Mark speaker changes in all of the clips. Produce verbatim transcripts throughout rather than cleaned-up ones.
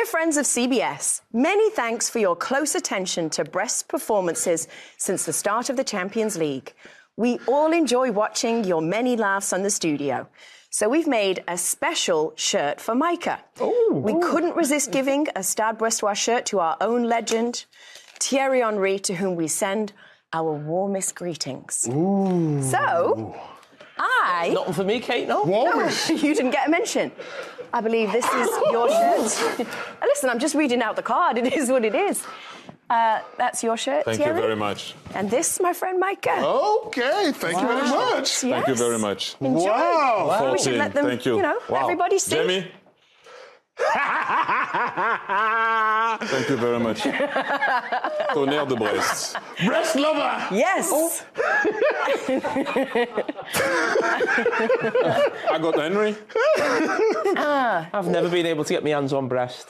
Speaker 1: friends of C B S, many thanks for your close attention to Brest's performances since the start of the Champions League. We all enjoy watching your many laughs on the studio. So we've made a special shirt for Micah. Ooh. We couldn't resist giving a Stade Brestois shirt to our own legend, Thierry Henry, to whom we send our warmest greetings. Ooh. So, I...
Speaker 2: Nothing for me, Kate, no?
Speaker 1: Warmest? No, you didn't get a mention. I believe this is your shirt. Listen, I'm just reading out the card. It is what it is. Uh, that's your shirt,
Speaker 3: Thank
Speaker 1: Thierry.
Speaker 3: you very much.
Speaker 1: And this, my friend Micah.
Speaker 4: Okay, thank wow. you very much.
Speaker 1: Yes.
Speaker 3: Thank you very much.
Speaker 1: Enjoy.
Speaker 4: Wow.
Speaker 1: wow. We should let them,
Speaker 3: Thank you.
Speaker 1: you know,
Speaker 3: wow.
Speaker 1: everybody see.
Speaker 3: Jamie? Thank you very much. Tonnerre de Brest.
Speaker 4: Brest lover!
Speaker 1: Yes! Oh.
Speaker 3: I got Henry.
Speaker 2: Ah. I've never been able to get my hands on Brest.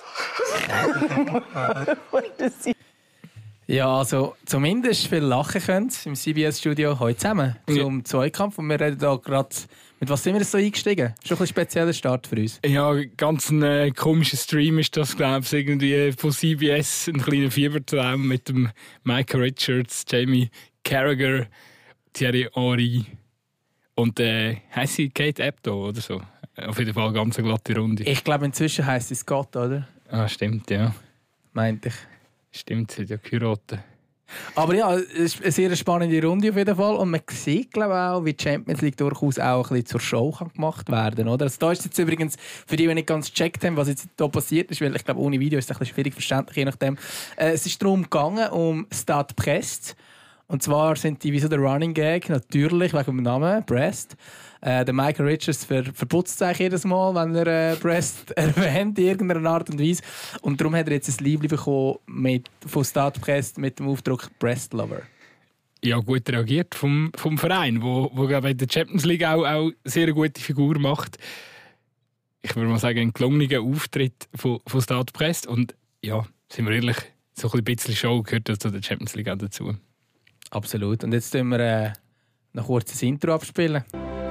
Speaker 5: Ja, also zumindest viel lachen können im C B S-Studio heute zusammen zum Zweikampf. Und wir reden da gerade, mit was sind wir so eingestiegen? Schon ein spezieller Start für uns.
Speaker 6: Ja, ganz ein äh, komischer Stream ist das, glaube ich, irgendwie von C B S, ein kleiner Fiebertraum mit dem Micah Richards, Jamie Carragher, Thierry Henry und äh, heisst sie Kate Ebdo oder so. Auf jeden Fall eine ganz glatte Runde.
Speaker 5: Ich glaube, inzwischen heisst sie Scott, oder?
Speaker 6: Ah, stimmt, ja.
Speaker 5: Meinte ich.
Speaker 6: Stimmt, sie hat ja geheiratet.
Speaker 5: Aber ja, es ist eine sehr spannende Runde auf jeden Fall. Und man sieht, glaube ich, auch, wie die Champions League durchaus auch ein bisschen zur Show kann gemacht werden kann. Also da ist jetzt übrigens, für die, die nicht ganz gecheckt haben, was jetzt hier passiert ist, weil ich glaube, ohne Video ist es ein bisschen schwierig verständlich, je nachdem. Äh, es ist darum gegangen, um Stade Brest. Und zwar sind die wie so der Running Gag, natürlich wegen dem Namen, Brest. Äh, der Michael Richards ver verputzt sich jedes Mal, wenn er äh, Brest erwähnt, in irgendeiner Art und Weise. Und darum hat er jetzt ein Liebling bekommen mit, von Stade Brest mit dem Aufdruck Brest Lover.
Speaker 6: Ja, gut reagiert vom, vom Verein, wo, wo glaube ich, in der Champions League auch, auch sehr eine gute Figur macht. Ich würde mal sagen, ein gelungener Auftritt von, von Stade Brest. Und ja, sind wir ehrlich, so ein bisschen Show gehört das zu der Champions League auch dazu.
Speaker 5: Absolut. Und jetzt tun wir äh, noch kurz das Intro abspielen.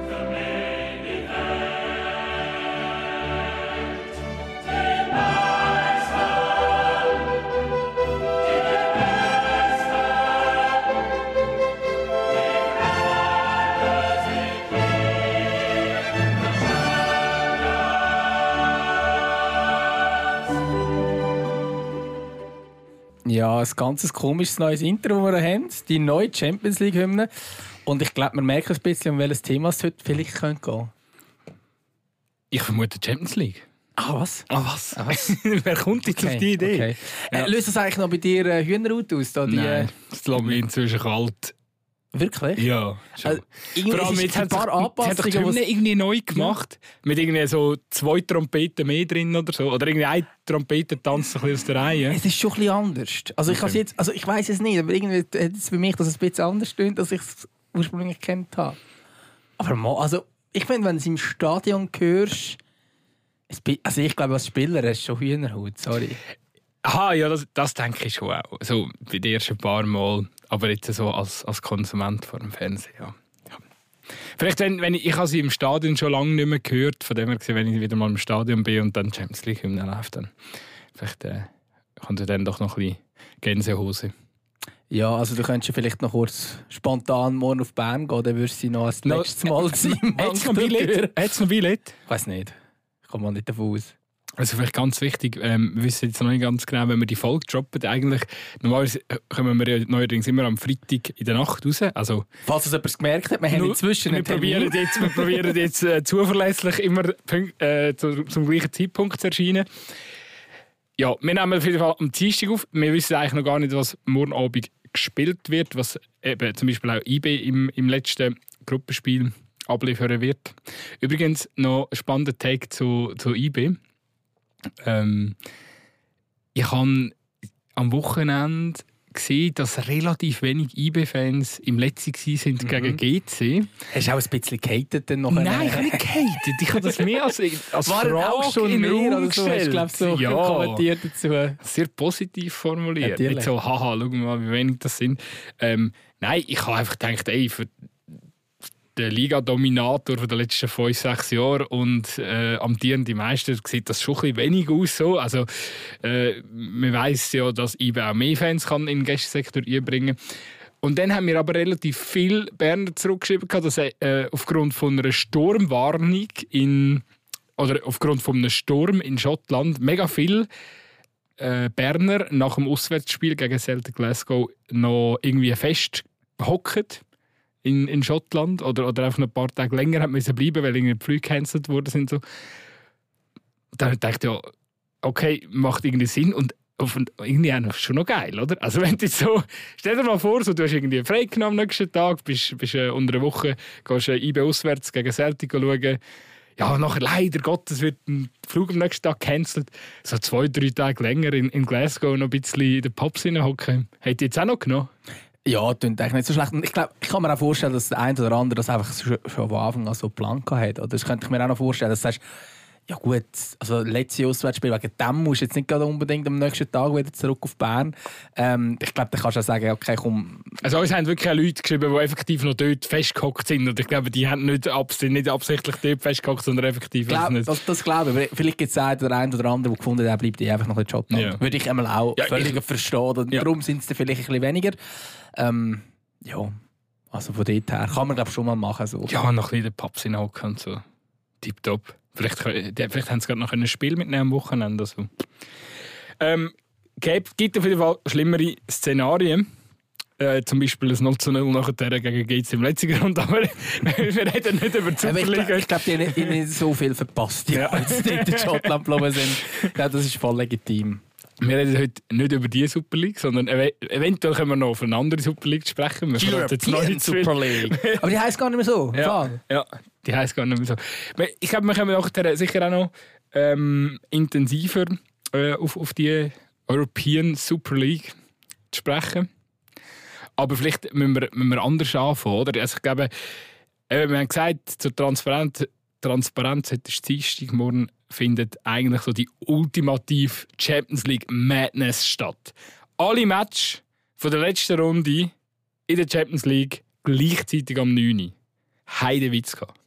Speaker 5: Ja, ein ganz komisches neues Intro, das wir haben. Die neue Champions League-Hymne. Und ich glaube, wir merken ein bisschen, um welches Thema es heute vielleicht gehen könnte.
Speaker 6: Ich vermute Champions League.
Speaker 5: Ah, was?
Speaker 6: Ah, was?
Speaker 5: Ah, was?
Speaker 6: Wer kommt jetzt
Speaker 5: okay,
Speaker 6: auf die Idee?
Speaker 5: Okay.
Speaker 6: Ja.
Speaker 5: Äh, löst das eigentlich noch bei dir äh, Hühnerhaut aus? Da, die,
Speaker 6: Nein, das lässt mich inzwischen kalt.
Speaker 5: Wirklich?
Speaker 6: Ja, schon.
Speaker 5: Also, vor allem
Speaker 6: jetzt hat
Speaker 5: ein paar Anpassungen.
Speaker 6: Hat doch die Hymne irgendwie neu gemacht. Ja. Mit irgendwie so zwei Trompeten mehr drin oder so. Oder irgendwie eine Trompete tanzt ein bisschen aus der Reihe.
Speaker 5: Es ist schon ein bisschen anders. Also ich, okay. jetzt, also ich weiss es nicht, aber irgendwie hat es für mich das ein bisschen anders tönt, als ich es ursprünglich gekannt habe. Aber mal, also ich finde, wenn du es im Stadion hörst, also ich glaube, als Spieler hast du schon Hühnerhaut, sorry.
Speaker 6: Aha, ja, das, das denke ich schon auch. So bei den ersten paar Mal. Aber jetzt so als, als Konsument vor dem Fernsehen, ja. ja. Vielleicht, wenn, wenn ich, ich habe sie im Stadion schon lange nicht mehr gehört, von dem her gesehen, wenn ich wieder mal im Stadion bin und dann Champions League Hymne läuft, dann vielleicht äh, kommt dann doch noch ein bisschen Gänsehose.
Speaker 5: Ja, also du könntest vielleicht noch kurz spontan morgen auf Bern gehen, dann würdest du noch als letztes Mal sein.
Speaker 6: Hat es noch Billett? Hat's noch Billett?
Speaker 5: Ich weiss nicht. Ich komme mal nicht davon aus.
Speaker 6: Also vielleicht ganz wichtig, ähm, wir wissen jetzt noch nicht ganz genau, wenn wir die Folge droppen, eigentlich, normalerweise kommen wir ja neuerdings immer am Freitag in der Nacht raus. Also,
Speaker 5: falls es jemand gemerkt hat, wir haben inzwischen
Speaker 6: wir probieren jetzt, wir probieren jetzt äh, zuverlässig immer äh, zu, zum gleichen Zeitpunkt zu erscheinen. Ja, wir nehmen auf jeden Fall am Dienstag auf. Wir wissen eigentlich noch gar nicht, was morgen Abend gespielt wird, was eben zum Beispiel auch I B im, im letzten Gruppenspiel abliefern wird. Übrigens noch ein spannender Take zu, zu I B. Ähm, ich habe am Wochenende gesehen, dass relativ wenig I B-Fans im letzten waren mhm. gegen G C.
Speaker 5: Hast du auch ein bisschen gehatet? Dann noch
Speaker 6: Nein, ich habe nicht gehatet. Ich habe das mehr als, als
Speaker 5: War
Speaker 6: Frage
Speaker 5: auch schon
Speaker 6: in den Raum
Speaker 5: oder so,
Speaker 6: gestellt.
Speaker 5: Hast du, glaub, so
Speaker 6: ja,
Speaker 5: kommentiert dazu.
Speaker 6: Sehr positiv formuliert.
Speaker 5: Ja,
Speaker 6: nicht so, haha, schau mal, wie wenig das sind. Ähm, nein, ich habe einfach gedacht, ey, für der Liga-Dominator der letzten fünf, sechs Jahre und äh, amtierende Meister sieht das schon ein bisschen wenig aus. So. Also, äh, man weiss ja, dass I B auch mehr Fans kann in den Gästesektor einbringen kann. Und dann haben wir aber relativ viel Berner zurückgeschrieben, dass äh, aufgrund von einer Sturmwarnung in, oder aufgrund von einem Sturm in Schottland mega viel äh, Berner nach dem Auswärtsspiel gegen Celtic Glasgow noch irgendwie festhocken in, in Schottland oder, oder einfach ein paar Tage länger haben müssen bleiben, weil irgendwie die Flüge gecancelt worden sind. So. Dann dachte ich, ja, okay, macht irgendwie Sinn und irgendwie auch schon noch geil, oder? Also wenn du so, stell dir mal vor, so, du hast irgendwie frei genommen am nächsten Tag, bist, bist äh, unter einer Woche, gehst äh, I B auswärts gegen Celtic schauen. Ja, nachher leider Gottes wird ein Flug am nächsten Tag gecancelt. So zwei, drei Tage länger in, in Glasgow noch ein bisschen in den Pubs hocken. Hätte ich jetzt auch noch genommen?
Speaker 5: Ja, das klingt eigentlich nicht so schlecht. Ich glaube, ich kann mir auch vorstellen, dass der eine oder andere das einfach schon, schon von Anfang an so Plan hat. Oder das könnte ich mir auch noch vorstellen, dass du sagst, ja gut, also letztes Auswärtsspiel, wegen dem musst du jetzt nicht unbedingt am nächsten Tag wieder zurück auf Bern. Ähm, ich glaube, da kannst du auch sagen, okay, komm.
Speaker 6: Also uns haben wirklich auch Leute geschrieben, die effektiv noch dort festgehockt sind. Und ich glaube, die haben nicht, abs- nicht absichtlich dort festgehockt, sondern effektiv...
Speaker 5: Glaub,
Speaker 6: nicht.
Speaker 5: Das, das glaube ich. Vielleicht gibt es einen oder einen oder andere, der gefunden hat, er bleibt einfach noch in Schottland.
Speaker 6: Ja.
Speaker 5: Würde ich einmal auch
Speaker 6: Ja,
Speaker 5: völlig
Speaker 6: ich,
Speaker 5: verstehen. Und
Speaker 6: ja.
Speaker 5: Darum sind es vielleicht ein bisschen weniger. Ähm, ja, also von dort her kann man glaube schon mal machen. So.
Speaker 6: Ja, noch ein bisschen in den Pubs hinhocken und so. Tipptopp. Vielleicht, vielleicht haben sie gerade noch ein Spiel mitnehmen am Wochenende. Also. Ähm, gibt auf jeden Fall schlimmere Szenarien. Äh, zum Beispiel ein null zu null nachher gegen G C im letzten Grund. Aber wir reden nicht über die Superliga.
Speaker 5: Ich glaube, die haben nicht, nicht so viel verpasst, ja, als die in Schottland geblieben sind. Ich glaube, das ist voll legitim.
Speaker 6: Wir reden heute nicht über diese Super League, sondern ev- eventuell können wir noch auf eine andere Super League sprechen. Wir verraten jetzt noch nicht zu viel.
Speaker 5: Super League. Aber die heisst gar nicht mehr so.
Speaker 6: Ja, ja, die heisst gar nicht mehr so. Ich glaube, wir können nachher sicher auch noch ähm, intensiver äh, auf, auf die European Super League sprechen. Aber vielleicht müssen wir, müssen wir anders anfangen, oder? Also ich glaube, äh, wir haben gesagt, zur Transparenz, Transparenz heute ist Dienstag, morgen findet eigentlich so die ultimative Champions League Madness statt. Alle Matches von der letzten Runde in der Champions League gleichzeitig am neun Uhr. Heidewitz gehabt.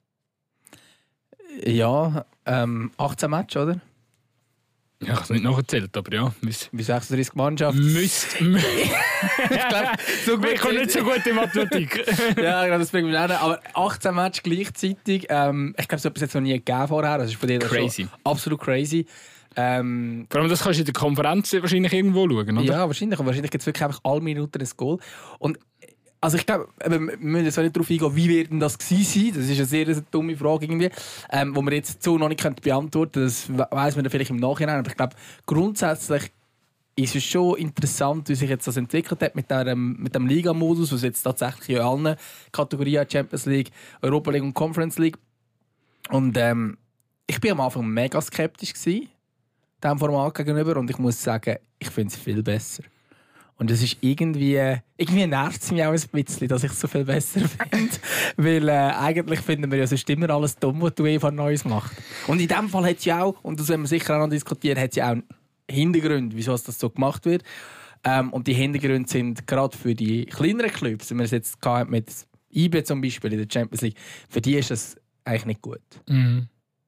Speaker 5: Ja, ähm, achtzehn Matches, oder?
Speaker 6: Ja, ich habe es nicht nachgezählt, aber ja.
Speaker 5: Wie sechsunddreißig Mannschaften.
Speaker 6: Müsst. ich glaube,
Speaker 5: so gut
Speaker 6: ich kann nicht so gut in Mathematik.
Speaker 5: Ja, genau, das bringt mich auch nicht. Aber achtzehn Matches gleichzeitig. Ähm, ich glaube, so etwas hat es noch nie gegeben vorher. Das ist von dir
Speaker 6: Crazy.
Speaker 5: Absolut crazy. Ähm,
Speaker 6: Vor allem, das kannst du in der Konferenz wahrscheinlich irgendwo schauen, oder?
Speaker 5: Ja, wahrscheinlich. Und wahrscheinlich gibt es wirklich einfach alle Minuten ein Goal. Und also ich glaube, wir müssen jetzt auch nicht darauf eingehen, wie wird denn das gewesen sein. Das ist eine sehr eine dumme Frage, irgendwie, ähm, die wir jetzt so noch nicht beantworten können. Das weiss man dann vielleicht im Nachhinein. Aber ich glaube, grundsätzlich ist es schon interessant, wie sich jetzt das entwickelt hat mit dem, mit dem Liga-Modus, was jetzt tatsächlich in allen Kategorien Champions League, Europa League und Conference League. Und ähm, ich war am Anfang mega skeptisch gewesen, diesem Format gegenüber. Und ich muss sagen, ich finde es viel besser. Und es ist irgendwie, irgendwie nervt es mich auch ein bisschen, dass ich es so viel besser finde. Weil äh, eigentlich finden wir ja sonst immer alles dumm, was die UEFA Neues macht. Und in dem Fall hat es ja auch, und das werden wir sicher auch noch diskutieren, hat es ja auch Hintergründe, wieso das so gemacht wird. Ähm, und die Hintergründe sind gerade für die kleineren Clubs, wenn wir es jetzt mit I B zum Beispiel in der Champions League, für die ist das eigentlich nicht gut.
Speaker 6: Mhm.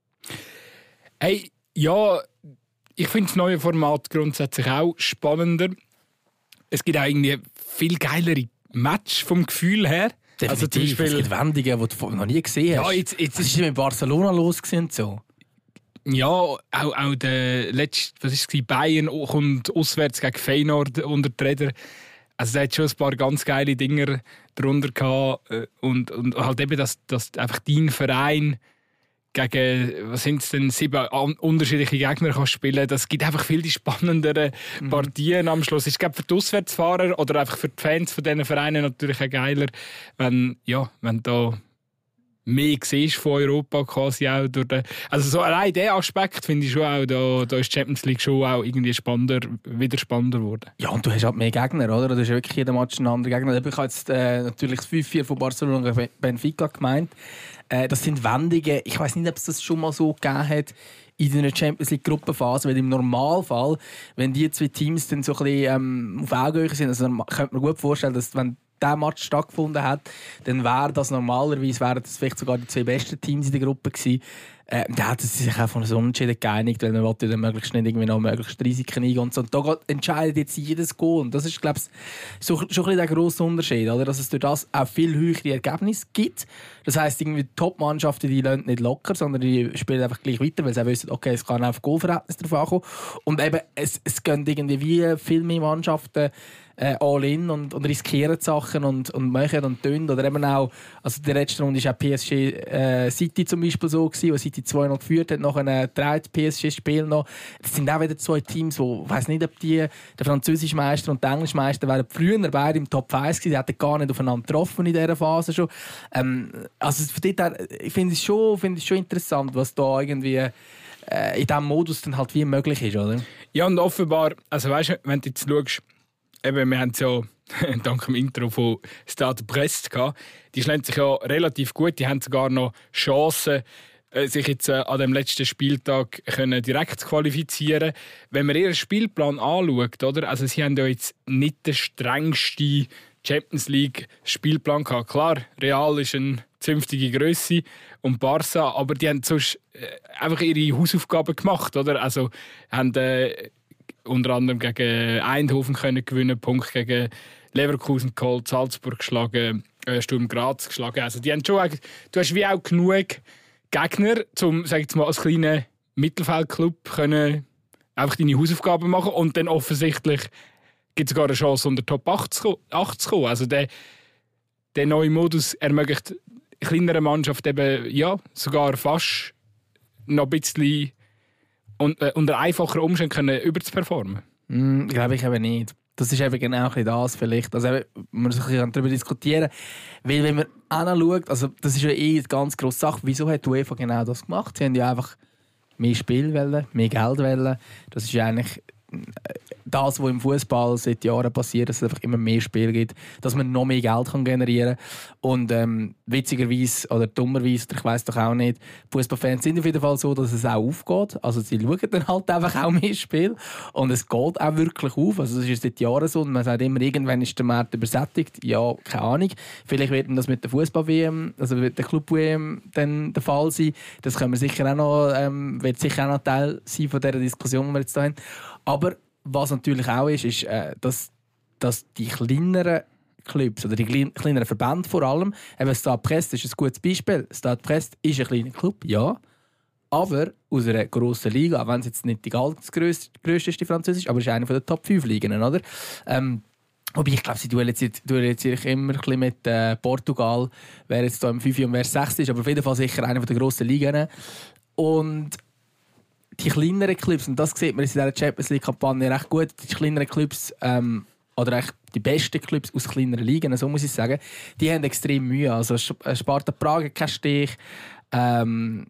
Speaker 6: Hey, ja, ich finde das neue Format grundsätzlich auch spannender. Es gibt auch irgendwie viel geilere Match vom Gefühl her.
Speaker 5: Definitiv.
Speaker 6: Also zum Beispiel,
Speaker 5: es gibt Wendungen, die du noch nie gesehen hast.
Speaker 6: Ja, jetzt, jetzt
Speaker 5: das ist mit Barcelona los und so.
Speaker 6: Ja, auch, auch der letzte, was ist es, Bayern kommt auswärts gegen Feyenoord unter die Räder. Also da hat schon ein paar ganz geile Dinger drunter gehabt. Und, und halt eben, dass, dass einfach dein Verein gegen, was sind es denn, sieben unterschiedliche Gegner kann spielen. Das gibt einfach viel die spannenderen mhm. Partien am Schluss. Ich glaube, für die Auswärtsfahrer oder einfach für die Fans von diesen Vereinen natürlich auch geiler, wenn, ja, wenn da mehr siehst von Europa quasi auch durch den, also so allein diesen Aspekt finde ich schon auch, da, da ist die Champions League schon auch irgendwie spannender, wieder spannender geworden.
Speaker 5: Ja, und du hast halt mehr Gegner, oder? Du hast ja wirklich jeden Match einen anderen Gegner. Ich habe jetzt äh, natürlich das fünf vier von Barcelona gegen Benfica gemeint. Äh, das sind Wendungen, ich weiß nicht, ob es das schon mal so gegeben hat in einer Champions League Gruppenphase, weil im Normalfall, wenn die zwei Teams dann so ein bisschen ähm, auf Augenhöhe sind, also könnte man gut vorstellen, dass wenn dieser Match stattgefunden hat, dann wäre das normalerweise wären das vielleicht sogar die zwei besten Teams in der Gruppe gewesen. Äh, da hat es sich auch von so Unentschieden geeinigt, weil man wollte dann möglichst nicht irgendwie noch möglichst Risiken eingehen und so. Und da geht, entscheidet jetzt jedes Goal. Und das ist, glaube ich, so, schon ein bisschen der grosse Unterschied, oder? Dass es durch das auch viel höhere Ergebnisse gibt. Das heisst, irgendwie die Top-Mannschaften, die lassen nicht locker, sondern die spielen einfach gleich weiter, weil sie auch wissen, okay, es kann auf Goalverhältnis drauf ankommen. Und eben, es, es gehen irgendwie wie viel mehr Mannschaften äh, all in und, und riskieren die Sachen und, und machen und tun. Oder eben auch, also die letzte Runde war auch P S G äh, City zum Beispiel so gewesen, wo City zwei noch geführt hat, nachher dreht P S G-Spiel noch. Das sind auch wieder zwei Teams, wo, ich weiss nicht, ob die, der französische Meister und der englische Meister wären früher beide im Top fünf gewesen, die hätten gar nicht aufeinander getroffen in dieser Phase schon. Ähm, also von dort her, ich finde es schon, find es schon interessant, was da irgendwie äh, in diesem Modus dann halt wie möglich ist, oder?
Speaker 6: Ja, und offenbar, also weißt du, wenn du jetzt schaust, eben, wir haben es ja dank dem Intro von Stade Brest gehabt, die schlagen sich ja relativ gut, die haben sogar noch Chancen, sich jetzt äh, an dem letzten Spieltag können direkt qualifizieren. Wenn man ihren Spielplan anschaut, oder? Also sie haben ja jetzt nicht den strengsten Champions League Spielplan gehabt. Klar, Real ist eine zünftige Grösse und Barca, aber die haben sonst äh, einfach ihre Hausaufgaben gemacht, oder? Also haben äh, unter anderem gegen Eindhoven können gewinnen, Punkt gegen Leverkusen geholt, Salzburg geschlagen, äh, Sturm Graz geschlagen. Also die haben schon, du hast wie auch genug Gegner, um, sag ich jetzt mal, als kleiner Mittelfeldclub können einfach deine Hausaufgaben machen und dann offensichtlich gibt es sogar eine Chance, unter Top acht zu kommen. Also der, der neue Modus ermöglicht kleineren Mannschaften eben, ja, sogar fast noch ein bisschen und, äh, unter einfachen Umständen können überzuperformen.
Speaker 5: Mm, glaube ich eben nicht. Das ist eben genau das vielleicht. Also eben, man muss darüber diskutieren. Weil wenn man anschaut, also das ist ja eh eine ganz grosse Sache, wieso hat die UEFA genau das gemacht? Sie haben ja einfach mehr Spielwellen, mehr Geldwellen. Das ist ja eigentlich das, was im Fußball seit Jahren passiert, dass es einfach immer mehr Spiel gibt, dass man noch mehr Geld kann generieren kann. Und ähm, witzigerweise oder dummerweise, ich weiss doch auch nicht, Fußballfans sind auf jeden Fall so, dass es auch aufgeht. Also sie schauen dann halt einfach auch mehr Spiel und es geht auch wirklich auf. Also das ist seit Jahren so und man sagt immer, irgendwann ist der Markt übersättigt. Ja, keine Ahnung. Vielleicht wird das mit der Fußball-W M, also mit der Club-W M dann der Fall sein. Das können wir sicher auch noch, ähm, wird sicher auch noch Teil sein von dieser Diskussion, die wir jetzt hier haben. Aber was natürlich auch ist, ist, äh, dass, dass die kleineren Clubs oder die kleineren Verbände vor allem, eben Stade Brest ist ein gutes Beispiel. Stade Brest ist ein kleiner Club, ja, aber aus einer grossen Liga, auch wenn es jetzt nicht die ganz grösste, grösste ist, die französische, aber es ist eine der Top fünf Ligen, oder? Ähm, Wobei ich glaube, sie duellieren sich immer ein bisschen mit äh, Portugal, wer jetzt da im fünf und wer sechs ist, aber auf jeden Fall sicher eine der grossen Ligen. Und die kleineren Clubs, und das sieht man in dieser Champions League-Kampagne recht gut, die kleineren Clubs, ähm, oder echt die besten Clubs aus kleineren Ligen, so muss ich sagen, die haben extrem Mühe. Also Sparta Prag hat keinen Stich, ähm,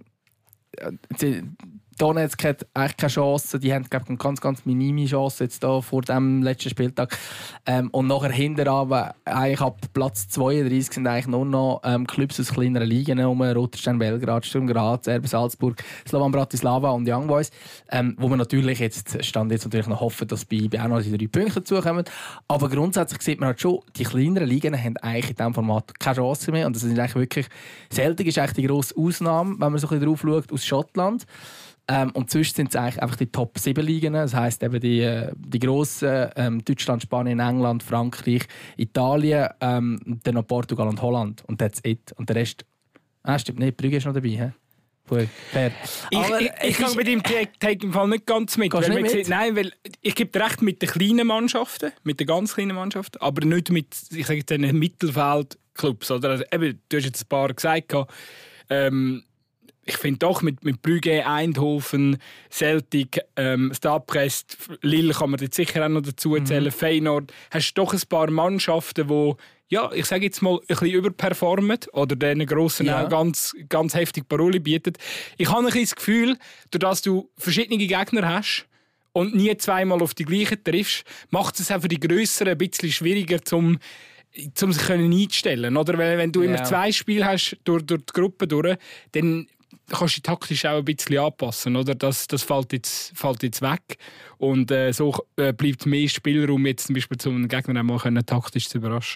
Speaker 5: Donetsk hat eigentlich keine Chance, die haben glaube ich, eine ganz, ganz minime Chance jetzt da vor dem letzten Spieltag. Ähm, und nachher hinten aber eigentlich ab Platz zweiunddreißig sind eigentlich nur noch ähm, Clubs aus kleineren Ligen, um Roter Stern Belgrad, Sturm Graz, R B Salzburg, Slovan Bratislava und Young Boys, ähm, wo man natürlich jetzt, stand jetzt natürlich noch hoffen, dass bei, bei auch noch die drei Punkte dazukommen. Aber grundsätzlich sieht man halt schon, die kleineren Ligen haben eigentlich in diesem Format keine Chance mehr und das ist eigentlich wirklich, Celtic ist eigentlich die grosse Ausnahme, wenn man so ein bisschen drauf schaut, aus Schottland. Ähm, und sonst sind es eigentlich einfach die Top sieben Ligen. Das heisst eben die, die grossen ähm, Deutschland, Spanien, England, Frankreich, Italien, ähm, dann noch Portugal und Holland. Und that's it. Und der Rest, ah, stimmt nicht, Brügge ist noch dabei. He? Cool. Fair.
Speaker 6: Ich,
Speaker 5: Aber
Speaker 6: ich, ich kann bei deinem Take im Fall nicht ganz mit. Weil
Speaker 5: nicht
Speaker 6: man
Speaker 5: mit?
Speaker 6: Sieht, nein, weil ich gebe dir recht mit den kleinen Mannschaften, mit den ganz kleinen Mannschaften, aber nicht mit, ich sage jetzt, den Mittelfeldclubs. Oder? Also, eben, du hast jetzt ein paar gesagt, ähm, ich finde doch, mit, mit Brügge, Eindhoven, Celtic, ähm, Stade Brest, Lille kann man jetzt sicher auch noch dazu zählen, mhm. Feyenoord, hast du doch ein paar Mannschaften, die, ja, ich sage jetzt mal, ein bisschen überperformen oder diesen grossen
Speaker 5: ja.
Speaker 6: auch ganz, ganz heftig Paroli bieten. Ich habe ein bisschen das Gefühl, dass du verschiedene Gegner hast und nie zweimal auf die gleichen triffst, macht es auch für die Grösseren ein bisschen schwieriger, zum um sich einzustellen. Oder? Weil wenn du ja. immer zwei Spiele hast durch, durch die Gruppe durch, dann kannst du dich taktisch auch ein bisschen anpassen. Oder? Das, das fällt, jetzt, fällt jetzt weg. Und äh, so äh, bleibt mehr Spielraum, jetzt zum Beispiel zum Gegner auch mal können, taktisch zu überraschen.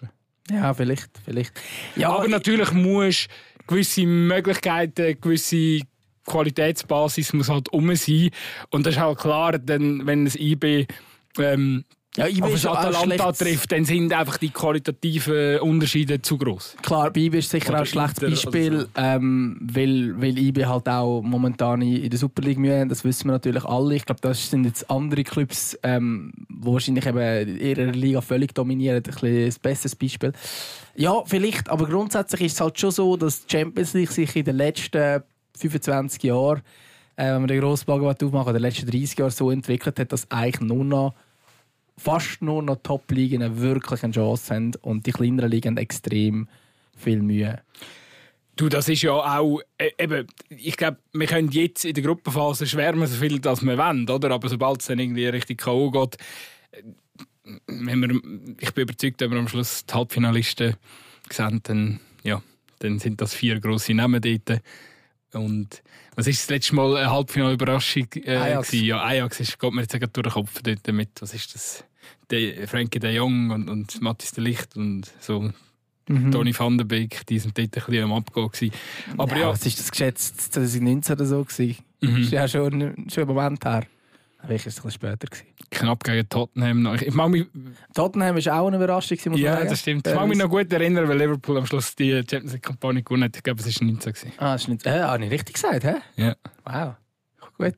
Speaker 5: Ja, vielleicht. vielleicht. Ja,
Speaker 6: aber natürlich musst gewisse Möglichkeiten, gewisse Qualitätsbasis muss halt um sein. Und das ist halt klar, denn, wenn das I B ähm,
Speaker 5: ja, I B
Speaker 6: auf
Speaker 5: ist
Speaker 6: das Atalanta
Speaker 5: schlecht...
Speaker 6: trifft, dann sind einfach die qualitativen Unterschiede zu gross.
Speaker 5: Klar, bei I B ist sicher
Speaker 6: Oder
Speaker 5: auch ein schlechtes
Speaker 6: Inter
Speaker 5: Beispiel,
Speaker 6: so.
Speaker 5: ähm, weil, weil I B halt auch momentan in der Super League Mühe haben. Das wissen wir natürlich alle. Ich glaube, das sind jetzt andere Clubs, ähm, die wahrscheinlich eben ihre Liga völlig dominieren. Ein bisschen ein besseres Beispiel. Ja, vielleicht, aber grundsätzlich ist es halt schon so, dass die Champions League sich in den letzten fünfundzwanzig Jahren, äh, wenn man den grossen Bogen aufmachen, in den letzten dreißig Jahren so entwickelt hat, dass eigentlich nur noch fast nur noch Top-Ligen wirklich eine Chance haben und die kleineren Ligen haben extrem viel Mühe.
Speaker 6: Du, das ist ja auch, äh, eben, ich glaube, wir können jetzt in der Gruppenphase schwärmen, so viel als wir wollen, oder? Aber sobald es dann irgendwie richtig K O geht, äh, wenn wir, ich bin überzeugt, wenn wir am Schluss die Halbfinalisten sehen, dann, ja, dann sind das vier grosse Namen dort. Und was ist das letzte Mal eine Halbfinale-Überraschung? Äh,
Speaker 5: Ajax.
Speaker 6: Ja, Ajax ist, geht mir jetzt durch den Kopf dort mit. Was ist das? De, Frankie de Jong und, und Mathis de Ligt und so. Mhm. Tony van der Beek, die sind dort ein bisschen am Abgehen gewesen. Aber ja, ja.
Speaker 5: Was ist das geschätzt? zwanzig neunzehn oder so gewesen? Mhm. Das ist ja schon, schon ein Moment her. Vielleicht war es ein bisschen später gewesen.
Speaker 6: Knapp gegen Tottenham noch. Ich mag mich...
Speaker 5: Tottenham war auch eine Überraschung, muss
Speaker 6: ja,
Speaker 5: man sagen.
Speaker 6: Das stimmt. Ich mag mich noch gut erinnern, weil Liverpool am Schluss die Champions League-Kampagne gewonnen hat. Ich glaube, es war neunzehn gewesen.
Speaker 5: Ah, das ist neunzehn. Äh, habe ich richtig gesagt, hä?
Speaker 6: Ja.
Speaker 5: Wow. Gut.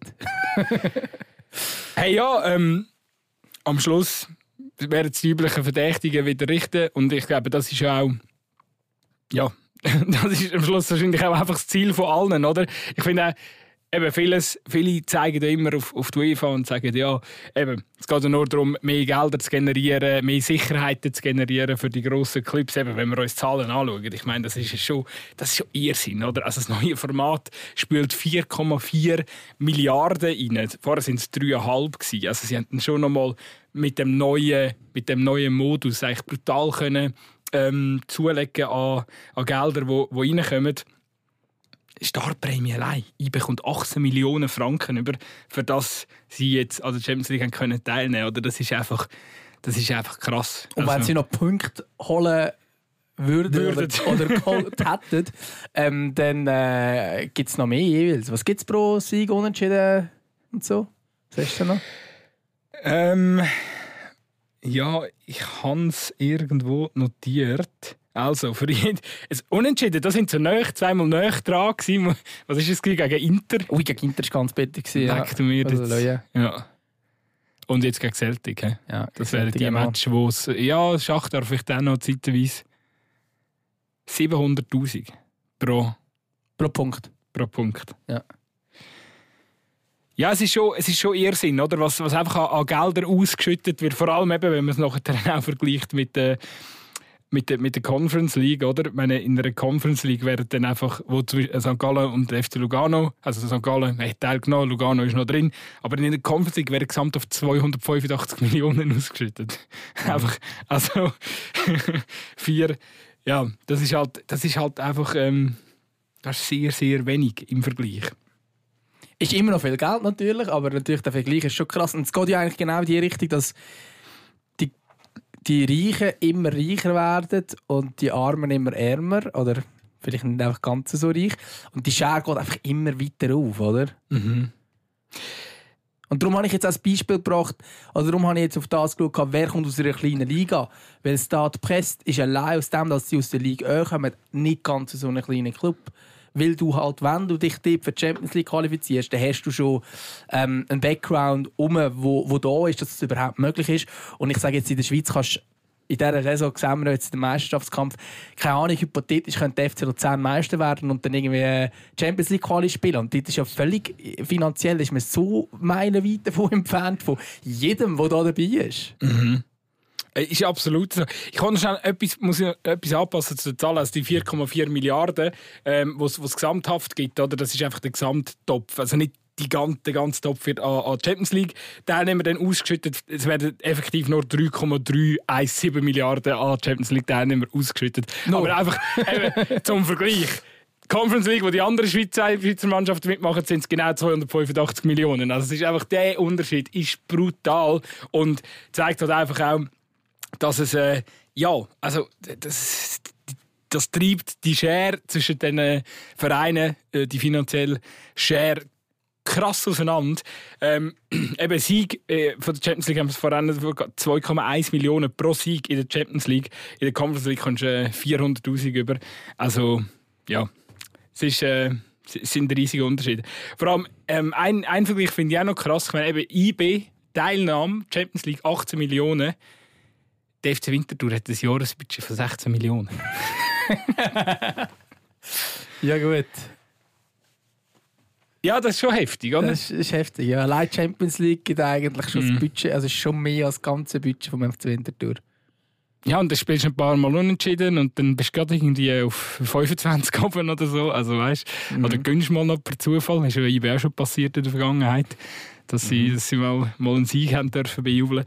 Speaker 6: Hey, ja, ähm, am Schluss werden die üblichen Verdächtigen wieder richten. Und ich glaube, das ist ja auch... Ja, das ist am Schluss wahrscheinlich auch einfach das Ziel von allen, oder? Ich finde auch, eben vieles, viele zeigen ja immer auf, auf die UEFA und sagen, ja, eben, es geht ja nur darum, mehr Gelder zu generieren, mehr Sicherheiten zu generieren für die grossen Clubs. Eben, wenn wir uns Zahlen anschauen, ich meine, das ist schon, das ist schon Irrsinn, oder? Also das neue Format spielt vier Komma vier Milliarden rein. Vorher waren es drei Komma fünf gewesen. Also sie haben schon noch mal mit dem neuen, mit dem neuen Modus eigentlich brutal können, ähm, zulegen an, an Gelder, die reinkommen. Startprämie allein. Ich bekomme achtzehn Millionen Franken, über, für das sie jetzt an der Champions League können teilnehmen können. Das ist einfach, das ist einfach krass.
Speaker 5: Und wenn
Speaker 6: also,
Speaker 5: sie noch Punkte holen würden, würden. oder, oder geholt hätten, ähm, dann äh, gibt es noch mehr jeweils. Was gibt es pro Sieg, Unentschieden und so? Was hast du noch?
Speaker 6: Ähm, ja, ich habe es irgendwo notiert. Also, für jeden. Unentschieden, da sind sie nahe, zweimal nahe dran gewesen. Was ist es gegen Inter?
Speaker 5: Ui, gegen Inter war ganz bitter.
Speaker 6: Ja. Du mir
Speaker 5: also,
Speaker 6: jetzt.
Speaker 5: ja.
Speaker 6: Ja. Und jetzt gegen Celtic. He?
Speaker 5: Ja,
Speaker 6: das wären die Matches, wo es. Ja, Schach darf ich dann noch zeitweise. siebenhunderttausend pro,
Speaker 5: pro Punkt.
Speaker 6: Pro Punkt.
Speaker 5: Ja.
Speaker 6: Ja, es ist schon, es ist schon Irrsinn, oder? Was, was einfach an, an Geldern ausgeschüttet wird. Vor allem, eben, wenn man es nachher auch vergleicht mit der. Äh, Mit der, mit der Conference League, oder? Ich meine, in einer Conference League wären dann einfach, wo Sankt Gallen und der F C Lugano, also Sankt Gallen hat teilgenommen, Lugano ist noch drin, aber in der Conference League wären gesamt auf zweihundertfünfundachtzig Millionen ausgeschüttet. Mhm. Einfach, also vier, ja, das ist halt, das ist halt einfach, ähm, das ist sehr, sehr wenig im Vergleich.
Speaker 5: Ist immer noch viel Geld natürlich, aber natürlich der Vergleich ist schon krass. Und es geht ja eigentlich genau in die Richtung, dass die Reichen immer reicher werden und die Armen immer ärmer. Oder vielleicht nicht einfach ganz so reich. Und die Schere geht einfach immer weiter auf, oder?
Speaker 6: Mhm.
Speaker 5: Und darum habe ich jetzt als Beispiel gebracht, oder darum habe ich jetzt auf das geschaut, wer kommt aus einer kleinen Liga. Weil Stade Brest ist allein aus dem, dass sie aus der Liga auch kommen, nicht ganz so einen kleinen Club. Weil du halt, wenn du dich dort für die Champions League qualifizierst, dann hast du schon ähm, einen Background um, wo, wo da ist, dass es überhaupt möglich ist. Und ich sage jetzt, in der Schweiz kannst du in dieser Saison, sehen wir jetzt den Meisterschaftskampf, keine Ahnung, hypothetisch könnte der F C Luzern Meister werden und dann irgendwie Champions League Quali spielen. Und das ist ja völlig finanziell, ist man so meilenweit davon entfernt, von jedem, der da dabei ist.
Speaker 6: Mhm. Ist absolut so. Ich kann noch schnell etwas, muss ich etwas anpassen zu den Zahlen. Also die vier Komma vier Milliarden, ähm, was es gesamthaft gibt, oder? Das ist einfach der Gesamttopf. Also nicht die ganze, der ganze Topf wird an, an Champions League. Den haben wir dann ausgeschüttet. Es werden effektiv nur drei Komma drei eins sieben Milliarden an Champions League den haben wir ausgeschüttet. No. Aber einfach eben, zum Vergleich. Die Conference League, wo die anderen Schweizer, Schweizer Mannschaften mitmachen, sind es genau zweihundertfünfundachtzig Millionen. Also es ist einfach, der Unterschied ist brutal und zeigt halt einfach auch, dass es äh, ja, also das, das treibt die Schere zwischen den Vereinen, die finanzielle Schere, krass auseinander. Ähm, eben Sieg äh, von der Champions League haben wir voran zwei Komma eins Millionen pro Sieg in der Champions League. In der Conference League kommst du äh, vierhunderttausend über. Also, ja, es, ist, äh, es sind riesige Unterschiede. Vor allem, ähm, ein, ein Vergleich finde ich auch noch krass. Ich meine, eben I B, Teilnahme, Champions League achtzehn Millionen. Der F C Winterthur hat ein Jahresbudget von sechzehn Millionen.
Speaker 5: Ja, gut.
Speaker 6: Ja, das ist schon heftig, oder?
Speaker 5: Das ist, ist heftig, ja. Allein Champions League gibt eigentlich schon
Speaker 6: Mhm.
Speaker 5: das Budget, also ist schon mehr als das ganze Budget vom F C Winterthur.
Speaker 6: Ja, und dann spielst du ein paar Mal unentschieden und dann bist du gerade irgendwie auf fünfundzwanzig oben oder so. Also, weißt, mhm. Oder gönnst mal noch per Zufall. Das ist ja I B auch schon passiert in der Vergangenheit, dass mhm. sie, dass sie mal, mal einen Sieg haben dürfen bejubeln.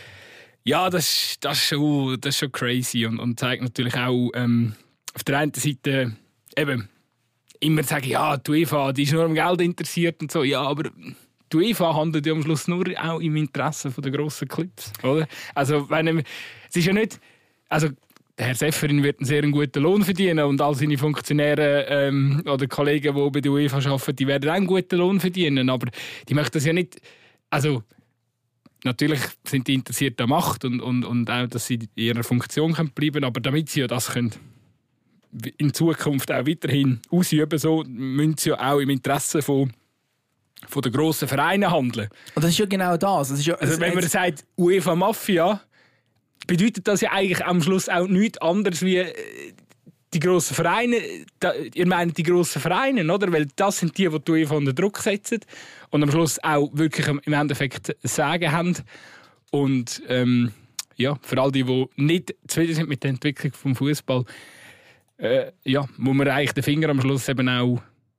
Speaker 6: Ja, das, das, ist schon, das ist schon crazy und, und zeigt natürlich auch ähm, auf der einen Seite eben immer sagen, ja, die UEFA, die ist nur am Geld interessiert und so. Ja, aber die UEFA handelt ja am Schluss nur auch im Interesse der grossen Clubs, oder? Also, wenn, es ist ja nicht, also der Herr Sefferin wird einen sehr guten Lohn verdienen und all seine Funktionäre ähm, oder Kollegen, die bei der UEFA arbeiten, die werden auch einen guten Lohn verdienen, aber die möchten das ja nicht, also natürlich sind die interessiert an Macht und, und, und auch, dass sie in ihrer Funktion bleiben können, aber damit sie ja das können in Zukunft auch weiterhin ausüben, so müssen sie ja auch im Interesse von, von den grossen Vereinen handeln.
Speaker 5: Und das ist ja genau das. das ist ja,
Speaker 6: also wenn man sagt UEFA Mafia, bedeutet das ja eigentlich am Schluss auch nichts anderes wie die grossen Vereine. Da, ihr meint die grossen Vereine, oder? Weil das sind die, die die UEFA unter Druck setzen und am Schluss auch wirklich im Endeffekt Sagen haben. Und ähm, ja, für all die, die nicht zufrieden sind mit der Entwicklung des Fußball, Äh, ja, muss man eigentlich den Finger am Schluss eben auch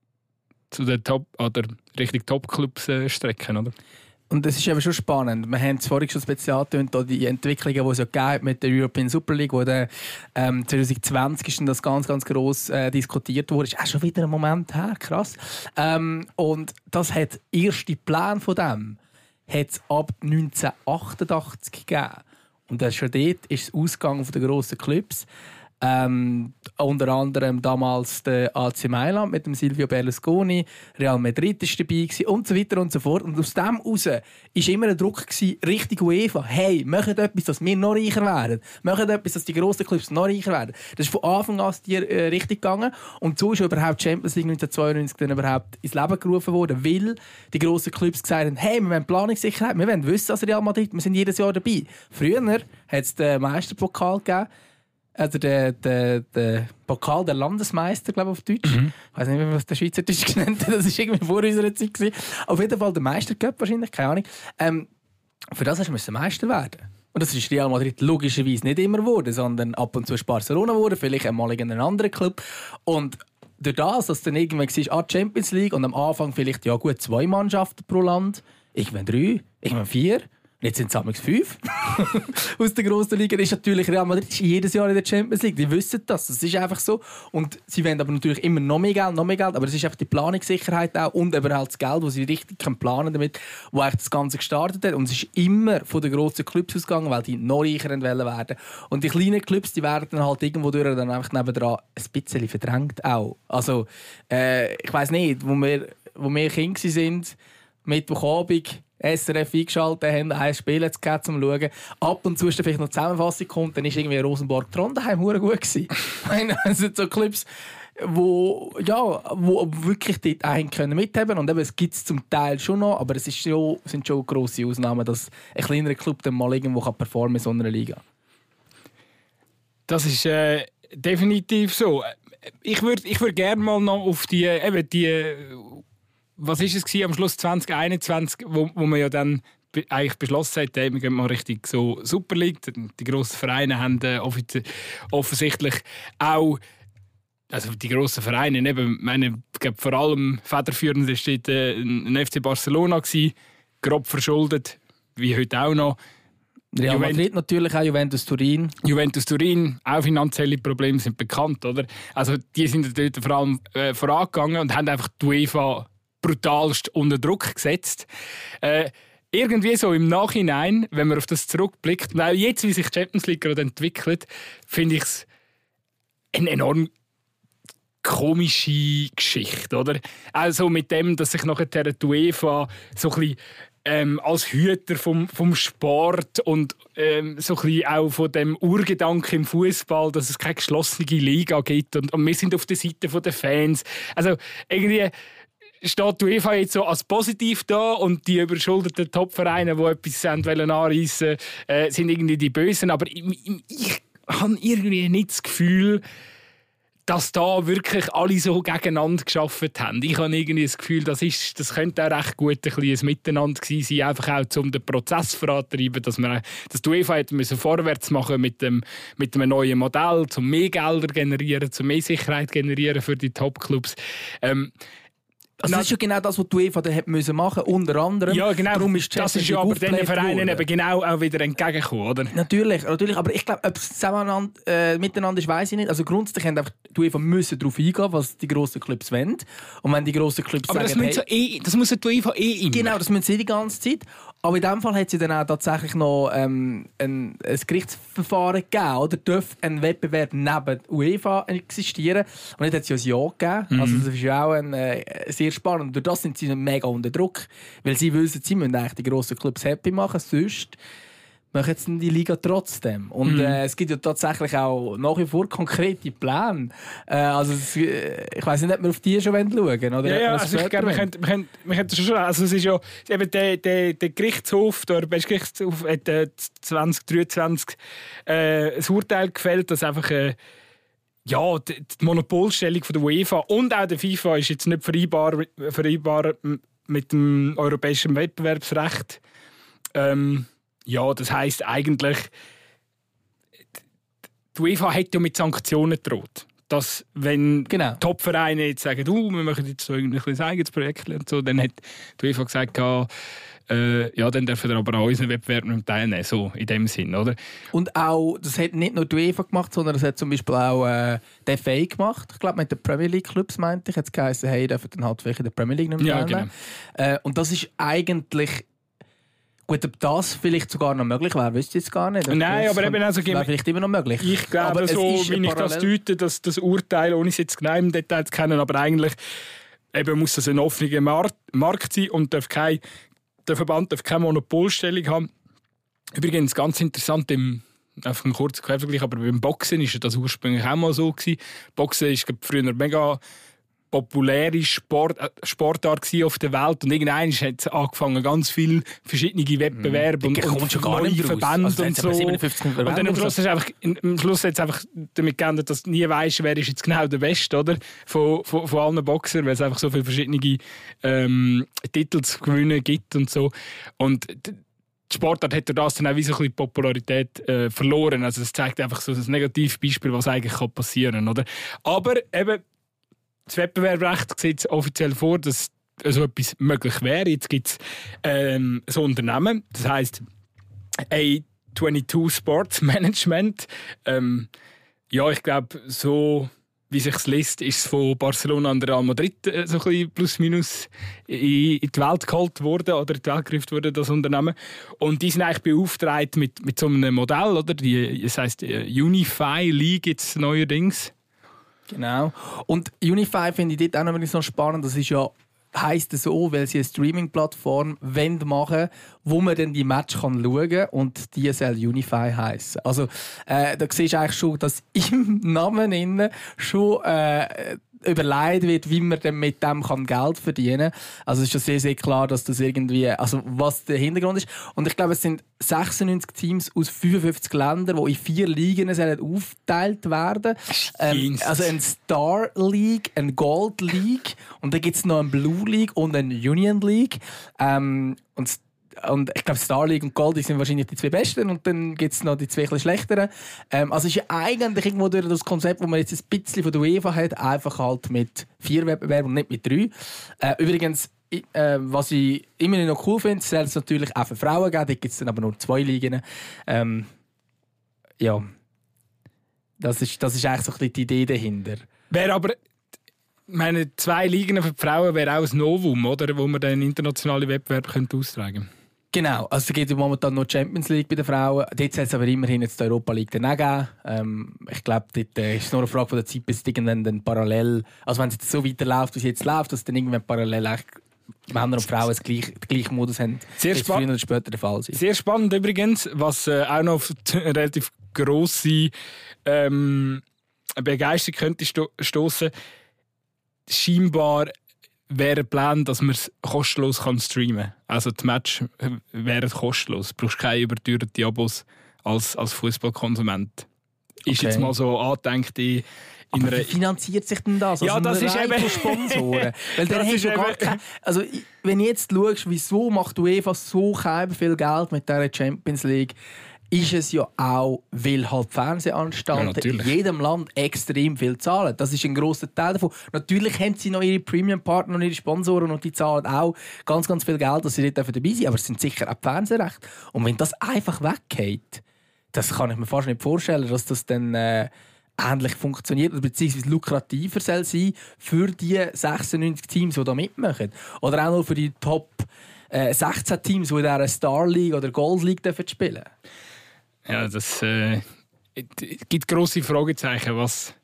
Speaker 6: zu den Top- oder Richtung Top-Clubs äh, strecken, oder?
Speaker 5: Und das ist eben schon spannend. Wir haben es vorhin schon speziell getönt, die Entwicklungen, die es ja gegeben hat mit der European Super League, wo der, ähm, zwanzig zwanzig ist das ganz, ganz gross äh, diskutiert wurde. Ist auch schon wieder ein Moment her, krass. Ähm, und das hat erste Pläne von dem hat es ab neunzehnhundertachtundachtzig gegeben. Und das schon dort ist das Ausgang der grossen Clubs. Ähm, unter anderem damals der A C Mailand mit dem Silvio Berlusconi, Real Madrid war dabei und so weiter und so fort. Und aus dem heraus war immer ein Druck Richtung UEFA. Hey, macht etwas, dass wir noch reicher werden. Macht etwas, dass die grossen Clubs noch reicher werden. Das ist von Anfang an die äh, Richtung gegangen. Und so ist überhaupt die Champions League neunzehnhundertzweiundneunzig dann überhaupt ins Leben gerufen worden, weil die grossen Clubs gesagt haben, hey, wir wollen Planungssicherheit, wir wollen wissen, dass Real Madrid, wir sind jedes Jahr dabei. Früher hat es den Meisterpokal gegeben, also der, der, der Pokal der Landesmeister, glaube ich, auf Deutsch. Mhm. Ich weiß nicht mehr, was der Schweizerdeutsch genannt hat. Das war irgendwie vor unserer Zeit gewesen. Auf jeden Fall der Meistercup wahrscheinlich, keine Ahnung. Ähm, für das musst du Meister werden. Und das ist Real Madrid logischerweise nicht immer geworden, sondern ab und zu ist Barcelona geworden, vielleicht einmal in einem anderen Club. Und durch das, dass dann irgendwann war, ah, Champions League und am Anfang vielleicht ja gut zwei Mannschaften pro Land, irgendwann drei, irgendwann vier. Jetzt sind es damals fünf aus der grossen Liga. Das ist natürlich Real Madrid ist jedes Jahr in der Champions League. Die wissen das. Das ist einfach so. Und sie wollen aber natürlich immer noch mehr Geld, noch mehr Geld. Aber es ist einfach die Planungssicherheit auch und eben halt das Geld, das sie richtig planen damit, wo eigentlich das Ganze gestartet hat. Und es ist immer von den grossen Clubs ausgegangen, weil die noch reicher werden. Und die kleinen Clubs, die werden dann halt irgendwo durch dann einfach nebendran ein bisschen verdrängt auch. Also, äh, ich weiss nicht, wo wir, wo wir Kinder sind, Mittwochabend, S R F eingeschaltet haben, ein Spiel zu geben, um zu schauen. Ab und zu ist vielleicht noch eine Zusammenfassung kommt, dann war irgendwie Rosenborg-Trondheim verdammt gut gewesen. Es sind so Clubs, wo, ja, wo wirklich dort einen können mithaben und eben, es gibt es zum Teil schon noch, aber es ist schon, sind schon grosse Ausnahmen, dass ein kleinerer Club dann mal irgendwo performen in so einer Liga.
Speaker 6: Das ist äh, definitiv so. Ich würde ich würd gerne mal noch auf die, eben die was ist es gewesen, am Schluss zwanzig einundzwanzig, wo, wo man ja dann be- eigentlich beschlossen hat, wir gehen mal richtig so Super League. Die grossen Vereine haben äh, offiz- offensichtlich auch, also die grossen Vereine, eben, meine, ich glaube, vor allem federführend war dort äh, ein F C Barcelona gewesen, grob verschuldet, wie heute auch noch.
Speaker 5: Real Madrid natürlich auch, Juventus Turin.
Speaker 6: Juventus Turin, auch finanzielle Probleme sind bekannt, oder? Also die sind dort vor allem äh, vorangegangen und haben einfach die UEFA brutalst unter Druck gesetzt. Äh, irgendwie so im Nachhinein, wenn man auf das zurückblickt, weil jetzt, wie sich die Champions League gerade entwickelt, finde ich es eine enorm komische Geschichte, oder? Also mit dem, dass sich nachher die UEFA so ein bisschen ähm, als Hüter vom, vom Sport und ähm, so ein bisschen auch von dem Urgedanken im Fußball, dass es keine geschlossene Liga gibt und, und wir sind auf der Seite der Fans. Also irgendwie steht die UEFA jetzt so als positiv da und die überschulterten Top-Vereine, die etwas anreissen wollten, äh, sind irgendwie die Bösen. Aber ich, ich, ich habe irgendwie nicht das Gefühl, dass da wirklich alle so gegeneinander gearbeitet haben. Ich habe irgendwie das Gefühl, das, ist, das könnte auch recht gut ein, ein Miteinander gewesen sein, einfach auch um den Prozess voranzutreiben, dass, man, dass die UEFA hätte müssen vorwärts machen mit dem mit einem neuen Modell, um mehr Gelder generieren, um mehr Sicherheit generieren für die Top-Clubs. Ähm,
Speaker 5: Also das ist ja genau das, was die UEFA da hätte müssen machen, unter anderem.
Speaker 6: Ja, genau.
Speaker 5: Darum ist
Speaker 6: das ist ja aber den Vereinen eben genau auch wieder entgegengekommen, oder? Natürlich,
Speaker 5: natürlich. Aber ich glaube, ob es zusammen äh, miteinander ist, weiss ich nicht. Also grundsätzlich haben einfach die UEFA müssen darauf eingehen, was die grossen Clubs wollen. Und wenn die grossen Clubs
Speaker 6: aber
Speaker 5: sagen,
Speaker 6: das, hey, so eh, das muss die UEFA eh immer.
Speaker 5: Genau, das müssen sie die ganze Zeit. Aber in diesem Fall hat sie dann auch tatsächlich noch ähm, ein, ein Gerichtsverfahren gegeben. Oder darf ein Wettbewerb neben UEFA existieren? Und jetzt hat es ja ein Ja gegeben. Mhm. Also das ist ja auch ein, äh, sehr spannend. Und durch das sind sie mega unter Druck. Weil sie wissen, sie müssen eigentlich die grossen Clubs happy machen. Sonst machen sie die Liga trotzdem. Und äh, es gibt ja tatsächlich auch nach wie vor konkrete Pläne. Äh, also es, äh, ich weiss nicht, ob wir auf die schon schauen wollen. Oder
Speaker 6: ja, ja, also ich glaube, wir können, wir können, wir können schon. Also es ist ja eben der, der, der Gerichtshof, der Europäische Gerichtshof hat äh, zwanzig dreiundzwanzig äh, ein Urteil gefällt, dass einfach äh, ja, die, die Monopolstellung von der UEFA und auch der FIFA ist jetzt nicht vereinbar, vereinbar mit dem europäischen Wettbewerbsrecht. Ähm, Ja, das heisst eigentlich, die UEFA hat ja mit Sanktionen gedroht. Dass, wenn genau. Top-Vereine jetzt sagen, oh, wir machen jetzt so ein eigenes Projekt und so, dann hat die UEFA gesagt, ja, äh, ja, dann dürfen wir aber an unseren Wettbewerb nicht teilnehmen, so in dem Sinn, oder?
Speaker 5: Und auch, das hat nicht nur die UEFA gemacht, sondern das hat zum Beispiel auch äh, die F A gemacht. Ich glaube, mit den Premier League Clubs meinte ich, hat es geheißen, hey, dürfen dann halt welche der Premier League nicht mehr
Speaker 6: ja, genau.
Speaker 5: äh, Und das ist eigentlich... Gut, ob das vielleicht sogar noch möglich wäre, wüsste ich jetzt gar nicht.
Speaker 6: Nein, aber eben also...
Speaker 5: wäre vielleicht immer noch möglich.
Speaker 6: Ich glaube, aber so wie ich das deute, dass das Urteil, ohne es jetzt genau im Detail zu kennen, aber eigentlich eben muss das ein offener Markt, Markt sein und darf kein, der Verband darf keine Monopolstellung haben. Übrigens, ganz interessant, im, einfach ein kurzer Quervergleich, aber beim Boxen war das ursprünglich auch mal so gewesen. Boxen war früher mega populäre Sport, äh, Sportart auf der Welt und irgendwann hat es angefangen, ganz viele verschiedene Wettbewerbe
Speaker 5: mm,
Speaker 6: und, und neue Verbände also und so. Und dann am Schluss, so. einfach, am Schluss hat es einfach damit geändert, dass du nie weißt, wer ist jetzt genau der Beste, oder? Von, von, von allen Boxern, weil es einfach so viele verschiedene ähm, Titel zu gewinnen gibt und so. Und die Sportart hat durch das dann auch wie so ein bisschen Popularität äh, verloren. Also das zeigt einfach so ein negatives Beispiel, was eigentlich passieren kann, oder? Aber eben das Wettbewerbsrecht sieht offiziell vor, dass so etwas möglich wäre. Jetzt gibt es ähm, so ein Unternehmen, das heisst A zweiundzwanzig Sports Management. Ähm, ja, ich glaube, so wie sich es liest, ist es von Barcelona und Real Madrid äh, so ein bisschen plus minus in, in die Welt geholt worden oder in die Welt gerufen worden, das Unternehmen. Und die sind eigentlich beauftragt mit, mit so einem Modell, oder? Die, das heisst Unify League jetzt neuerdings.
Speaker 5: Genau. Und Unify finde ich dort auch noch so spannend. Das ist ja, heisst es so, weil sie eine Streaming-Plattform machen wollen, wo man dann die Match kann schauen kann und die soll Unify heissen. Also äh, da siehst du eigentlich schon, dass im Namen innen schon äh, überlegt wird, wie man denn mit dem kann Geld verdienen kann. Also es ist schon sehr, sehr klar, dass das irgendwie, also was der Hintergrund ist. Und ich glaube, es sind sechsundneunzig Teams aus fünfundfünfzig Ländern, die in vier Ligen sollen aufgeteilt werden. Ähm, also eine Star League, eine Gold League und dann gibt es noch eine Blue League und eine Union League. Ähm, und Und ich glaube, Star League und Gold sind wahrscheinlich die zwei besten und dann gibt es noch die zwei schlechteren. Ähm, also es ist ja eigentlich irgendwo durch das Konzept, das man jetzt ein bisschen von der UEFA hat, einfach halt mit vier Wettbewerben und nicht mit drei. Äh, übrigens, äh, was ich immer noch cool finde, soll es natürlich auch für Frauen geben, da gibt es dann aber nur zwei Ligen. Ähm, ja, das ist, das ist eigentlich so ein bisschen die Idee dahinter.
Speaker 6: Wäre aber... meine, zwei Ligen für die Frauen wäre auch ein Novum, oder? Wo man dann internationale Wettbewerbe austragen könnte.
Speaker 5: Genau, also es gibt momentan noch die Champions League bei den Frauen. Dort soll es aber immerhin jetzt die Europa League dann auch geben. Ähm, ich glaube, dort äh, ist es nur eine Frage von der Zeit, bis es irgendwann dann parallel, also wenn es jetzt so weiterläuft, wie es jetzt läuft, dass es dann irgendwann parallel echt Männer und Frauen den gleichen Modus haben.
Speaker 6: Sehr
Speaker 5: das wird früher oder später der Fall sein.
Speaker 6: Sehr spannend übrigens, was äh, auch noch auf die relativ grosse ähm, Begeisterung könnte sto- stossen. Scheinbar wäre ein Plan, dass man es kostenlos kann streamen kann. Also die Match wären kostenlos. Du brauchst keine überteuerten Abos als, als Fußballkonsument. Ist
Speaker 5: Okay.
Speaker 6: jetzt mal so angedenkt in, in
Speaker 5: Aber
Speaker 6: einer...
Speaker 5: wie finanziert sich denn das?
Speaker 6: Ja,
Speaker 5: also
Speaker 6: das ist
Speaker 5: rein
Speaker 6: eben-
Speaker 5: von Sponsoren. Weil der
Speaker 6: Das
Speaker 5: hast
Speaker 6: ist
Speaker 5: ja gar
Speaker 6: eben-
Speaker 5: kein, also ich- wenn du jetzt schaust, wieso macht UEFA so viel Geld mit dieser Champions League, ist es ja auch, weil halt Fernsehanstalten
Speaker 6: Ja,
Speaker 5: in
Speaker 6: natürlich.
Speaker 5: jedem Land extrem viel zahlen. Das ist ein grosser Teil davon. Natürlich haben sie noch ihre Premium-Partner und ihre Sponsoren und die zahlen auch ganz, ganz viel Geld, dass sie dort dabei sind. Aber es sind sicher auch die Fernsehrechte. Und wenn das einfach weggeht, das kann ich mir fast nicht vorstellen, dass das dann äh, ähnlich funktioniert oder beziehungsweise lukrativer soll sein für die sechsundneunzig Teams, die da mitmachen. Oder auch noch für die Top äh, sechzehn Teams, die in dieser Star League oder Gold League dürfen spielen.
Speaker 6: Ja, das äh, gibt grosse Fragezeichen, was,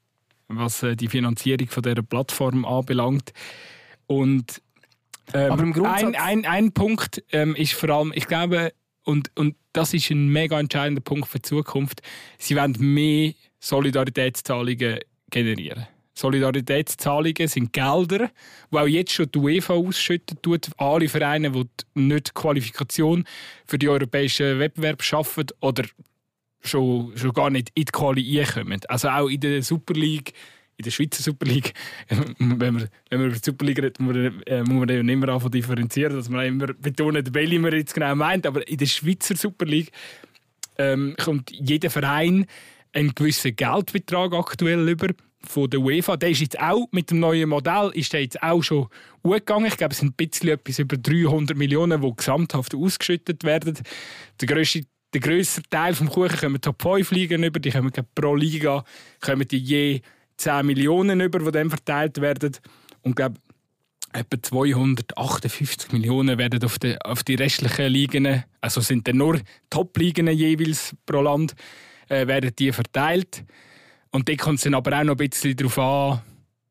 Speaker 6: was äh, die Finanzierung von dieser Plattform anbelangt. Und ähm,
Speaker 5: Aber im Grundsatz-
Speaker 6: ein, ein, ein Punkt ähm, ist vor allem, ich glaube, und, und das ist ein mega entscheidender Punkt für die Zukunft, sie wollen mehr Solidaritätszahlungen generieren. Solidaritätszahlungen sind Gelder, die auch jetzt schon die UEFA ausschüttet, tut alle Vereine, die nicht die Qualifikation für die europäischen Wettbewerbe schaffen oder schon, schon gar nicht in die Quali einkommen. Also auch in der Super League, in der Schweizer Super League, wenn man, wenn man über die Super League redet, muss man, äh, muss man ja nicht mehr anfangen differenzieren, dass man immer betonen, welche man jetzt genau meint, aber in der Schweizer Super League ähm, kommt jeder Verein einen gewissen Geldbetrag aktuell über von der UEFA. Der ist jetzt auch mit dem neuen Modell ist der jetzt auch schon gut gegangen. Ich glaube, es sind ein bisschen etwas über dreihundert Millionen, die gesamthaft ausgeschüttet werden. Der grösste, der grösste Teil des Kuchen kommen Top fünf Ligen über. Die kommen pro Liga kommen die je zehn Millionen über, die dann verteilt werden. Und ich glaube, etwa zweihundertachtundfünfzig Millionen werden auf die, auf die restlichen Ligen, also sind dann nur Top-Ligen jeweils pro Land, äh, werden die verteilt. Und da kommt es dann aber auch noch ein bisschen darauf an,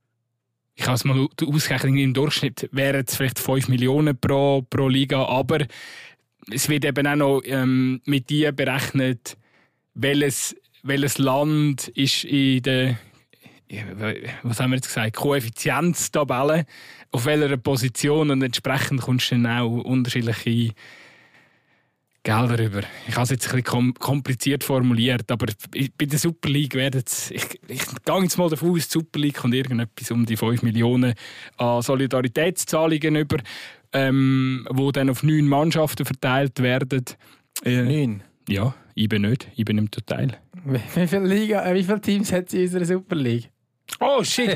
Speaker 6: ich habe es mal ausgerechnet, im Durchschnitt wären es vielleicht fünf Millionen pro, pro Liga, aber es wird eben auch noch ähm, mit dir berechnet, welches, welches Land ist in der, was haben wir jetzt gesagt, Koeffizienztabelle, auf welcher Position, und entsprechend kommst du dann auch unterschiedliche Gelder über. Ich habe es jetzt ein bisschen kompliziert formuliert, aber bei der Super League werden es, ich, ich gehe jetzt mal davon aus, die Super League kommt irgendetwas um die fünf Millionen an Solidaritätszahlungen über, ähm, die dann auf neun Mannschaften verteilt werden. Äh,
Speaker 5: Neun?
Speaker 6: Ja, ich bin nicht, ich bin im Total.
Speaker 5: Wie, wie, viele Liga, äh, wie viele Teams hat sie in unserer Super League?
Speaker 6: Oh shit!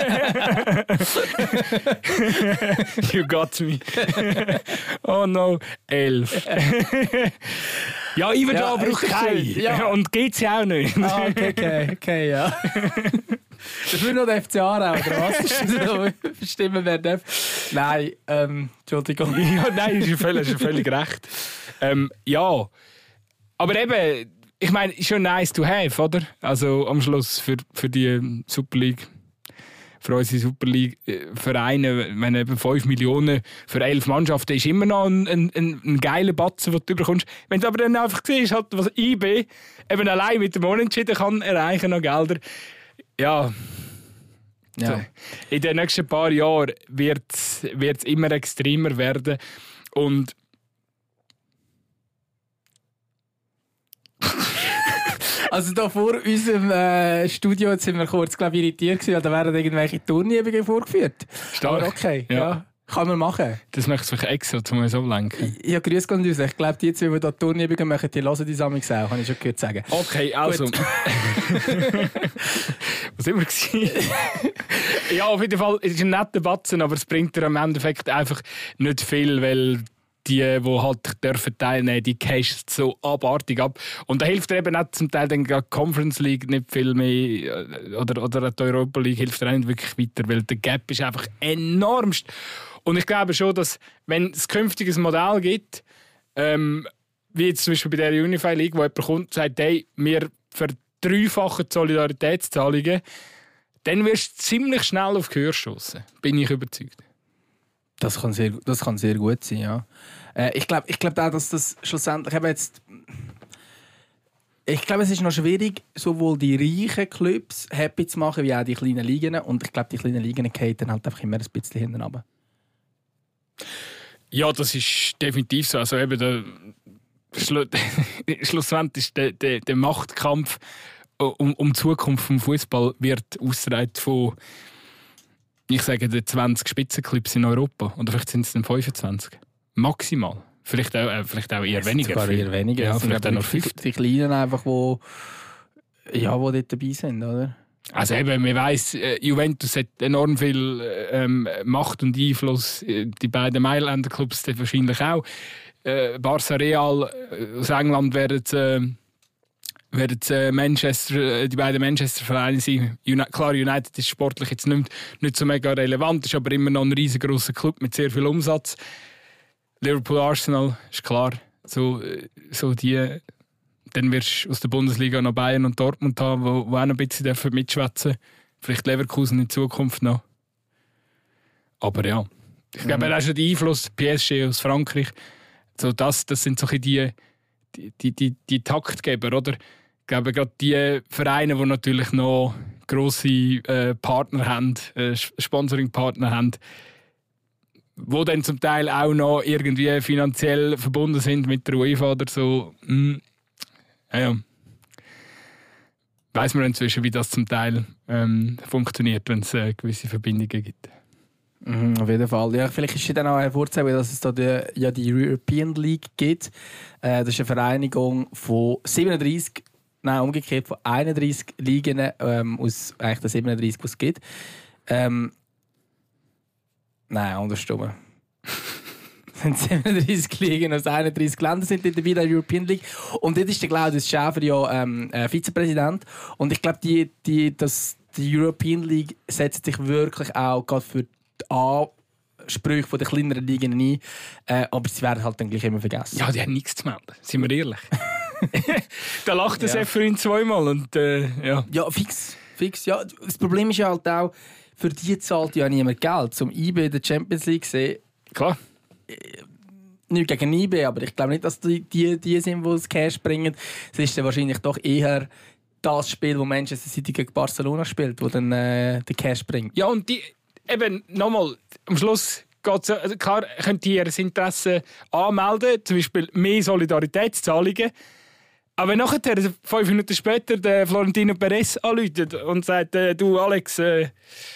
Speaker 6: You got me. Oh no, elf. Ja, Iverdar
Speaker 5: Ja,
Speaker 6: braucht
Speaker 5: ist
Speaker 6: keine.
Speaker 5: schön. Ja.
Speaker 6: Und geht's ja auch nicht.
Speaker 5: Ah, okay, okay, okay, ja. Dafür noch der F C Aarau, oder was? Ist das so? Bestimmen, wer darf? Nein, ähm, Entschuldigung.
Speaker 6: Ja, nein, ist völlig, ist völlig recht. Ähm, ja, aber eben, ich meine, ist schon nice to have, oder? Also am Schluss für, für die Super League, für unsere Super League Vereine, wenn eben fünf Millionen für elf Mannschaften ist immer noch ein, ein, ein, ein geiler Batzen, den du bekommst. Wenn du aber dann einfach siehst, halt, was I B eben allein mit dem Unentschieden kann erreichen noch Gelder, ja.
Speaker 5: Ja.
Speaker 6: In den nächsten paar Jahren wird es immer extremer werden. Und
Speaker 5: Also da vor unserem äh, Studio jetzt sind wir kurz glaub, irritiert gewesen, weil da werden irgendwelche Turnübungen vorgeführt.
Speaker 6: Stark.
Speaker 5: Aber okay, ja.
Speaker 6: Ja.
Speaker 5: Kann man machen.
Speaker 6: das möchte ich vielleicht extra zum so lenken.
Speaker 5: Ja, grüß Gott raus. Ich glaube, die zwei, die hier Turnübungen machen, die hören die Sammlung auch, kann ich schon gehört sagen.
Speaker 6: Okay, also. Was sind wir gewesen? Ja, auf jeden Fall, es ist ein netter Batzen, aber es bringt dir im Endeffekt einfach nicht viel, weil die, die halt dürfen teilnehmen, die cashen so abartig ab. Und da hilft dir eben auch zum Teil die Conference League nicht viel mehr, oder, oder die Europa League hilft dir auch nicht wirklich weiter, weil der Gap ist einfach enormst. Und ich glaube schon, dass wenn es künftiges Modell gibt, ähm, wie jetzt zum Beispiel bei der Unify League, wo jemand kommt und sagt, hey, wir verdreifachen die Solidaritätszahlungen, dann wirst du ziemlich schnell auf Gehör stossen. Bin ich überzeugt.
Speaker 5: Das kann sehr, das kann sehr gut sein, ja. Äh, ich glaube ich glaub auch, dass das schlussendlich eben jetzt... Ich glaube, es ist noch schwierig, sowohl die reichen Clubs happy zu machen, wie auch die kleinen Ligen. Und ich glaube, die kleinen Ligen fallen dann halt einfach immer ein bisschen hinten runter.
Speaker 6: Ja, das ist definitiv so. Also eben der Schlu- schlussendlich ist der, der, der Machtkampf um, um die Zukunft des Fußball wird ausgetragen von, ich sage, den zwanzig Spitzenclubs in Europa. Oder vielleicht sind es dann fünfundzwanzig. Maximal. Vielleicht auch, äh, vielleicht auch eher
Speaker 5: es
Speaker 6: weniger.
Speaker 5: Sogar eher weniger.
Speaker 6: Ja,
Speaker 5: es
Speaker 6: vielleicht auch noch
Speaker 5: die, die Kleinen einfach, wo, ja, wo dort dabei sind, oder?
Speaker 6: Also eben, man weiss, äh, Juventus hat enorm viel ähm, Macht und Einfluss. Die beiden Mailänder Clubs wahrscheinlich auch. Äh, Barca Real äh, aus England werden äh, werden äh, Manchester, äh, die beiden Manchester-Vereine sein. Uni- Klar, United ist sportlich jetzt nicht, nicht so mega relevant, ist aber immer noch ein riesengroßer Club mit sehr viel Umsatz. Liverpool, Arsenal ist klar. So, so die, dann wirst du aus der Bundesliga noch Bayern und Dortmund haben, wo, wo auch noch ein bisschen mitschwätzen dürfen. Vielleicht Leverkusen in Zukunft noch. Aber ja, ich glaube, er hat schon den Einfluss, P S G aus Frankreich. So das, das sind so die, die, die, die Taktgeber, oder? Ich glaube, gerade die Vereine, die natürlich noch grosse äh, Partner haben, äh, Sponsoring-Partner haben, die dann zum Teil auch noch irgendwie finanziell verbunden sind mit der UEFA oder so. Mm. Ja, ja. Weiss man inzwischen, wie das zum Teil ähm, funktioniert, wenn es äh, gewisse Verbindungen gibt.
Speaker 5: Mhm, auf jeden Fall. Ja, vielleicht ist es dann auch hervorzuheben, dass es da die, ja, die European League gibt. Äh, das ist eine Vereinigung von siebenunddreißig, nein, umgekehrt von einunddreißig Ligen ähm, aus eigentlich den siebenunddreißig, die es gibt. Ähm, nein, andersrum. Es sind siebenunddreißig Ligen aus einunddreißig Ländern sind dabei in der European League. Und dort ist der Claudius Schäfer ja ähm, äh, Vizepräsident. Und ich glaube, die, die, die European League setzt sich wirklich auch gerade für die Ansprüche der kleineren Ligen ein. Äh, aber sie werden halt dann gleich immer vergessen.
Speaker 6: Ja, die haben nichts zu melden, sind wir ehrlich. Da lacht der
Speaker 5: Ja.
Speaker 6: Seferin zweimal. Und, äh, ja.
Speaker 5: Ja, fix. fix ja. Das Problem ist ja halt auch, für die zahlt ja niemand Geld. Zum I B in der Champions League sehen.
Speaker 6: Klar.
Speaker 5: Nicht gegen I B, aber ich glaube nicht, dass die, die, die sind, die das Cash bringen. Es ist dann wahrscheinlich doch eher das Spiel, das Manchester City gegen Barcelona spielt, das dann äh, den Cash bringt.
Speaker 6: Ja, und die, eben, nochmal, am Schluss geht's, also klar, könnt ihr ihr Interesse anmelden, zum Beispiel mehr Solidaritätszahlungen. Aber nachher, fünf Minuten später, der Florentino Perez anruft und sagt, äh, du Alex, äh,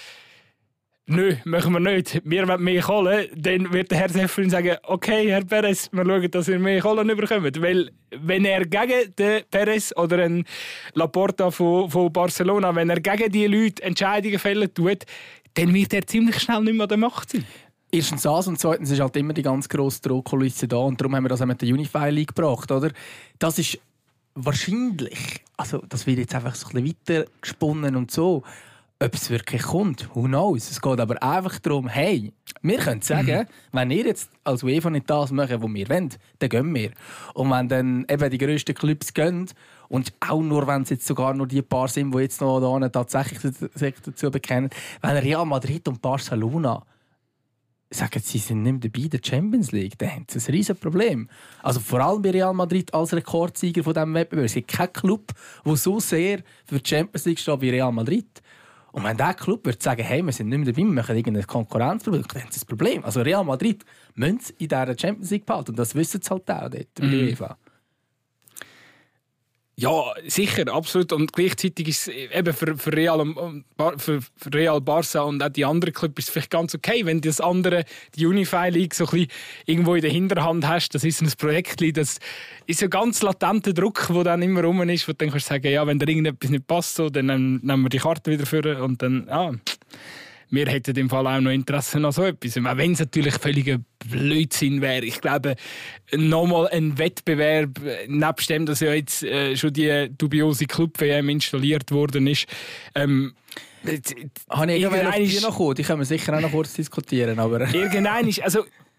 Speaker 6: nö, machen wir nicht, wir wollen mehr Kohle, dann wird der Herr Seferin sagen, okay, Herr Perez, wir schauen, dass ihr mehr Kohle bekommt. Weil, wenn er gegen den Perez oder einen Laporta von, von Barcelona, wenn er gegen die Leute Entscheidungen fällen tut, dann wird er ziemlich schnell nicht mehr an der Macht sein.
Speaker 5: Erstens das und zweitens ist halt immer die ganz grosse Drohkulisse da und darum haben wir das auch mit der Unify League gebracht, oder? Das ist wahrscheinlich, also das wird jetzt einfach so ein bisschen weiter gesponnen und so, ob es wirklich kommt, who knows. Es geht aber einfach darum, hey, wir können sagen, mhm. wenn ihr jetzt als UEFA nicht das macht, was wir wollen, dann gehen wir. Und wenn dann eben die grössten Clubs gehen, und auch nur, wenn es jetzt sogar nur die paar sind, die jetzt noch da tatsächlich sich dazu bekennen, wenn Real Madrid und Barcelona sagen, sie sind nicht mehr dabei in der Champions League, dann haben sie ein riesiges Problem. Also vor allem bei Real Madrid als Rekordsieger von diesem Wettbewerb. Es gibt keinen Club, der so sehr für die Champions League steht wie Real Madrid. Und wenn dieser Club würde sagen, hey, wir sind nicht mehr dabei, wir machen irgendein Konkurrenzproblem, dann haben sie das Problem. Also Real Madrid müssen sie in dieser Champions League behalten. Und das wissen sie halt auch dort bei der UEFA.
Speaker 6: Ja, sicher, absolut. Und gleichzeitig ist es eben für, für, Real, für, für Real Barca und auch die anderen Clubs ist es vielleicht ganz okay, wenn das andere, die Unify League, so ein bisschen irgendwo in der Hinterhand hast. Das ist ein Projekt, das ist ein ganz latenter Druck, der dann immer rum ist, wo du dann kannst sagen, ja, wenn dir irgendetwas nicht passt, so, dann nehmen wir die Karte wieder vor und dann, ja, wir hätten im Fall auch noch Interesse an so etwas. Wenn es natürlich völliger Blödsinn wäre. Ich glaube, nochmal ein Wettbewerb, nebst dem, dass ja jetzt äh, schon die dubiose Club-W M installiert worden ist. Ähm,
Speaker 5: Habe ich irgendwann auf die noch kommen? Die können wir sicher auch noch kurz diskutieren. Aber
Speaker 6: irgendein ist, also,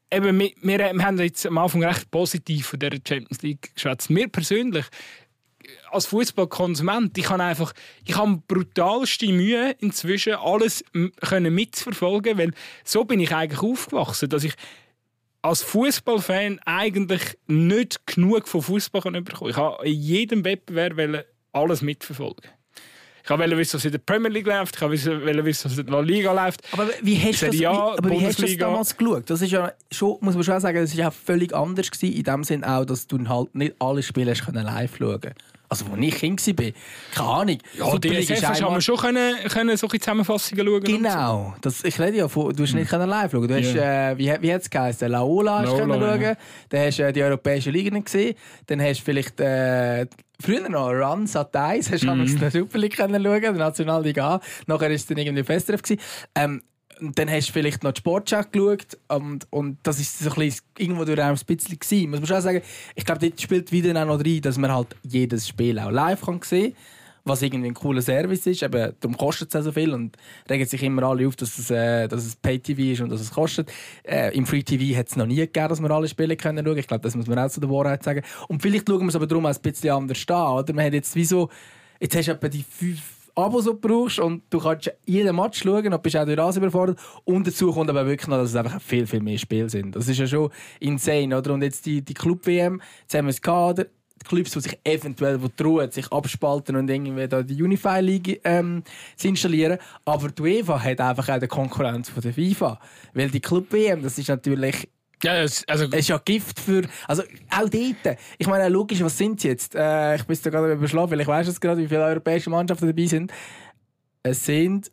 Speaker 6: eben, wir, wir, wir haben jetzt am Anfang recht positiv von dieser Champions League geschätzt. Mir persönlich, als Fußballkonsument, ich habe einfach, ich habe brutalste Mühe inzwischen, alles können mitzuverfolgen, weil so bin ich eigentlich aufgewachsen, dass ich als Fußballfan eigentlich nicht genug von Fußball bekommen konnte. Ich habe in jedem Wettbewerb alles mitverfolgen. Ich wollte wissen, was in der Premier League läuft, ich wollte wissen, was in der La Liga läuft.
Speaker 5: Aber wie hast du das, wie,
Speaker 6: A,
Speaker 5: aber wie hast du das damals geschaut? Das ist ja schon, muss man schon sagen, das war ja völlig anders gewesen, in dem Sinne auch, dass du halt nicht alle Spiele live schauen konntest. Also, als ich Kind war, keine Ahnung.
Speaker 6: Ja, die S F haben wir schon können, können solche Zusammenfassungen schauen.
Speaker 5: Genau.
Speaker 6: So.
Speaker 5: Das, ich rede ja von, du hast nicht hm. live schauen. Du hast, yeah. äh, wie wie hat es geheißen? Laola hast du schauen. Ja. Dann hast du äh, die europäische Liga nicht gesehen. Dann hast du vielleicht äh, früher noch Run Sat eins, hast du mm. in der Super League schauen, der Nationalliga A. Nachher war es dann irgendwie Festreff. Ähm, dann hast du vielleicht noch die Sportschau geschaut und, und das ist so ein bisschen, irgendwo durch ein bisschen gewesen. Muss man schon sagen, ich glaube, dort spielt wieder auch noch rein, dass man halt jedes Spiel auch live kann sehen kann, was irgendwie ein cooler Service ist. Eben, darum kostet es auch so viel und regen sich immer alle auf, dass es, äh, dass es Pay-T V ist und dass es kostet. Äh, Im Free-T V hat es noch nie gegeben, dass wir alle Spiele können schauen. Ich glaube, das muss man auch zu der Wahrheit sagen. Und vielleicht schauen wir es aber darum auch ein bisschen anders an. Oder? Man hat jetzt wie so, jetzt hast du etwa die fünf Abos, die du brauchst und du kannst jeden Match schauen und bist auch durch das überfordert. Und dazu kommt aber wirklich noch, dass es einfach viel, viel mehr Spiele sind. Das ist ja schon insane, oder? Und jetzt die, die Club-W M, jetzt haben wir das Kader, die Clubs, die sich eventuell die trauen, sich abspalten und irgendwie da die Unify League ähm, zu installieren. Aber die UEFA hat einfach auch die Konkurrenz von der FIFA. Weil die Club-W M, das ist natürlich...
Speaker 6: Ja, also,
Speaker 5: es ist ja Gift für... Also auch dort. Ich meine, logisch, was sind sie jetzt? Äh, ich bin da gerade überschlagen, weil ich weiss jetzt gerade, wie viele europäische Mannschaften dabei sind. Es sind...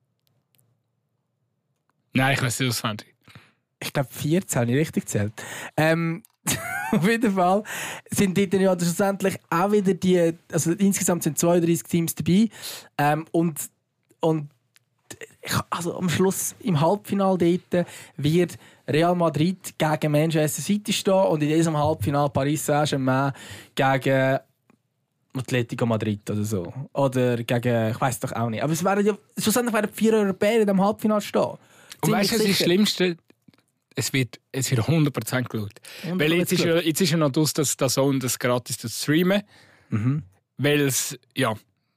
Speaker 6: Nein, ich weiß nicht, was fand ich.
Speaker 5: Ich glaube vierzehn, habe ich richtig gezählt. Ähm, auf jeden Fall sind dort ja schlussendlich auch wieder die... Also insgesamt sind zweiunddreißig Teams dabei. Ähm, und, und also am Schluss im Halbfinale dort wird Real Madrid gegen Manchester City stehen und in diesem Halbfinale Paris Saint-Germain gegen Atletico Madrid oder so. Oder gegen, ich weiß doch auch nicht. Aber es wären ja, schlussendlich wären vier Europäer in dem Halbfinale stehen.
Speaker 6: Und weißt du, was ist das Schlimmste? Es wird, es wird hundert Prozent geschaut. Weil jetzt ist, ja, jetzt ist ja noch das, dass das Zone das gratis zu streamen. Mhm. Weil es, ja...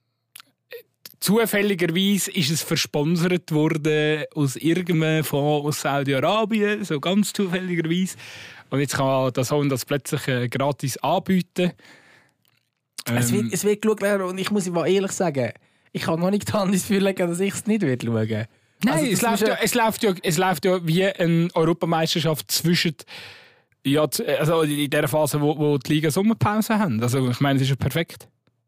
Speaker 6: Zufälligerweise ist es versponsert worden aus irgendeinem Fonds aus Saudi-Arabien, so ganz zufälligerweise. Und jetzt kann das Zone das plötzlich äh, gratis anbieten. Ähm,
Speaker 5: es, wird, es wird geschaut und ich muss mal ehrlich sagen, ich kann noch nicht das Gefühl legen, dass ich es nicht schauen werde.
Speaker 6: Nein,
Speaker 5: also,
Speaker 6: es, läuft ja, es, läuft ja, es läuft ja wie eine Europameisterschaft zwischen, ja, also in der Phase, wo, wo die Liga Sommerpause haben. Also ich meine, es ist ja perfekt.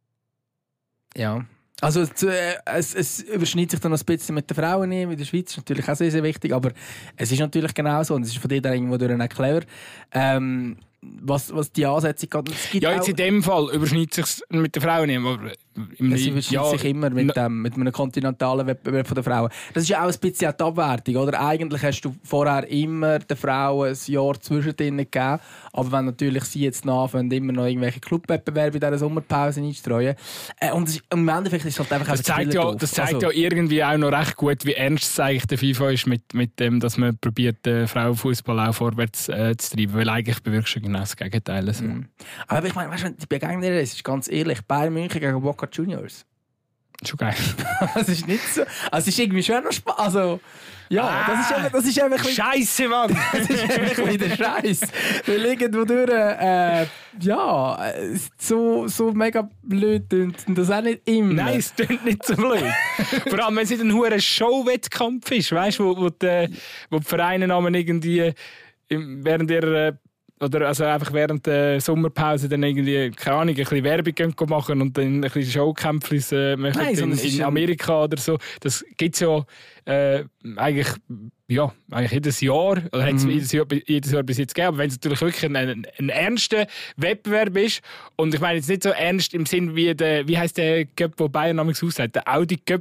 Speaker 5: Ja. Also äh, es, es überschneidet sich dann noch ein bisschen mit den Frauen in der Schweiz, ist natürlich auch sehr, sehr wichtig, aber es ist natürlich genau so und es ist von dir dann irgendwo durch auch clever. Ähm, was, was die Ansetzung geht.
Speaker 6: Ja, jetzt in dem Fall überschneidet es sich mit den Frauen nicht, aber im
Speaker 5: es überschneidet ja, sich immer mit, dem, mit einem kontinentalen Wettbewerb der Frauen. Das ist ja auch ein bisschen die Abwertung, oder? Eigentlich hast du vorher immer den Frauen ein Jahr zwischendrin gegeben, aber wenn natürlich sie jetzt nachfangen, immer noch irgendwelche Clubwettbewerbe in dieser Sommerpause einzustreuen. Äh, und ist, im Endeffekt ist es halt einfach
Speaker 6: das zeigt ja, das zeigt also, ja irgendwie auch noch recht gut, wie ernst es eigentlich der FIFA ist mit, mit dem, dass man probiert, den Frauenfußball auch vorwärts äh, zu treiben, weil eigentlich bewirkt schon genau das Gegenteil. So. Mhm.
Speaker 5: Aber ich meine, weißt du, die Begegnung ist ganz ehrlich, Bayern München gegen Boca Juniors.
Speaker 6: Schon geil.
Speaker 5: Das ist nicht so. Also es ist irgendwie schon noch Spaß. Also, ja, ah, das ist einfach, das ist einfach
Speaker 6: Scheiße, Mann!
Speaker 5: Das ist einfach wieder Scheiß. Weil irgendwo durch, äh, ja, so, so mega blöd und das auch nicht immer.
Speaker 6: Nein, es klingt nicht so blöd. Vor allem, wenn es nicht ein hoher Show-Wettkampf ist, weißt du, wo, wo, die, wo die Vereine irgendwie während ihrer oder also einfach während der Sommerpause dann irgendwie, keine Ahnung, ein bisschen Werbung machen und dann ein bisschen Showkämpfe äh, machen in, in Amerika oder so. Das gibt es ja äh, eigentlich, ja, eigentlich jedes Jahr, oder hat es mhm. jedes, Jahr, jedes Jahr bis jetzt gegeben. Aber wenn es natürlich wirklich ein, ein, ein ernster Wettbewerb ist, und ich meine jetzt nicht so ernst im Sinn wie der, wie heisst der Cup, wo Bayern namens aussagt, der Audi Cup,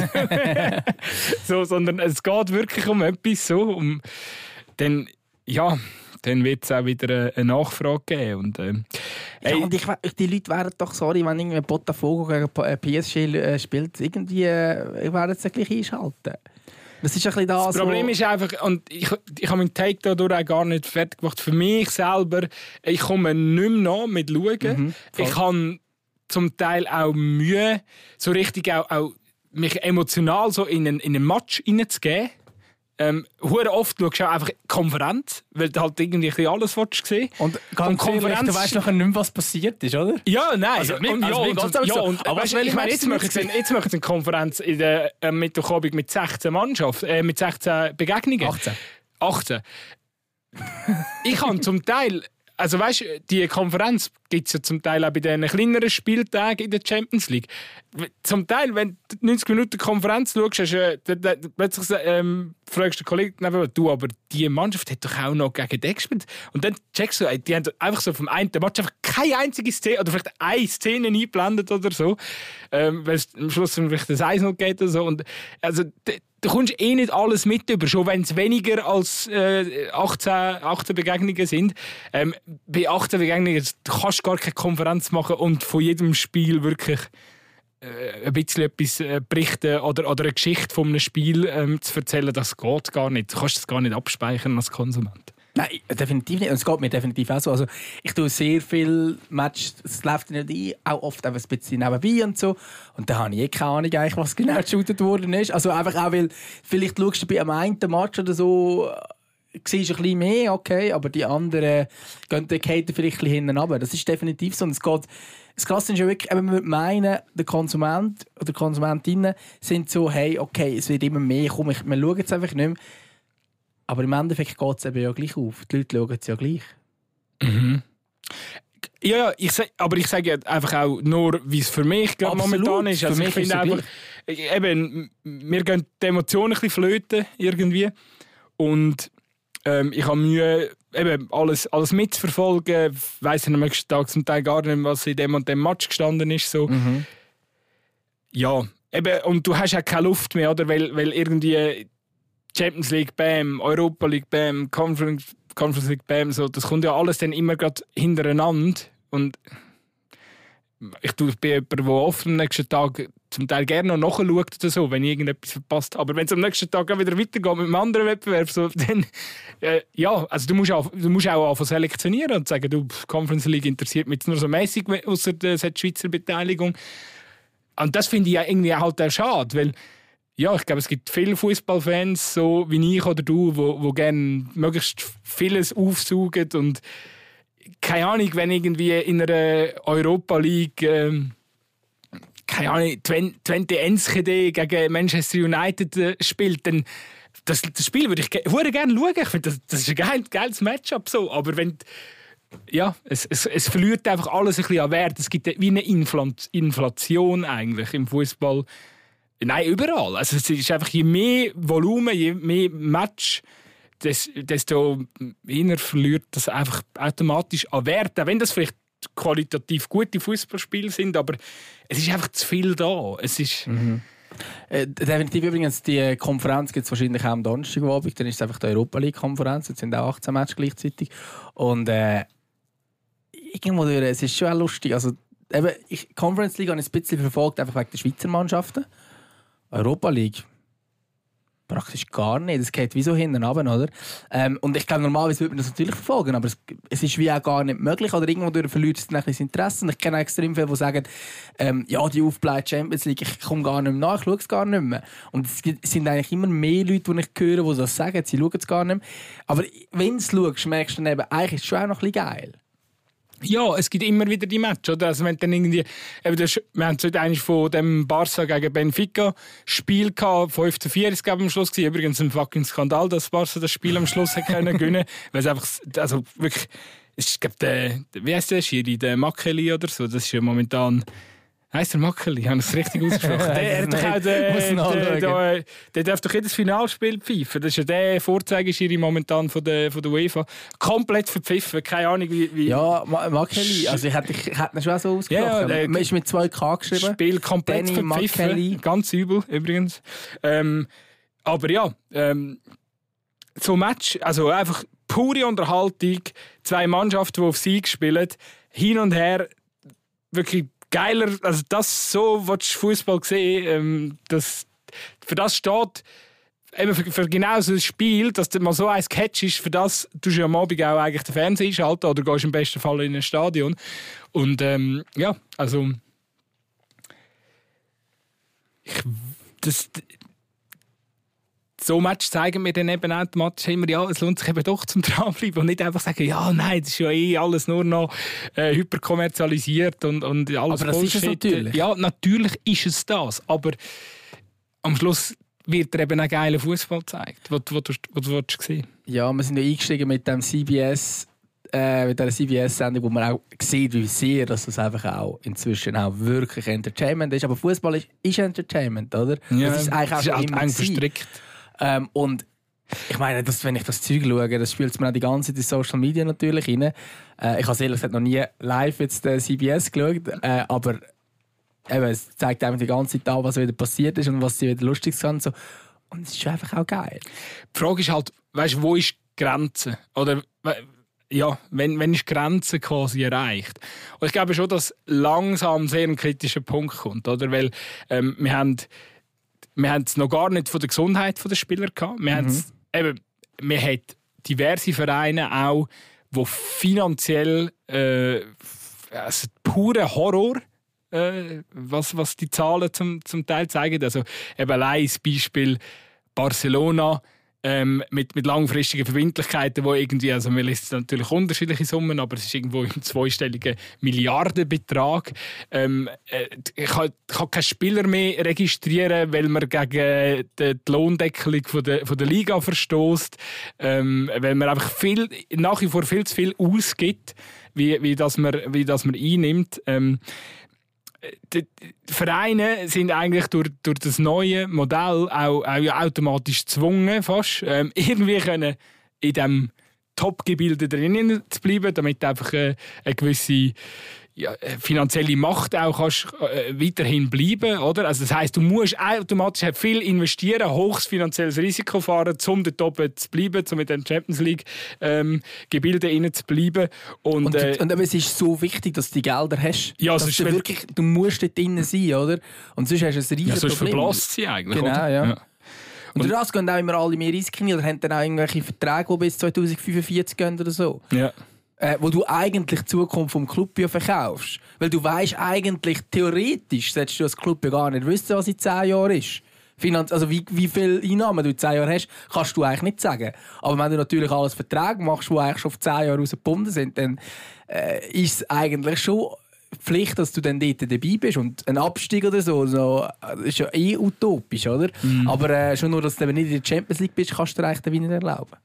Speaker 6: so, sondern es geht wirklich um etwas so, um dann, ja, dann wird es auch wieder eine Nachfrage geben. Und, äh,
Speaker 5: ja, und ich, die Leute wären doch, sorry, wenn irgendwie Botafogo gegen P S G spielt, irgendwie äh, werden sie gleich einschalten. Das ist ein bisschen das,
Speaker 6: das Problem
Speaker 5: wo...
Speaker 6: ist einfach, und ich, ich habe meinen Take dadurch auch gar nicht fertig gemacht. Für mich selber, ich komme nicht mehr nach mit Schauen.
Speaker 5: Mhm,
Speaker 6: ich habe zum Teil auch Mühe, so richtig auch, auch mich emotional so in einen, in einen Match hineinzugeben. Ähm, hure oft schaust du auch einfach Konferenz, weil du halt irgendwie ein bisschen alles sehen.
Speaker 5: Und ganz
Speaker 6: und
Speaker 5: ehrlich, du weißt nachher nicht mehr, was passiert ist, oder?
Speaker 6: Ja, nein.
Speaker 5: Also, mir-
Speaker 6: und,
Speaker 5: also,
Speaker 6: ja,
Speaker 5: mir
Speaker 6: und,
Speaker 5: geht's auch
Speaker 6: ja,
Speaker 5: so.
Speaker 6: und,
Speaker 5: Aber
Speaker 6: weißt,
Speaker 5: welche
Speaker 6: ich meine, jetzt
Speaker 5: Matches
Speaker 6: machen sie jetzt machen sie eine Konferenz in der äh, Mittwochabend mit sechzehn Mannschaften, äh, mit sechzehn Begegnungen.
Speaker 5: achtzehn.
Speaker 6: achtzehn. Ich habe zum Teil, also weißt, die Konferenz gibt es ja zum Teil auch bei diesen kleineren Spieltagen in der Champions League. Zum Teil, wenn du neunzig Minuten Konferenz schaust, hast du, dann, dann, plötzlich ähm, fragst du den Kollegen neben, du, aber die Mannschaft hat doch auch noch gegen den gespielt. Und dann checkst du, die haben einfach so vom einen Match einfach keine einzige Szene, oder vielleicht eine Szene eingeblendet oder so, ähm, weil es am Schluss vielleicht das eins null geht oder so. Und, also, du kommst eh nicht alles mit über, schon wenn es weniger als äh, achtzehn, achtzehn Begegnungen sind. Ähm, bei achtzehn Begegnungen du kannst gar keine Konferenz machen und von jedem Spiel wirklich äh, ein bisschen etwas äh, berichten oder, oder eine Geschichte von einem Spiel ähm, zu erzählen. Das geht gar nicht. Du kannst das gar nicht abspeichern als Konsument.
Speaker 5: Nein, definitiv nicht. Und es geht mir definitiv auch so. Also, ich tue sehr viel Match, es läuft nicht ein, auch oft einfach ein bisschen nebenbei und so. Und da habe ich eh keine Ahnung, eigentlich, was genau geshootet worden ist. Also einfach auch, weil vielleicht schaust du bei einem einen Match oder so, siehst du ein bisschen mehr, okay, aber die anderen gehen die Kette vielleicht ein bisschen hinten runter. Das ist definitiv so. Und es geht, das Krasse ist ja wirklich, wenn wir meinen, der Konsument oder die Konsumentinnen sind so, hey, okay, es wird immer mehr, komm, ich, wir schauen es einfach nicht mehr. Aber im Endeffekt geht es eben ja gleich auf. Die Leute schauen es ja gleich.
Speaker 6: Mhm. Ja, ja, ich sag, aber ich sage einfach auch nur, wie es für mich gerade momentan ist. Also
Speaker 5: für
Speaker 6: ich
Speaker 5: mich
Speaker 6: finde einfach, eben, mir gehen die Emotionen ein bisschen flöten irgendwie. Und ähm, ich habe Mühe, eben alles, alles mitzuverfolgen. Ich weiss am nächsten Tag zum Teil gar nicht, was in dem und dem Match gestanden ist. So.
Speaker 5: Mhm.
Speaker 6: Ja, eben, und du hast auch keine Luft mehr, oder? Weil, weil irgendwie Champions League, bam, Europa League, bam, Conference, Conference League, bam, so, das kommt ja alles dann immer gerade hintereinander. Und ich bin jemand, der oft am nächsten Tag zum Teil gerne noch nachschaut oder so, wenn ich irgendetwas verpasst. Aber wenn es am nächsten Tag auch wieder weitergeht mit einem anderen Wettbewerb, so, dann, äh, ja, also du musst auch, du musst auch anfangen selektionieren und sagen, du, Conference League interessiert mich jetzt nur so mäßig, außer es hat Schweizer Beteiligung. Und das finde ich ja irgendwie halt auch schade, weil ja, ich glaube, es gibt viele Fußballfans, so wie ich oder du, wo, wo gerne möglichst vieles aufsaugen und keine Ahnung, wenn irgendwie in einer Europa League ähm, keine Ahnung, Twente Enschede gegen Manchester United äh, spielt, dann das, das Spiel würde ich ge- gerne schauen. Ich finde, das, das ist ein geil, geiles Matchup so, aber wenn ja, es, es, es verliert einfach alles ein bisschen an Wert. Es gibt wie eine Infl- Inflation eigentlich im Fußball. Nein, überall. Also es ist einfach, je mehr Volumen, je mehr Match, desto eher verliert das einfach automatisch an Wert. Auch wenn das vielleicht qualitativ gute Fußballspiele sind, aber es ist einfach zu viel da. Es ist
Speaker 5: Mhm. Äh, definitiv übrigens, die Konferenz gibt es wahrscheinlich auch am Donnerstagabend. Dann ist es einfach die Europa League-Konferenz. Jetzt sind auch achtzehn Matches gleichzeitig. Und äh, irgendwo durch, es ist schon auch lustig. Also, eben, ich, Conference League habe ich ein bisschen verfolgt, einfach wegen der Schweizer Mannschaften. Europa League praktisch gar nicht. Es geht wie so hinten runter, oder? Ähm, und ich glaube, normalerweise würde man das natürlich verfolgen, aber es, es ist wie auch gar nicht möglich. Oder irgendwo durch verliert es dann ein bisschen das Interesse. Und ich kenne extrem viele, die sagen, ähm, ja, die aufbleibt Champions League, ich komme gar nicht mehr nach, ich schaue es gar nicht mehr. Und es sind eigentlich immer mehr Leute, die ich höre, die das sagen, sie schauen es gar nicht mehr. Aber wenn du es schaust, merkst du dann eben, eigentlich ist es schon auch noch ein bisschen geil.
Speaker 6: Ja, es gibt immer wieder die Match, oder? Also wenn dann irgendwie, eben das, wir haben heute eigentlich von dem Barca gegen Benfica Spiel gehabt, fünf zu vier ist es am Schluss gewesen. Übrigens ein fucking Skandal, dass Barca das Spiel am Schluss hat können gewinnen, weil es einfach, also wirklich, ich glaube der, wie heißt der Schiri, der Makeli oder so, das ist ja momentan. Heißt der Makeli? Ich habe es richtig ausgesprochen. Der, hat doch auch den, der, der, der darf doch jedes Finalspiel pfeifen. Das ist ja der Vorzeigeschiri momentan von der, von der UEFA. Komplett verpfiffen. Keine Ahnung, wie. wie
Speaker 5: ja, Makeli. Also ich hätte, ich hätte ihn schon auch so ausgesprochen.
Speaker 6: Ja, ja,
Speaker 5: man ist mit zwei K geschrieben.
Speaker 6: Spiel komplett
Speaker 5: Danny
Speaker 6: verpfiffen.
Speaker 5: Makeli.
Speaker 6: Ganz übel, übrigens. Ähm, aber ja, ähm, so ein Match, also einfach pure Unterhaltung. Zwei Mannschaften, die auf Sieg spielen. Hin und her. Wirklich geiler, also das so, was du Fußball gesehen, ähm, das, für das steht eben für, für genau so ein Spiel, dass du mal so ein Catch ist, für das tust du am Abend auch eigentlich den Fernseher einschalten oder gehst im besten Fall in ein Stadion. Und ähm, ja, also ich, das, so Matches zeigen mir dann eben automatisch immer, ja, es lohnt sich eben doch zum Dranbleiben und nicht einfach sagen, ja, nein, das ist ja eh alles nur noch äh, hyperkommerzialisiert und, und alles
Speaker 5: aber das
Speaker 6: Bullshit.
Speaker 5: ist es natürlich.
Speaker 6: Ja, natürlich ist es das, aber am Schluss wird dir eben auch geiler Fußball gezeigt, was du willst sehen.
Speaker 5: Ja, wir sind ja eingestiegen mit dem C B S, äh, mit dieser C B S-Sendung, wo man auch sieht, wie sehr dass das einfach auch inzwischen auch wirklich Entertainment ist. Aber Fußball ist, ist Entertainment, oder?
Speaker 6: Ja,
Speaker 5: das ist eigentlich auch
Speaker 6: das ist
Speaker 5: schon
Speaker 6: halt
Speaker 5: immer
Speaker 6: eng
Speaker 5: gewesen.
Speaker 6: verstrickt.
Speaker 5: Ähm, und ich meine, dass, wenn ich das Zeug schaue, das spielt mir auch die ganze Zeit in Social Media natürlich rein. Äh, ich habe ehrlich gesagt noch nie live jetzt den C B S geschaut, äh, aber eben, es zeigt einem die ganze Zeit an, was wieder passiert ist und was sie wieder lustig sind. So. Und es ist schon einfach auch geil.
Speaker 6: Die Frage ist halt, weißt, wo ist die Grenze? Oder ja, wenn, wenn ist die Grenze quasi erreicht? Und ich glaube schon, dass langsam sehr ein kritischer Punkt kommt, oder? Weil ähm, wir haben wir haben es noch gar nicht von der Gesundheit der Spieler gehabt. Wir mhm. eben, wir haben diverse Vereine auch, die finanziell äh, also purer Horror, äh, was, was die Zahlen zum, zum Teil zeigen. Also eben allein das Beispiel Barcelona ähm, mit, mit langfristigen Verbindlichkeiten, wo irgendwie, also man liest natürlich unterschiedliche Summen, aber es ist irgendwo im zweistelligen Milliardenbetrag. Ähm, äh, ich kann, kann keinen Spieler mehr registrieren, weil man gegen die, die Lohndeckelung von der, von der Liga verstößt, ähm, weil man einfach viel, nach wie vor viel zu viel ausgibt, wie, wie, das, man, wie das man einnimmt. Ähm, Die Vereine sind eigentlich durch, durch das neue Modell auch, auch automatisch gezwungen, fast, ähm, irgendwie können in diesem Top-Gebilde drinnen zu bleiben, damit einfach äh, eine gewisse ja, finanzielle Macht auch kannst, äh, weiterhin bleiben, oder? Also das heisst, du musst automatisch viel investieren, hohes finanzielles Risiko fahren, um dort oben zu bleiben, um mit dem Champions League ähm, Gebilde innen zu bleiben. Und,
Speaker 5: und,
Speaker 6: äh,
Speaker 5: und aber es ist so wichtig, dass du die Gelder hast.
Speaker 6: Ja,
Speaker 5: dass
Speaker 6: sonst
Speaker 5: du, wirklich, du musst dort drinnen sein, oder? Und sonst hast du ein riesiges
Speaker 6: ja, sonst
Speaker 5: Problem.
Speaker 6: verblasst sie eigentlich,
Speaker 5: genau,
Speaker 6: oder?
Speaker 5: Ja.
Speaker 6: Ja.
Speaker 5: Und durch das gehen auch immer alle mehr Risiken oder haben dann auch irgendwelche Verträge, die bis zwanzig fünfundvierzig gehen oder so.
Speaker 6: Ja.
Speaker 5: Äh, wo du eigentlich die Zukunft vom Club ja verkaufst. Weil du weißt eigentlich, theoretisch solltest du als Club ja gar nicht wissen, was in zehn Jahren ist. Finanz- also wie, wie viele Einnahmen du in zehn Jahren hast, kannst du eigentlich nicht sagen. Aber wenn du natürlich alles Verträge machst, die eigentlich schon auf zehn Jahre rausgebunden sind, dann äh, ist es eigentlich schon Pflicht, dass du dann dort dabei bist. Und ein Abstieg oder so, so das ist ja eh utopisch, oder? Mhm. Aber äh, schon nur, dass du eben nicht in der Champions League bist, kannst du dir eigentlich den nicht erlauben.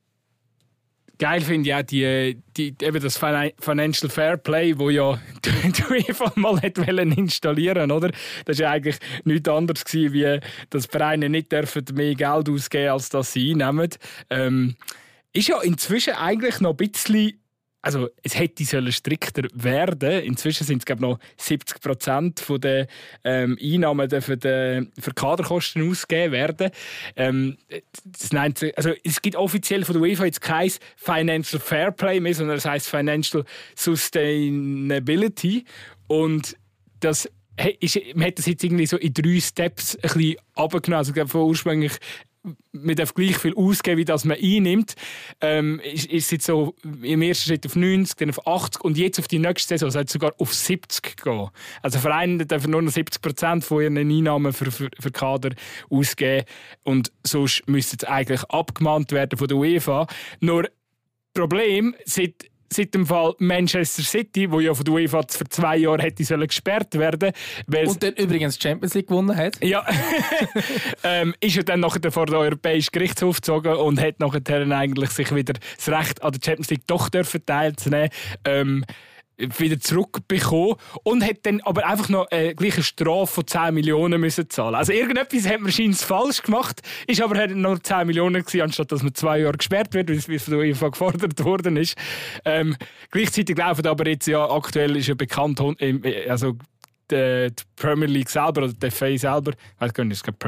Speaker 6: Geil finde ich auch die, die, eben das Financial Fair Play, wo ja die UEFA mal hat installieren, oder? Das war ja eigentlich nichts anderes gewesen, wie dass Vereine nicht dürfen mehr Geld ausgeben, als das sie einnehmen. Ähm, ist ja inzwischen eigentlich noch ein bisschen. Also, es hätte sollen strikter werden. Inzwischen sind es, glaube ich, noch siebzig Prozent der ähm, Einnahmen für, die, für Kaderkosten ausgegeben werden. Ähm, das nennt sich, also, es gibt offiziell von der UEFA jetzt kein Financial Fairplay mehr, sondern es heisst Financial Sustainability. Und das ist, man hat das jetzt irgendwie so in drei Steps ein bisschen runtergenommen. Also, ich glaube, von ursprünglich man darf gleich viel ausgeben, wie das man einnimmt. Ähm, ist, ist jetzt so im ersten Schritt auf neunzig, dann auf achtzig und jetzt auf die nächste Saison soll es sogar auf siebzig gehen. Also Vereine dürfen nur noch siebzig Prozent von ihren Einnahmen für, für, für Kader ausgeben und sonst müsste es eigentlich abgemahnt werden von der UEFA. Nur Problem, seit Seit dem Fall Manchester City, wo ja von der UEFA für zwei Jahre hätte sollen gesperrt werden.
Speaker 5: Und dann übrigens die Champions League gewonnen hat.
Speaker 6: Ja, ähm, ist er dann nachher vor den Europäischen Gerichtshof gezogen und hat nachher eigentlich sich wieder das Recht an der Champions League doch teilzunehmen. Ähm, wieder zurückbekommen und hat dann aber einfach noch eine gleiche Strafe von zehn Millionen müssen zahlen. Also irgendetwas hat man wahrscheinlich falsch gemacht, ist aber nur zehn Millionen gewesen, anstatt dass man zwei Jahre gesperrt wird, wie es von der UEFA gefordert worden ist. Ähm, gleichzeitig laufen aber jetzt ja aktuell ist ja bekannt, also die, die Premier League selber oder die F A selber, ich weiß gar nicht, es gibt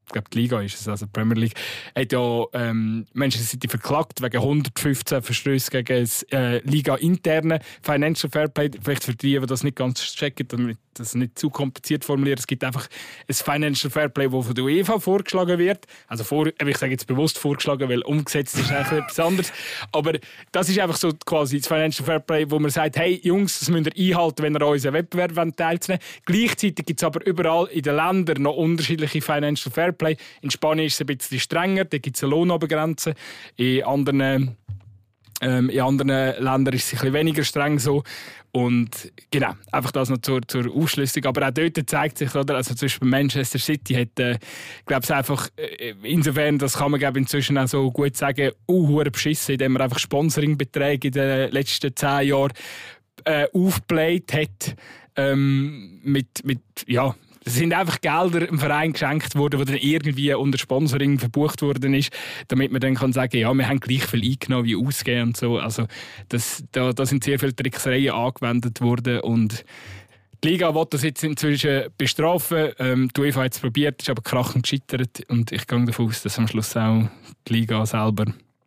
Speaker 6: ich glaube, die Liga ist es, also die Premier League, hat ja ähm, Manchester City verklagt wegen hundertfünfzehn Verstöße gegen das äh, Liga-interne Financial Fairplay. Vielleicht für die, die das nicht ganz checken, damit das nicht zu kompliziert formuliert. Es gibt einfach ein Financial Fairplay, das von der UEFA vorgeschlagen wird. Also vor, ich sage jetzt bewusst vorgeschlagen, weil umgesetzt ist einfach etwas anderes. Aber das ist einfach so quasi das Financial Fairplay, wo man sagt, hey Jungs, das müsst ihr einhalten, wenn ihr an unseren Wettbewerb teilzunehmen wollt. Gleichzeitig gibt es aber überall in den Ländern noch unterschiedliche Financial Fairplay. In Spanien ist es ein bisschen strenger, da gibt es eine Lohnabgrenze. In anderen, ähm, in anderen Ländern ist es ein bisschen weniger streng so. Und genau, einfach das noch zur, zur Ausschlüsselung. Aber auch dort zeigt sich, oder? Also zum Beispiel Manchester City hat, äh, glaube ich, einfach, äh, insofern, das kann man glaube inzwischen auch so gut sagen, uh, beschissen, indem man einfach Sponsoringbeträge in den letzten zehn Jahren äh, aufgebläht hat. Ähm, mit, mit, ja, es sind einfach Gelder im Verein geschenkt worden, die dann irgendwie unter Sponsoring verbucht worden ist, damit man dann kann sagen, ja, wir haben gleich viel eingenommen wie ausgegeben und so. Also das, da, da sind sehr viele Tricksereien angewendet worden und die Liga will das jetzt inzwischen bestrafen. Ähm, die UEFA hat es probiert, ist aber krachend gescheitert und ich gehe davon aus, dass am Schluss auch die Liga selber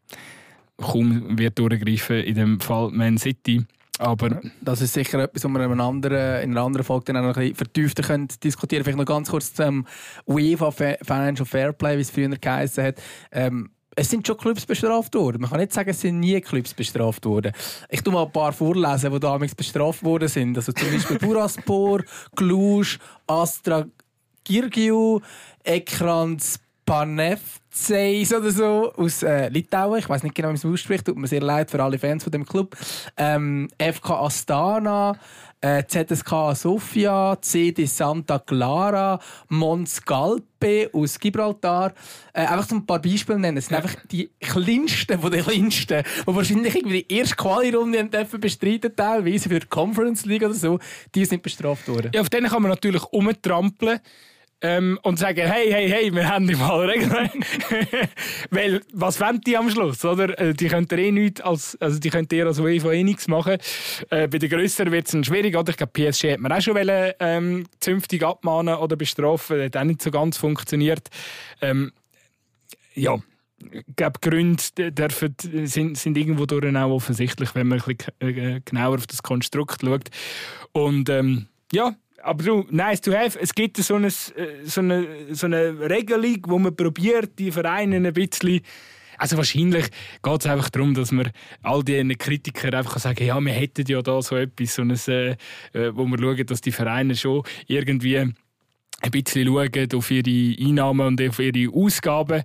Speaker 6: kaum wird durchgreifen, in dem Fall Man City. Aber
Speaker 5: das ist sicher etwas, was wir in einer anderen, in einer anderen Folge dann noch ein bisschen vertiefter können diskutieren können. Vielleicht noch ganz kurz zum UEFA Financial Fairplay, wie es früher geheißen hat. Ähm, es sind schon Clubs bestraft worden. Man kann nicht sagen, es sind nie Clubs bestraft worden. Ich tue mal ein paar vorlesen, die damals bestraft worden sind. Also zum Beispiel Bursaspor, Cluj, Astra Giurgiu, Ekrans Panevceis oder so aus äh, Litauen. Ich weiß nicht genau, wie man es ausspricht. Tut mir sehr leid für alle Fans von dem Club. Ähm, F K Astana, äh, Z S K Sofia, C D Santa Clara, Mons Galpe aus Gibraltar. Äh, einfach so ein paar Beispiele nennen. Es sind einfach die kleinsten von den kleinsten, die wahrscheinlich irgendwie die erste Quali-Runde bestreiten, teilweise für die Conference League oder so. Die sind bestraft worden.
Speaker 6: Ja, auf denen kann man natürlich umtrampeln. Ähm, und sagen, hey, hey, hey, wir haben die mal Regeln. Weil, was wollen die am Schluss, oder? Die können eh nichts als, also die können ihr als UEFA eh nichts machen. Äh, bei den Grösseren wird es dann schwierig, oder? Ich glaube, P S G hat man auch schon wollen, ähm, zünftig abmahnen oder bestrafen. Das hat auch nicht so ganz funktioniert. Ähm, ja. Ich glaube, Gründe dürfen, sind, sind irgendwo durch auch offensichtlich, wenn man ein bisschen genauer auf das Konstrukt schaut. Und ähm, ja, aber du, nice to have. Es gibt so eine, so eine, so eine Regelung, wo man probiert, die Vereine ein bisschen. Also wahrscheinlich geht es einfach darum, dass man all diesen Kritikern einfach sagen, ja, wir hätten ja da so etwas, so ein, äh, wo wir schauen, dass die Vereine schon irgendwie ein bisschen schauen auf ihre Einnahmen und auf ihre Ausgaben.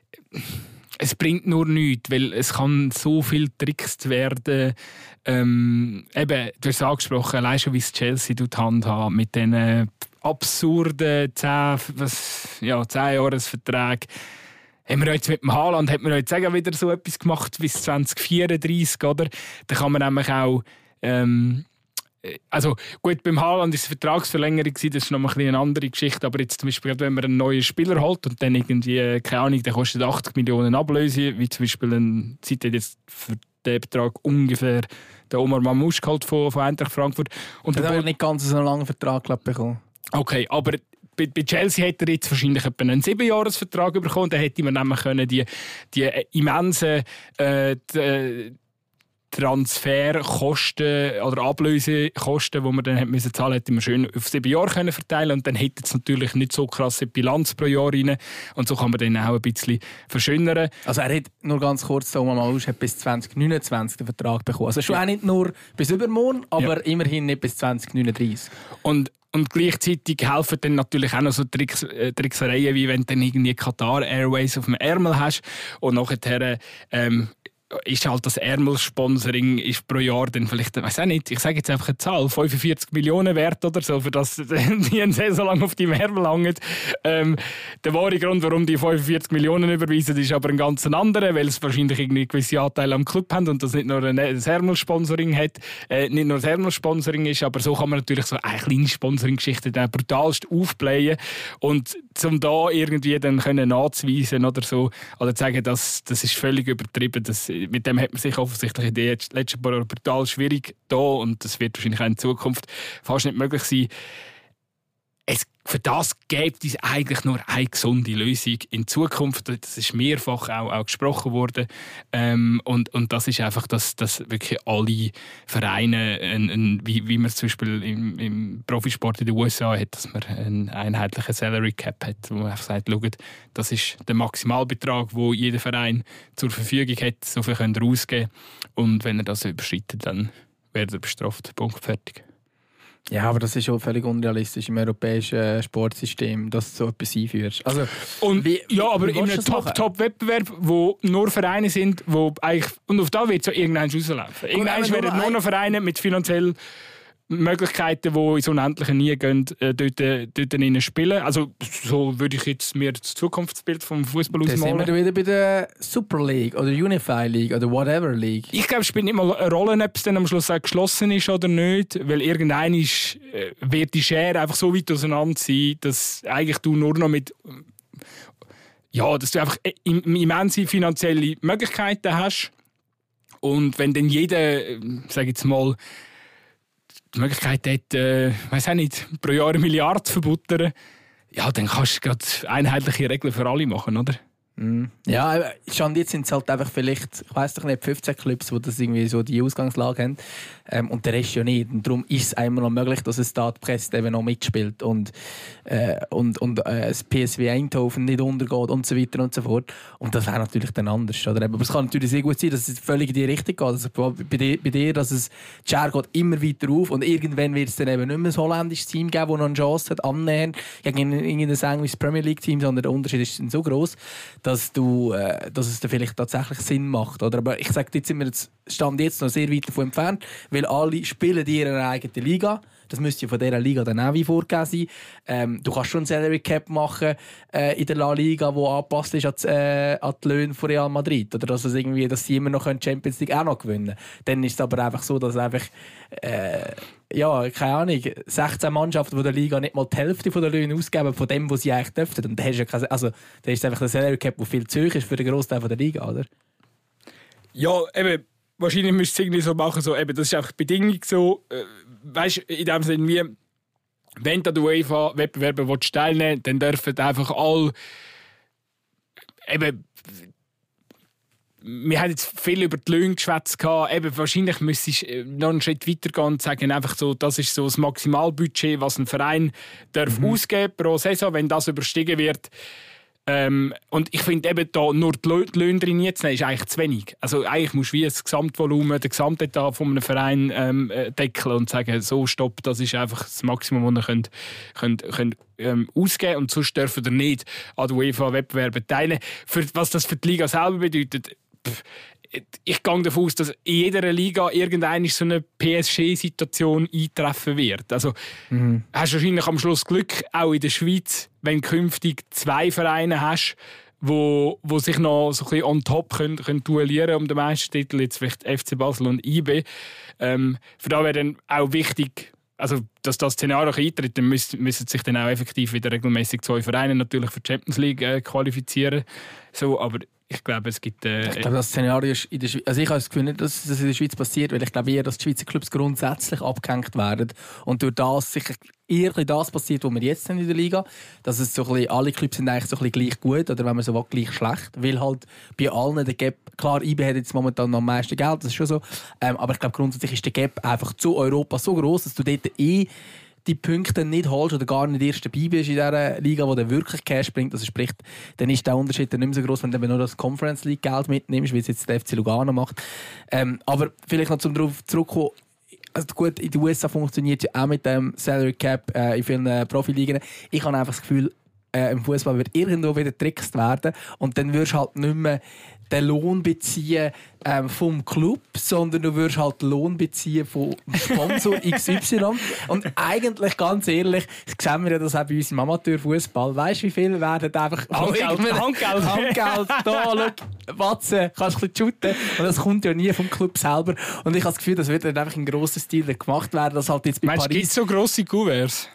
Speaker 6: Es bringt nur nichts, weil es kann so viel getrickst werden. Ähm, eben, du hast es angesprochen, allein schon wie es Chelsea handhabt mit diesen absurden zehn, was, ja, zehn Jahresverträgen. Haben wir jetzt mit dem Haaland hat man jetzt wieder so etwas gemacht bis zwanzig vierunddreißig, oder? Da kann man nämlich auch ähm, also gut, beim Haaland ist es Vertragsverlängerung, das ist noch mal eine andere Geschichte, aber jetzt zum Beispiel, wenn man einen neuen Spieler holt und dann irgendwie, keine Ahnung, der kostet achtzig Millionen Ablöse, wie zum Beispiel ein City jetzt für den Betrag ungefähr der Omar Mamouche geholt von, von Eintracht Frankfurt. Und
Speaker 5: der hat nicht ganz so einen langen Vertrag glaub, bekommen.
Speaker 6: Okay, aber bei, bei Chelsea hätte er jetzt wahrscheinlich etwa einen siebenjahresvertrag bekommen, dann hätte man nämlich können die, die immensen äh, die, Transferkosten oder Ablösekosten, die man dann hat müssen zahlen, hätte man schön auf sieben Jahre können verteilen und dann hätte es natürlich nicht so krasse Bilanz pro Jahr rein und so kann man dann auch ein bisschen verschönern.
Speaker 5: Also er hat nur ganz kurz, Thomas Malus hat bis zwanzig neunundzwanzig den Vertrag bekommen. Also schon ja. auch nicht nur bis übermorgen, aber ja. immerhin nicht bis zwanzig neununddreißig.
Speaker 6: Und Und gleichzeitig helfen dann natürlich auch noch so Tricks, äh, Tricksereien, wie wenn du dann irgendwie Qatar Airways auf dem Ärmel hast und nachher ähm, ist halt das Ärmel-Sponsoring ist pro Jahr dann vielleicht, ich weiß auch nicht, ich sage jetzt einfach eine Zahl, fünfundvierzig Millionen wert oder so, für das die eine Saison lang auf deinem Ärmel hängen. Ähm, der wahre Grund, warum die fünfundvierzig Millionen überweisen, ist aber ein ganz anderer, weil es wahrscheinlich irgendwie gewisse Anteile am Club haben und das nicht nur ein Ärmel-Sponsoring hat, äh, nicht nur das Ärmel-Sponsoring ist, aber so kann man natürlich so eine kleine Sponsoring-Geschichte dann brutalst aufblähen und um da irgendwie dann können nachzuweisen oder so, oder zu sagen, das, das ist völlig übertrieben, das, mit dem hat man sich offensichtlich in den letzten paar Jahren brutal schwierig da und das wird wahrscheinlich auch in Zukunft fast nicht möglich sein. Es für das gibt es eigentlich nur eine gesunde Lösung in Zukunft. Das ist mehrfach auch, auch gesprochen worden. Ähm, und, und das ist einfach, dass, dass wirklich alle Vereine, ein, ein, wie, wie man es zum Beispiel im, im Profisport in den U S A hat, dass man einen einheitlichen Salary Cap hat, wo man einfach sagt, schaut, das ist der Maximalbetrag, den jeder Verein zur Verfügung hat, so viel könnt ihr ausgeben. Und wenn er das überschreitet, dann wird er bestraft. Punkt, fertig.
Speaker 5: Ja, aber das ist schon völlig unrealistisch im europäischen Sportsystem, dass du so etwas einführst. Also,
Speaker 6: und,
Speaker 5: wie,
Speaker 6: ja, aber
Speaker 5: wie
Speaker 6: in einem Top-Top-Wettbewerb, wo nur Vereine sind, wo eigentlich, und auf da wird es ja irgendwann rauslaufen. Irgendwann werden nur noch Vereine mit finanziell Möglichkeiten, die ins Unendliche nie gehen, äh, dort, dort spielen. Also so würde ich jetzt mir das Zukunftsbild vom Fußball ausmalen.
Speaker 5: Dann sind wir wieder bei der Super League oder Unify League oder whatever League.
Speaker 6: Ich glaube, es spielt nicht mal eine Rolle, ob es dann am Schluss auch geschlossen ist oder nicht, weil irgendwann ist, äh, wird die Schere einfach so weit auseinander sein, dass eigentlich du nur noch mit ja, dass du einfach immense finanzielle Möglichkeiten hast. Und wenn dann jeder, sage ich jetzt mal, die Möglichkeit hat, äh, weiß auch nicht, pro Jahr eine Milliarde zu verbuttern, ja, dann kannst du gerade einheitliche Regeln für alle machen, oder?
Speaker 5: Mm. Ja, schon jetzt sind es halt einfach vielleicht, ich weiss doch nicht, fünfzehn Clubs, die das irgendwie so die Ausgangslage haben. Ähm, und der Rest ja nicht. Und darum ist es einmal noch möglich, dass es da die Presse eben noch mitspielt und, äh, und, und äh, das P S V Eindhoven nicht untergeht und so weiter und so fort. Und das wäre natürlich dann anders. Oder? Aber es kann natürlich sehr gut sein, dass es völlig in die Richtung geht. Also bei dir, bei dir dass es die Schere geht immer weiter auf und irgendwann wird es dann eben nicht mehr ein holländisches Team geben, das noch eine Chance hat, annähernd gegen irgendein englisches Premier League Team, sondern der Unterschied ist dann so gross, dass, du, äh, dass es dann vielleicht tatsächlich Sinn macht. Oder? Aber ich sage, jetzt sind wir jetzt, stand jetzt noch sehr weit davon entfernt, weil alle spielen in ihrer eigenen Liga. Das müsste ja von dieser Liga dann auch wie vorgegeben sein. Ähm, du kannst schon ein Salary Cap machen äh, in der La Liga, die angepasst ist an die, äh, an die Löhne von Real Madrid. Oder dass, es irgendwie, dass sie immer noch die Champions League auch noch gewinnen können. Dann ist es aber einfach so, dass einfach äh, ja, keine Ahnung, sechzehn Mannschaften von der Liga nicht mal die Hälfte von der Löhne ausgeben von dem, was sie eigentlich dürften. Und da hast du ja keine, also, da ist es einfach der Salary Cap, der viel zu hoch ist für den Großteil der Liga, oder?
Speaker 6: Ja, eben. Wahrscheinlich müsste es irgendwie so machen, so, eben, das ist einfach die Bedingung so, äh, weißt, in dem Sinne wie, wenn du an der UEFA-Wettbewerbe teilnehmen willst, dann dürfen einfach alle, eben, wir haben jetzt viel über die Löhne geschwätzt, eben, wahrscheinlich müsstest du noch einen Schritt weiter gehen und sagen, einfach so, das ist so das Maximalbudget, was ein Verein darf mhm. ausgeben pro Saison, wenn das überstiegen wird. Ähm, und ich finde eben, da nur die Löhne drin zu nehmen, ist eigentlich zu wenig. Also eigentlich musst du wie das Gesamtvolumen, den Gesamtetat von einem Verein ähm, deckeln und sagen, so stopp, das ist einfach das Maximum, das ihr könnt, könnt, könnt, ähm, ausgeben und sonst dürfen ihr nicht an den UEFA-Wettbewerben teilnehmen. Für, was das für die Liga selber bedeutet, pff, ich gehe davon aus, dass in jeder Liga irgendwann so eine P S G-Situation eintreffen wird. Also mhm. hast du wahrscheinlich am Schluss Glück, auch in der Schweiz, wenn du künftig zwei Vereine hast, wo, wo sich noch so ein bisschen on top können, können duellieren um den Meistertitel, jetzt vielleicht F C Basel und I B. Ähm, für da wäre dann auch wichtig, also, dass das Szenario eintritt, dann müssen, müssen sich dann auch effektiv wieder regelmäßig zwei Vereine natürlich für die Champions League äh, qualifizieren. So, aber ich glaube, es gibt... Äh,
Speaker 5: ich glaube, das Szenario ist in der Schweiz... Also ich habe das Gefühl nicht, dass das in der Schweiz passiert, weil ich glaube eher, dass die Schweizer Clubs grundsätzlich abgehängt werden und durch das sicher eher das passiert, was wir jetzt haben in der Liga, dass es so ein bisschen, alle Clubs sind eigentlich so ein bisschen gleich gut oder wenn man so will, gleich schlecht, weil halt bei allen der Gap... Klar, I B hat jetzt momentan noch am meisten Geld, das ist schon so, ähm, aber ich glaube grundsätzlich ist der Gap einfach zu Europa so groß, dass du dort eh die Punkte nicht holst oder gar nicht erst dabei bist in dieser Liga, wo der wirklich Cash bringt. Also sprich, dann ist der Unterschied dann nicht mehr so groß, wenn du nur das Conference League Geld mitnimmst, wie es jetzt der F C Lugano macht. Ähm, aber vielleicht noch zum darauf zurückkommen. Also gut, in den U S A funktioniert es ja auch mit dem Salary Cap äh, in vielen äh, Profiligen. Ich habe einfach das Gefühl, äh, im Fußball wird irgendwo wieder getrickst werden und dann wirst du halt nicht mehr den Lohn beziehen ähm, vom Club, sondern du wirst halt den Lohn beziehen vom Sponsor X Y. Und eigentlich, ganz ehrlich, sehen wir ja das auch bei uns im Amateurfußball. Weißt du, wie viel werden einfach
Speaker 6: Handgeld, Handgeld,
Speaker 5: Handgeld, da, schau, Watze, kannst du ein bisschen shooten. Und das kommt ja nie vom Club selber. Und ich habe das Gefühl, das wird dann einfach in grossen Stil gemacht werden, dass halt jetzt bei
Speaker 6: Meinst,
Speaker 5: Paris...
Speaker 6: Gibt es so grosse Kuverts?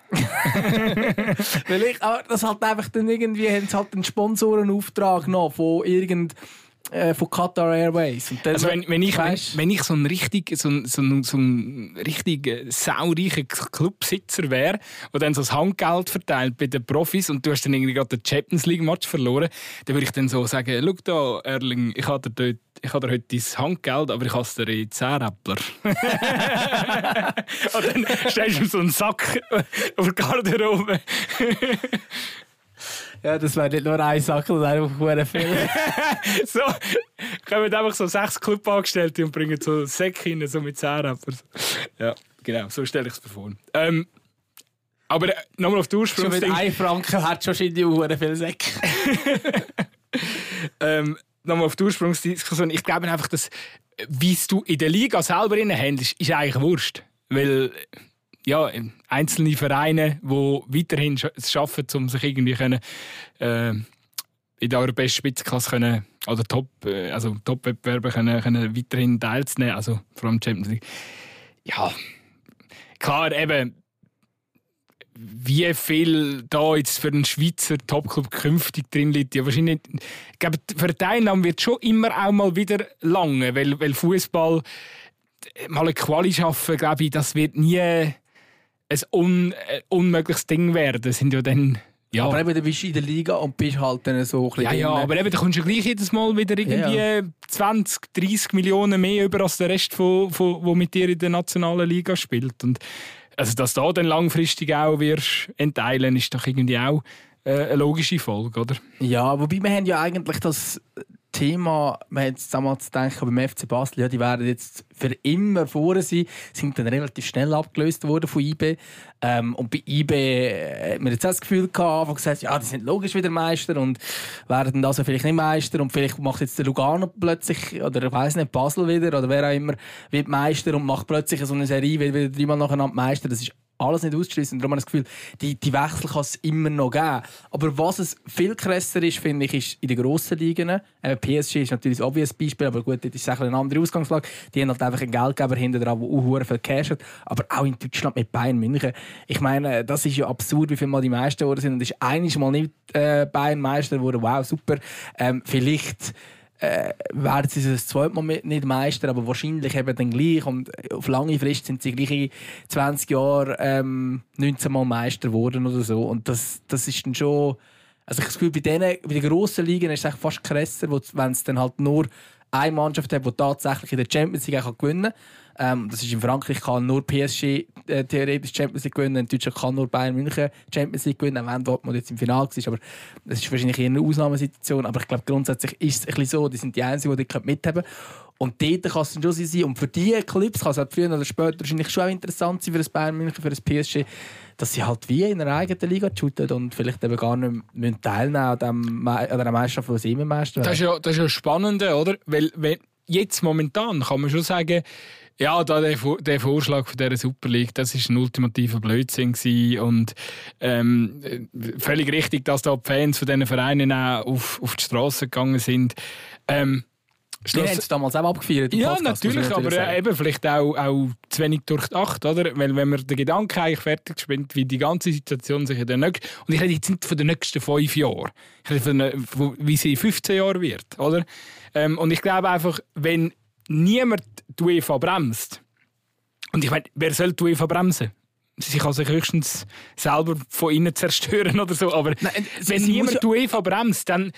Speaker 5: Weil ich, aber das halt einfach dann irgendwie, haben sie halt einen Sponsorenauftrag noch von irgend äh, von Qatar Airways. Und dann,
Speaker 6: also wenn, wenn, ich, wenn,
Speaker 5: weißt,
Speaker 6: wenn ich so ein richtig, so ein, so ein, so ein richtig saureicher Clubsitzer wäre, der dann so das Handgeld verteilt bei den Profis und du hast dann irgendwie gerade den Champions League Match verloren, dann würde ich dann so sagen, schau da, Erling, ich habe dir, dort, ich habe dir heute dein Handgeld, aber ich habe es dir in zehn Äppler. Und dann stellst du so einen Sack auf der Garderobe.
Speaker 5: ja, das wäre nicht nur ein Sack, sondern einfach viel.
Speaker 6: So, kommen einfach so sechs Clubangestellte und bringen so Säcke rein, so mit zehn Äpfeln. Ja, genau, so stelle ich es mir vor. Ähm, aber äh, nochmal auf die Ursprung.
Speaker 5: Schon mit einem Franken hat schon in die Uhren viele Säcke. ähm, nochmal auf die Ursprungsdiskussion. Ich glaube einfach, dass, wie du in der Liga selber handelst, ist eigentlich Wurst. Weil, ja, einzelne Vereine, die weiterhin es schaffen, um sich irgendwie können, äh, in der europäischen Spitzenklasse können, oder Top, äh, also Top-Wettbewerbe können, können weiterhin teilzunehmen, also vor allem Champions League. Ja, klar, eben, wie viel da jetzt für einen Schweizer Topclub künftig drin liegt, ja wahrscheinlich. Ich glaube, für die Teilnahme wird schon immer auch mal wieder lange, weil, weil Fußball mal eine Quali schaffen, glaube ich, das wird nie ein un, ein unmögliches Ding werden. Das sind ja dann, ja. Aber eben, du bist in der Liga und bist halt dann so ein bisschen.
Speaker 6: Ja, ja, aber eben, da kommst du gleich jedes Mal wieder irgendwie ja, ja. zwanzig, dreissig Millionen mehr über als der Rest, von, von, wo mit dir in der nationalen Liga spielt. Und also, dass du da dann langfristig auch wirst entteilen, ist doch irgendwie auch äh, eine logische Folge, oder?
Speaker 5: Ja, wobei wir haben ja eigentlich das Thema, wir haben jetzt einmal zu denken beim F C Basel, ja, die werden jetzt für immer vorne sein, sind dann relativ schnell abgelöst worden von I B. Ähm, und bei I B hat man jetzt auch das Gefühl gehabt, gesagt, ja, die sind logisch wieder Meister und werden also vielleicht nicht Meister und vielleicht macht jetzt der Lugano plötzlich, oder ich weiss nicht, Basel wieder, oder wer auch immer, wird Meister und macht plötzlich so eine Serie, wird wieder dreimal nacheinander Meister. Das ist alles nicht auszuschließen. Darum habe ich das Gefühl, die, die Wechsel kann es immer noch geben. Aber was es viel krasser ist, finde ich, ist in den grossen Ligen. Äh, P S G ist natürlich ein obvious Beispiel, aber gut, das ist eine andere Ausgangslage. Die haben halt einfach einen Geldgeber hinter dran, der auch viel Cash hat. Aber auch in Deutschland mit Bayern München. Ich meine, das ist ja absurd, wie viel Mal die Meister geworden sind. Und es ist einiges Mal nicht äh, Bayern Meister geworden. Wow, super. Ähm, vielleicht Äh, werden sie das zweite Mal nicht Meister, aber wahrscheinlich eben dann gleich. Und auf lange Frist sind sie gleich in zwanzig Jahren ähm, neunzehn Mal Meister geworden oder so. Und das, das ist dann schon. Also ich habe das Gefühl, bei, denen, bei den grossen Ligen ist es fast krasser, wenn es dann halt nur eine Mannschaft hat, die tatsächlich in der Champions League auch gewinnen kann. Ähm, das ist in Frankreich kann nur P S G äh, theoretisch Champions League gewinnen, in Deutschland kann nur Bayern München Champions League gewinnen, wenn Dortmund jetzt im Finale war. Aber das ist wahrscheinlich eher eine Ausnahmesituation. Aber ich glaube, grundsätzlich ist es ein bisschen so, die sind die Einzigen, die dort mithaben können. Und dort kann es dann schon sein. Und für diese Clubs kann es halt früher oder später wahrscheinlich schon auch interessant sein für das Bayern München, für das P S G, dass sie halt wie in einer eigenen Liga shooten und vielleicht eben gar nicht mehr teilnehmen an, dem, an der Meisterschaft, wo sie immer Meister werden. Das ist ja,
Speaker 6: das ist ja spannend, oder? Weil, weil jetzt momentan kann man schon sagen, ja, da der, der Vorschlag von dieser Super League, das war ein ultimativer Blödsinn gewesen. Und ähm, völlig richtig, dass da die Fans von diesen Vereinen auch auf, auf die Straße gegangen sind. Ähm,
Speaker 5: Wir haben es damals auch abgefeiert.
Speaker 6: Ja, Podcast, natürlich, aber äh, eben vielleicht auch, auch zu wenig durchdacht, oder? Weil wenn man den Gedanken eigentlich fertig gespinnt, wie die ganze Situation sich in den nächsten, und ich rede jetzt nicht von den nächsten fünf Jahren, ich rede von, von wie sie in fünfzehn Jahren wird, oder? Ähm, und ich glaube einfach, wenn niemand die UEFA bremst, und ich meine, wer soll die UEFA bremsen? Sie kann sich höchstens selber von innen zerstören oder so, aber Nein, wenn niemand die UEFA bremst, dann,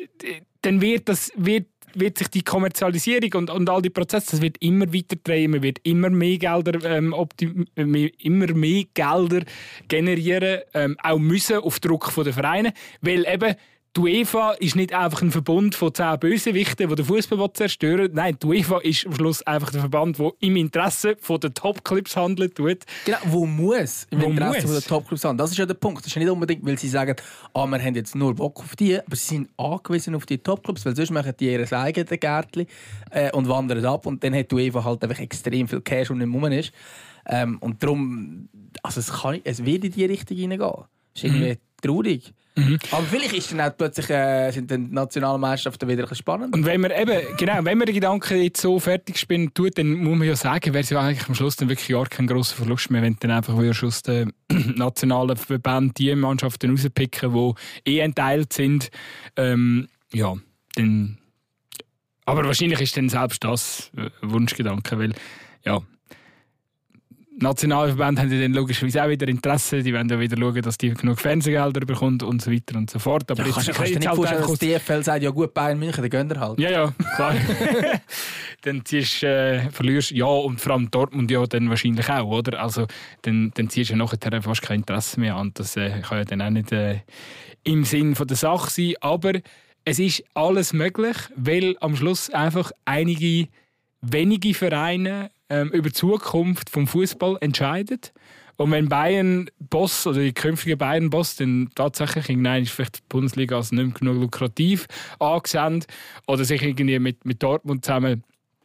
Speaker 6: dann wird das wird wird sich die Kommerzialisierung und, und all die Prozesse, das wird immer weiter drehen, man wird immer mehr Gelder ähm, optim- immer mehr Gelder generieren, ähm, auch müssen auf Druck der Vereine, weil eben die UEFA ist nicht einfach ein Verbund von zehn Bösewichten, die den Fußball zerstören. Nein, die UEFA ist am Schluss einfach der Verband, der im Interesse der Top-Clubs handeln tut.
Speaker 5: Genau, wo muss im
Speaker 6: wo
Speaker 5: Interesse
Speaker 6: muss.
Speaker 5: der Top-Clubs handeln. Das ist ja der Punkt. Das ist ja nicht unbedingt, weil sie sagen, ah, wir haben jetzt nur Bock auf die, aber sie sind angewiesen auf die Top-Clubs, weil sonst machen die ihr eigenes Gärtchen äh, und wandern ab. Und dann hat die UEFA halt einfach extrem viel Cash und nicht rum ist. Ähm, und darum, also es, kann, es wird in die Richtung reingehen. Das ist irgendwie mhm. traurig. Mhm. Aber vielleicht ist dann auch plötzlich, äh, sind dann die nationalen Meisterschaften wieder ein bisschen spannend.
Speaker 6: Und wenn man eben, genau, wenn man den Gedanken jetzt so fertig spinnen tut, dann muss man ja sagen, wäre es ja eigentlich am Schluss dann wirklich gar kein grosser Verlust mehr, wenn dann einfach wieder aus den nationalen Verbänden die Mannschaften rauspicken, die eh entteilt sind. Ähm, ja, dann Aber wahrscheinlich ist dann selbst das äh, Wunschgedanke, weil ja, Nationalverbände haben ja dann logischerweise auch wieder Interesse, die wollen ja wieder schauen, dass die genug Fernsehgelder bekommt und so weiter und so fort. Aber
Speaker 5: Ja,
Speaker 6: jetzt
Speaker 5: kannst du
Speaker 6: ist
Speaker 5: kannst dir
Speaker 6: jetzt
Speaker 5: nicht
Speaker 6: halt
Speaker 5: vorstellen,
Speaker 6: einfach
Speaker 5: dass die D F L sagt, ja gut, Bayern München, dann gönnt ihr halt.
Speaker 6: Ja, ja, klar. Dann ziehst, äh, verlierst ja, und vor allem Dortmund ja dann wahrscheinlich auch, oder? Also dann, dann ziehst du nachher fast kein Interesse mehr an. Das äh, kann ja dann auch nicht äh, im Sinn von der Sache sein. Aber es ist alles möglich, weil am Schluss einfach einige wenige Vereine ähm, über die Zukunft vom Fußball entscheiden. Und wenn Bayern-Boss oder die künftige Bayern-Boss dann tatsächlich irgendwann vielleicht die Bundesliga als nicht mehr genug lukrativ angesehen oder sich irgendwie mit, mit Dortmund zusammen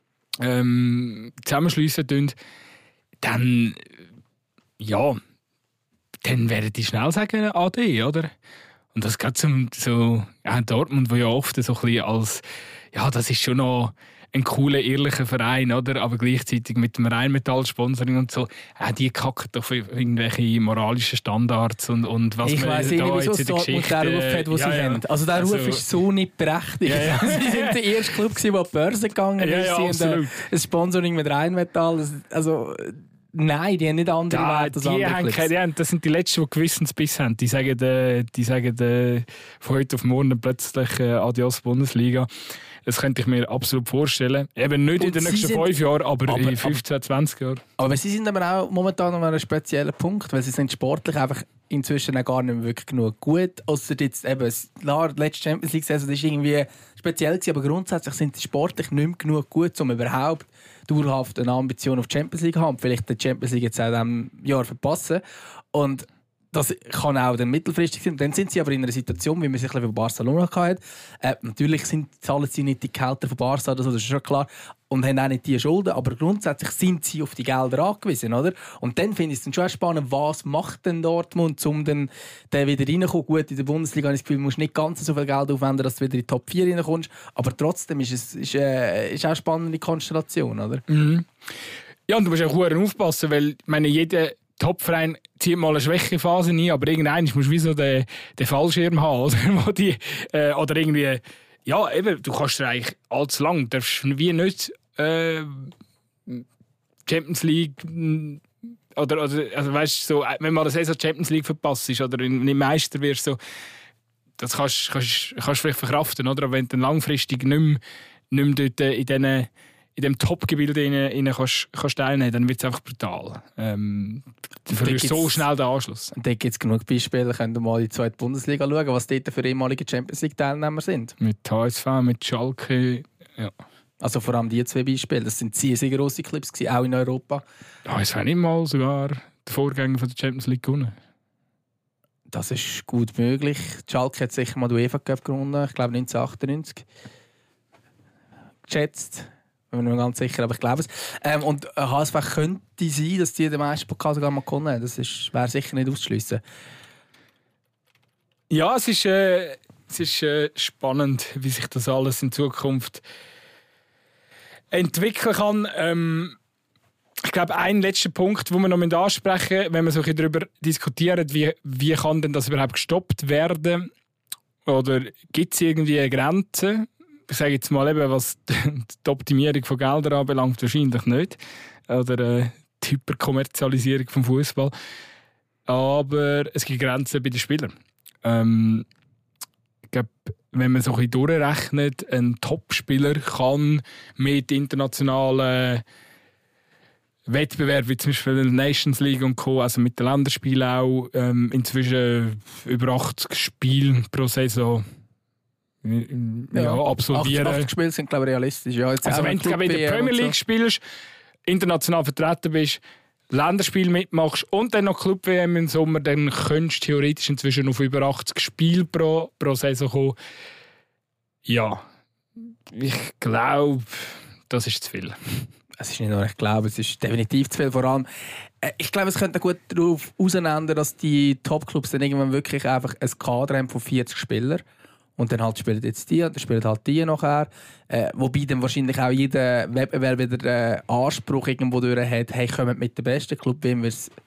Speaker 6: ähm, zusammenschliessen tun, dann ja, dann werden die schnell sagen A D, oder? Und das geht zum so ja, Dortmund, wo ja oft so ein bisschen als ja, das ist schon noch ein cooler, ehrlicher Verein, oder? Aber gleichzeitig mit dem Rheinmetall-Sponsoring und so, äh, die kacken doch für irgendwelche moralischen Standards und, und was
Speaker 5: Ich
Speaker 6: man
Speaker 5: weiss
Speaker 6: da
Speaker 5: nicht, wieso
Speaker 6: jetzt in der
Speaker 5: Dortmund
Speaker 6: Geschichte...
Speaker 5: den Ruf hat, den
Speaker 6: ja,
Speaker 5: sie
Speaker 6: ja.
Speaker 5: haben. Also der
Speaker 6: Also-
Speaker 5: Ruf ist so nicht berechtigt.
Speaker 6: Ja, ja.
Speaker 5: Sie sind der erste Club, der an die Börse gegangen
Speaker 6: Ja,
Speaker 5: ist.
Speaker 6: ja,
Speaker 5: Sie haben
Speaker 6: absolut.
Speaker 5: ein Sponsoring mit Rheinmetall. Das- Also, nein, die haben nicht andere
Speaker 6: Da,
Speaker 5: Werte als
Speaker 6: die
Speaker 5: andere
Speaker 6: haben
Speaker 5: Clubs.
Speaker 6: keine, die haben, das sind die Letzten, die Gewissensbiss haben. Die sagen, äh, die sagen äh, von heute auf morgen plötzlich äh, Adios Bundesliga. Das könnte ich mir absolut vorstellen. Eben nicht
Speaker 5: Und
Speaker 6: in den
Speaker 5: sie
Speaker 6: nächsten
Speaker 5: sind-
Speaker 6: fünf Jahren, aber,
Speaker 5: aber-
Speaker 6: in fünfzehn, zwanzig Jahren.
Speaker 5: Aber sie sind aber auch momentan an einem speziellen Punkt, weil sie sind sportlich einfach inzwischen auch gar nicht mehr wirklich genug gut. Außer jetzt eben, klar, die letzte Champions League-Saison ist irgendwie speziell gewesen, aber grundsätzlich sind sie sportlich nicht mehr genug gut, um überhaupt dauerhaft eine Ambition auf die Champions League zu haben. Vielleicht die Champions League jetzt auch in diesem Jahr verpassen. Und das kann auch dann mittelfristig sein. Dann sind sie aber in einer Situation, wie man sich von Barcelona hatte. Äh, natürlich sind, zahlen sie nicht die Gehälter von Barca, oder so, das ist schon klar. Und haben auch nicht die Schulden. Aber grundsätzlich sind sie auf die Gelder angewiesen. Oder? Und dann finde ich es dann schon spannend, was macht denn Dortmund, um dann, dann wieder reinzukommen. Gut, in der Bundesliga habe ich das Gefühl, du musst nicht ganz so viel Geld aufwenden, dass du wieder in die Top vier reinkommst. Aber trotzdem ist es ist, äh, ist auch eine spannende Konstellation. Oder?
Speaker 6: Mhm. Ja, und du musst auch gut aufpassen, weil ich meine, jeder Topverein zieht mal eine Schwächephase ein, aber irgendwann musst du wie so den, den Fallschirm haben, oder? Wo die, äh, oder irgendwie, ja, eben, du kannst dir eigentlich allzu lang, darfst wie nicht äh, Champions League mm, oder, oder also weißt, so, wenn mal eine Saison Champions League verpasst ist oder nicht Meister wirst, so, das kannst du kannst, kannst vielleicht verkraften, oder? Aber wenn du dann langfristig nicht mehr, nicht mehr dort in diesen in dem Top-Gebilde rein, rein kannst, kannst teilnehmen, dann wird es einfach brutal. Ähm, du verlierst so schnell den Anschluss.
Speaker 5: Und da gibt es genug Beispiele. Könnt ihr mal in die zweite Bundesliga schauen, was dort für ehemalige Champions League-Teilnehmer sind.
Speaker 6: Mit H S V, mit Schalke. Ja.
Speaker 5: Also vor allem die zwei Beispiele. Das sind sehr, sehr grosse Clips gewesen, auch in Europa.
Speaker 6: H S V nicht mal sogar der Vorgänger von der Champions League gewonnen.
Speaker 5: Das ist gut möglich. Die Schalke hat sicher mal den UEFA Cup gewonnen, ich glaube neunzehnhundertachtundneunzig. Geschätzt. Ich bin mir nicht ganz sicher, aber ich glaube es. Ähm, und H S V könnte sein, dass die den meisten Pokal sogar mal gewonnen haben. Das wäre sicher nicht auszuschliessen.
Speaker 6: Ja, es ist, äh, es ist äh, spannend, wie sich das alles in Zukunft entwickeln kann. Ähm, ich glaube, ein letzter Punkt, den wir noch ansprechen müssen, wenn wir so ein bisschen darüber diskutieren, wie, wie kann denn das überhaupt gestoppt werden? Oder gibt es irgendwie eine Grenze? Ich sage jetzt mal, eben, was die Optimierung von Geldern anbelangt, wahrscheinlich nicht. Oder äh, die Hyperkommerzialisierung vom Fußball. Aber es gibt Grenzen bei den Spielern. Ähm, ich glaube, wenn man so ein bisschen durchrechnet, ein Topspieler kann mit internationalen Wettbewerben, wie zum Beispiel der Nations League und Co., also mit den Länderspielen auch, ähm, inzwischen über achtzig Spiele pro Saison ja, ja, absolvieren.
Speaker 5: achtzig Spiele sind, glaube ich, realistisch. Ja, jetzt
Speaker 6: also
Speaker 5: auch
Speaker 6: wenn du in der Premier League so spielst, international vertreten bist, Länderspiel mitmachst und dann noch Club-W M im Sommer, dann könntest du theoretisch inzwischen auf über achtzig Spiele pro, pro Saison kommen. Ja, ich glaube, das ist zu viel.
Speaker 5: Es ist nicht nur, ich glaube, es ist definitiv zu viel. Vor allem, äh, ich glaube, es könnte gut darauf auseinander, dass die Top-Clubs dann irgendwann wirklich einfach ein Kader haben von vierzig Spielern. Und dann halt spielen jetzt die, und dann spielen halt die nachher. Äh, wobei dann wahrscheinlich auch jeder Wettbewerb wieder äh, Anspruch irgendwo durch hat, hey, kommt mit dem besten Club, wenn wir es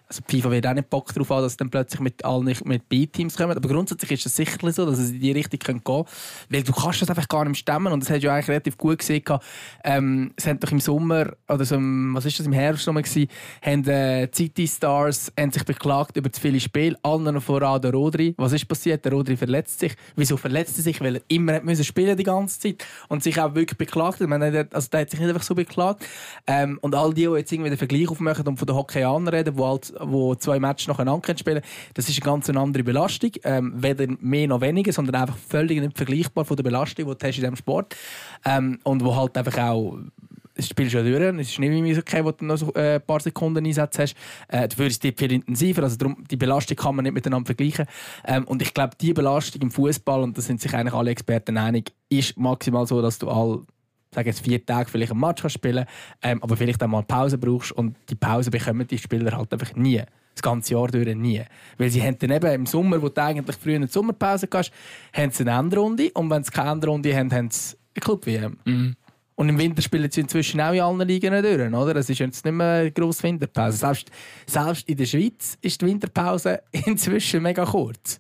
Speaker 5: also FIFA wird auch nicht Bock darauf haben, dass sie dann plötzlich mit allen mit B-Teams kommen. Aber grundsätzlich ist es sicherlich so, dass es in die Richtung gehen kann. Weil du kannst das einfach gar nicht stemmen. Und das hast du ja eigentlich relativ gut gesehen. Ähm, es haben doch im Sommer, oder so im, was ist das, im Herbst rum gewesen, haben äh, die City Stars haben sich beklagt über zu viele Spiele. Allen voran der Rodri. Was ist passiert? Der Rodri verletzt sich. Wieso verletzt er sich? Weil er immer hat müssen spielen die ganze Zeit. Und sich auch wirklich beklagt. Ich meine, also der hat sich nicht einfach so beklagt. Ähm, und all die, die jetzt irgendwie den Vergleich aufmachen und von den Hockeyanern reden, die halt wo zwei Matches nacheinander spielen, das ist eine ganz andere Belastung. Ähm, weder mehr noch weniger, sondern einfach völlig nicht vergleichbar von der Belastung, die du hast in diesem Sport. Ähm, und wo halt einfach auch das Spiel ist ja durch. Es ist nicht wie okay, wo du noch so, äh, ein paar Sekunden Einsatz hast. Äh, dafür ist es viel intensiver. Also darum, die Belastung kann man nicht miteinander vergleichen. Ähm, und ich glaube, die Belastung im Fußball, und da sind sich eigentlich alle Experten einig, ist maximal so, dass du all sage jetzt vier Tage vielleicht einen Match kannst spielen, ähm, aber vielleicht auch mal Pause brauchst, und die Pause bekommen die Spieler halt einfach nie. Das ganze Jahr durch nie. Weil sie haben dann eben im Sommer, wo du eigentlich früher eine Sommerpause hast, haben sie eine Endrunde, und wenn sie keine Endrunde haben, haben sie eine Club-W M. Mhm. Und im Winter spielen sie inzwischen auch in allen Ligen durch, oder? Es ist jetzt nicht mehr eine grosse Winterpause. Selbst, selbst in der Schweiz ist die Winterpause inzwischen mega kurz.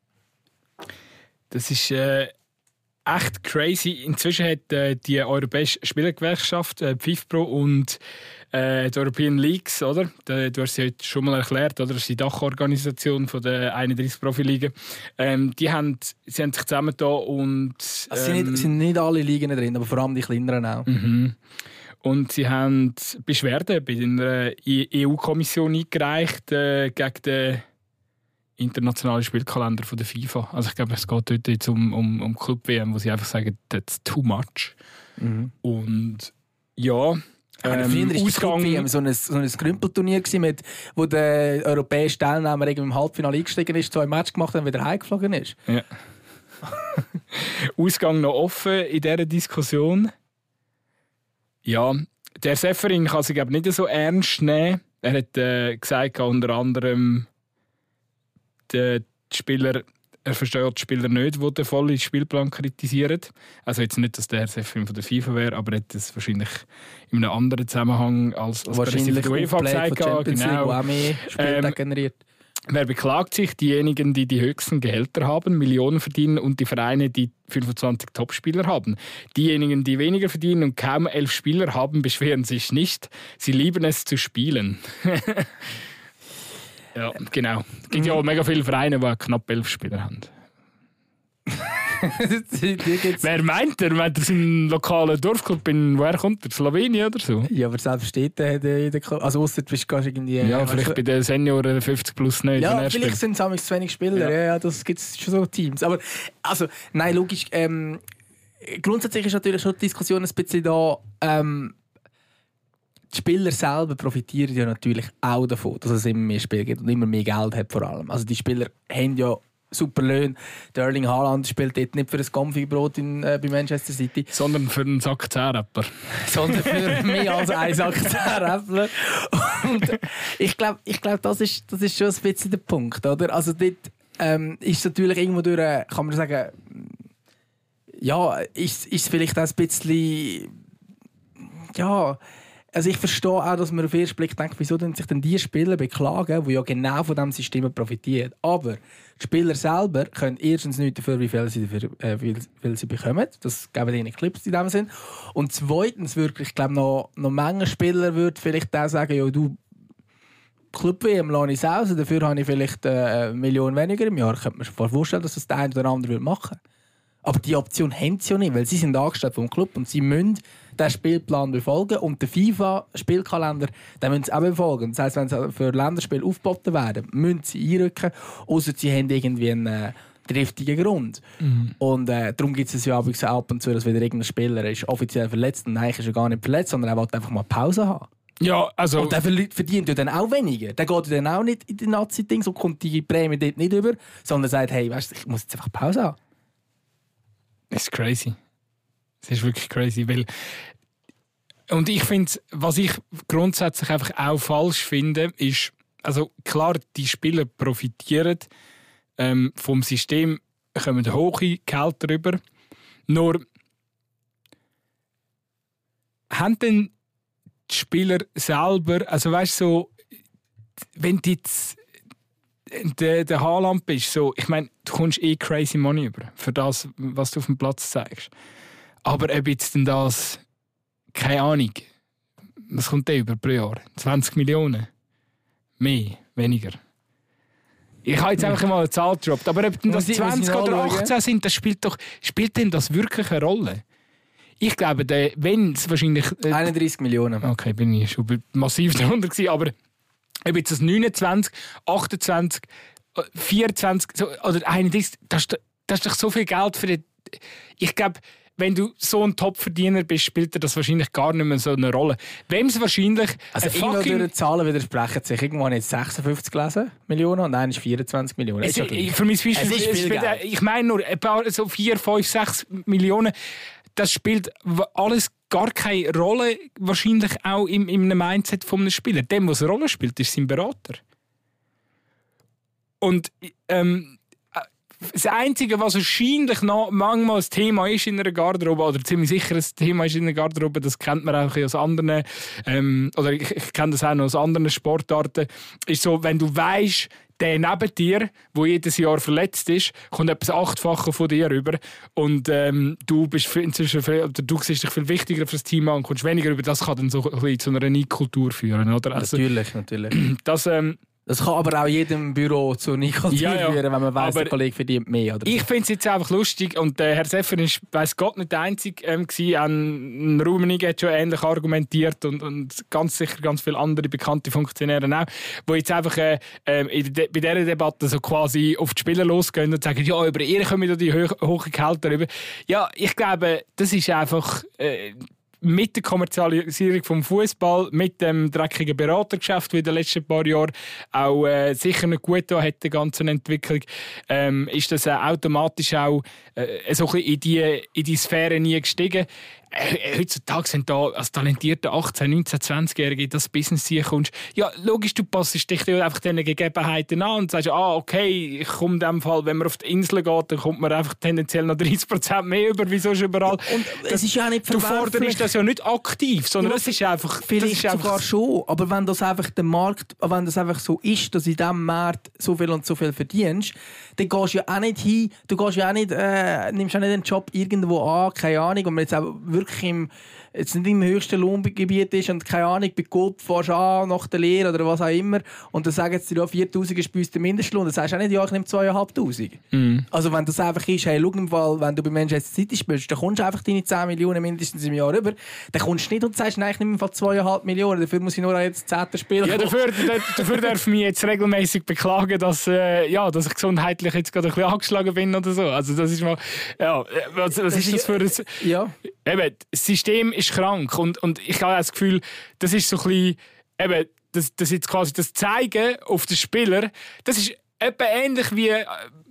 Speaker 6: Das ist äh, echt crazy. Inzwischen hat äh, die Europäische Spielergewerkschaft, äh, FIFPro, und äh, die European Leagues, oder? Du hast sie heute schon mal erklärt, oder? Das ist die Dachorganisation von der einunddreißig Profiligen. Ähm, die haben, sie haben sich zusammengetan und... Ähm,
Speaker 5: es sind nicht, sind nicht alle Ligen drin, aber vor allem die kleineren auch.
Speaker 6: Mhm. Und sie haben Beschwerden bei der E U-Kommission eingereicht äh, gegen den internationalen Spielkalender von der FIFA. Also ich glaube, es geht heute jetzt um, um, um Club-W M, wo sie einfach sagen, that's too much. Mhm. Und ja...
Speaker 5: Ähm, früher war Ausgang Club-W M so ein, so ein Grümpelturnier, mit, wo der europäische Teilnehmer im Halbfinale eingestiegen ist, zwei Matches gemacht hat und wieder heimgeflogen ist.
Speaker 6: Ja. Ausgang noch offen in dieser Diskussion. Ja, der Seferin kann sich glaube nicht so ernst nehmen. Er hat äh, gesagt, unter anderem, der Spieler, er versteht die Spieler nicht, die den vollen Spielplan kritisieren. Also jetzt nicht, dass der Seferin von der FIFA wäre, aber er hat das wahrscheinlich in einem anderen Zusammenhang als, als
Speaker 5: Präsident der UEFA gesagt. Genau. Auch mehr
Speaker 6: ähm, generiert. Wer beklagt sich? Diejenigen, die die höchsten Gehälter haben, Millionen verdienen, und die Vereine, die fünfundzwanzig Topspieler haben. Diejenigen, die weniger verdienen und kaum elf Spieler haben, beschweren sich nicht. Sie lieben es zu spielen. Ja, genau. Es gibt ja auch mega viele Vereine, die knapp elf Spieler haben. Wer meint er? Meint er seinen lokalen Dorfclub in, woher kommt er? Slowenien oder so?
Speaker 5: Ja, aber selbst steht der, der, der also ausser du bist irgendwie...
Speaker 6: Ja, vielleicht bei den Senioren fünfzig plus nicht.
Speaker 5: Ja, vielleicht sind es zu wenig Spieler. Ja, ja, das gibt es schon so Teams. Aber, also, nein, logisch, ähm, grundsätzlich ist natürlich schon die Diskussion ein bisschen da, ähm, die Spieler selber profitieren ja natürlich auch davon, dass es immer mehr Spiele gibt und immer mehr Geld hat vor allem. Also die Spieler haben ja super Löhne. Der Erling Haaland spielt dort nicht für ein Comfy-Brot in, äh, bei Manchester City.
Speaker 6: Sondern für einen Sack Zähräppler.
Speaker 5: Sondern für mehr als einen Sack Zähräppler. Und ich glaube, ich glaub, das, ist, das ist schon ein bisschen der Punkt. Oder? Also dort ähm, ist es natürlich irgendwo durch, kann man sagen, ja, ist es vielleicht auch ein bisschen, ja, also ich verstehe auch, dass man auf den ersten Blick denkt, wieso denn sich denn die Spieler beklagen, die ja genau von diesem System profitieren. Aber die Spieler selber können erstens nicht dafür, wie viel sie, dafür, äh, wie viel sie bekommen. Das geben ihnen Clips in dem Sinn. Und zweitens wirklich, ich glaube, noch, noch Menge Spieler würden vielleicht auch sagen, ja, du, Club-W M lasse ich raus, dafür habe ich vielleicht äh, eine Million weniger im Jahr. Ich könnte mir schon vorstellen, dass das der eine oder andere machen würde. Aber die Option haben sie ja nicht, weil sie sind angestellt vom Club und sie müssen den Spielplan befolgen. Und der FIFA-Spielkalender, den müssen sie auch befolgen. Das heisst, wenn sie für Länderspiele aufgeboten werden, müssen sie einrücken, außer sie haben irgendwie einen äh, triftigen Grund. Mhm. Und äh, darum gibt es ja auch ab und zu, dass wieder irgendein Spieler ist offiziell verletzt. Und nein, ist er gar nicht verletzt, sondern er will einfach mal Pause haben.
Speaker 6: Ja, also...
Speaker 5: Und der verdient ja dann auch weniger. Der geht ja dann auch nicht in die Nazi-Dings und kommt die Prämie dort nicht über, sondern sagt, hey, weißt du, ich muss jetzt einfach Pause haben.
Speaker 6: Das ist crazy. Das ist wirklich crazy, weil und ich finde, was ich grundsätzlich einfach auch falsch finde, ist, also klar, die Spieler profitieren ähm, vom System, kommen hohe Gehälter rüber. Nur haben denn die Spieler selber, also weißt du, so, wenn du jetzt der, der Haaland bist, so, ich meine, du kommst eh crazy money über für das, was du auf dem Platz zeigst. Aber ob jetzt denn das, keine Ahnung, was kommt der über pro Jahr? zwanzig Millionen? Mehr? Weniger? Ich habe jetzt einfach mal eine Zahl gedroppt. Aber ob denn das zwanzig oder achtzehn sind, das spielt doch, spielt denn das wirklich eine Rolle? Ich glaube, wenn es wahrscheinlich... Äh,
Speaker 5: einunddreißig Millionen.
Speaker 6: Okay, bin ich schon massiv darunter gewesen, aber ob jetzt das neunundzwanzig, achtundzwanzig, vierundzwanzig so, oder einunddreißig, das, das ist doch so viel Geld für die... Ich glaube, wenn du so ein Top-Verdiener bist, spielt das wahrscheinlich gar nicht mehr so eine Rolle. Wem es wahrscheinlich...
Speaker 5: Also irgendwo durch die Zahlen widersprechen sich. Irgendwo habe ich jetzt sechsundfünfzig gelesen, Millionen und einer ist vierundzwanzig Millionen.
Speaker 6: Es, ist für mich ist es ist viel Geld. Ich meine nur ein paar, so vier, fünf, sechs Millionen. Das spielt alles gar keine Rolle, wahrscheinlich auch im, im Mindset von einem Spieler. Dem, was eine Rolle spielt, ist sein Berater. Und ähm, das Einzige, was wahrscheinlich noch manchmal ein Thema ist in einer Garderobe, oder ziemlich sicher ein Thema ist in einer Garderobe, das kennt man auch aus anderen, ähm, oder ich, ich kenne das auch noch aus anderen Sportarten, ist so, wenn du weisst, der neben dir, der jedes Jahr verletzt ist, kommt etwas Achtfache von dir rüber und ähm, du bist inzwischen viel, oder du siehst dich viel wichtiger für das Team an und kommst weniger rüber. Das kann dann so ein bisschen zu einer Need-Kultur führen, oder? Also,
Speaker 5: natürlich, natürlich.
Speaker 6: Das, ähm,
Speaker 5: das kann aber auch jedem Büro zu einer Kultur
Speaker 6: ja, ja.
Speaker 5: führen, wenn man weiss, der Kollege verdient mehr. Oder
Speaker 6: ich finde es jetzt einfach lustig und äh, Herr Seffer ist, weiss Gott, nicht der Einzige ähm, gewesen. Ein Rummenigge hat schon ähnlich argumentiert und, und ganz sicher ganz viele andere bekannte Funktionäre auch, die jetzt einfach äh, äh, de- bei dieser Debatte so quasi auf die Spieler losgehen und sagen, ja, über ihr kommen da die ho- hohen Gehälter rüber. Ja, ich glaube, das ist einfach... Äh, mit der Kommerzialisierung vom Fußball, mit dem dreckigen Beratergeschäft, wie in den letzten paar Jahren auch äh, sicher nicht gut da hat, die ganze Entwicklung, ähm, ist das äh, automatisch auch äh, so ein bisschen in die, in die Sphäre nie gestiegen. Äh, heutzutage sind da als talentierte achtzehn-, neunzehn-, zwanzigjährige in das Business hier kommst. Ja, logisch, du passst dich einfach diesen Gegebenheiten an und sagst, ah, okay, ich komme in dem Fall, wenn man auf die Insel geht, dann kommt man einfach tendenziell noch dreißig Prozent mehr über, wie sonst überall.
Speaker 5: Und
Speaker 6: das,
Speaker 5: es ist ja nicht
Speaker 6: du forderst das ja nicht aktiv, sondern ja, es ist einfach...
Speaker 5: Vielleicht
Speaker 6: das ist einfach
Speaker 5: sogar schon, aber wenn das einfach der Markt, wenn das einfach so ist, dass in diesem Markt so viel und so viel verdienst, dann gehst du ja auch nicht hin, du gehst ja auch nicht, äh, nimmst ja nicht einen Job irgendwo an, keine Ahnung, und man jetzt auch wirklich im, jetzt nicht im höchsten Lohngebiet ist und keine Ahnung, bei Coop fährst an nach der Lehre oder was auch immer und dann sagen sie dir, ja, viertausend ist bei uns der Mindestlohn, dann sagst du auch nicht, ja, ich nehme zweitausendfünfhundert. Mm. Also wenn das einfach ist, hey, schau im Fall, wenn du bei Manchester City spielst, dann kommst du einfach deine zehn Millionen mindestens im Jahr rüber, dann kommst du nicht und sagst, nein, ich nehme im Fall zweieinhalb Millionen, dafür muss ich nur jetzt zehnten spielen.
Speaker 6: Ja, dafür, dafür darf ich mich jetzt regelmäßig beklagen, dass, äh, ja, dass ich gesundheitlich jetzt gerade ein bisschen angeschlagen bin oder so. Also das ist mal, ja, was, was ist das für ein...
Speaker 5: Ja.
Speaker 6: Eben, das System ist krank und, und ich habe das Gefühl, das ist so ein bisschen, eben, das, das jetzt quasi das Zeigen auf den Spieler, das ist etwa ähnlich wie äh,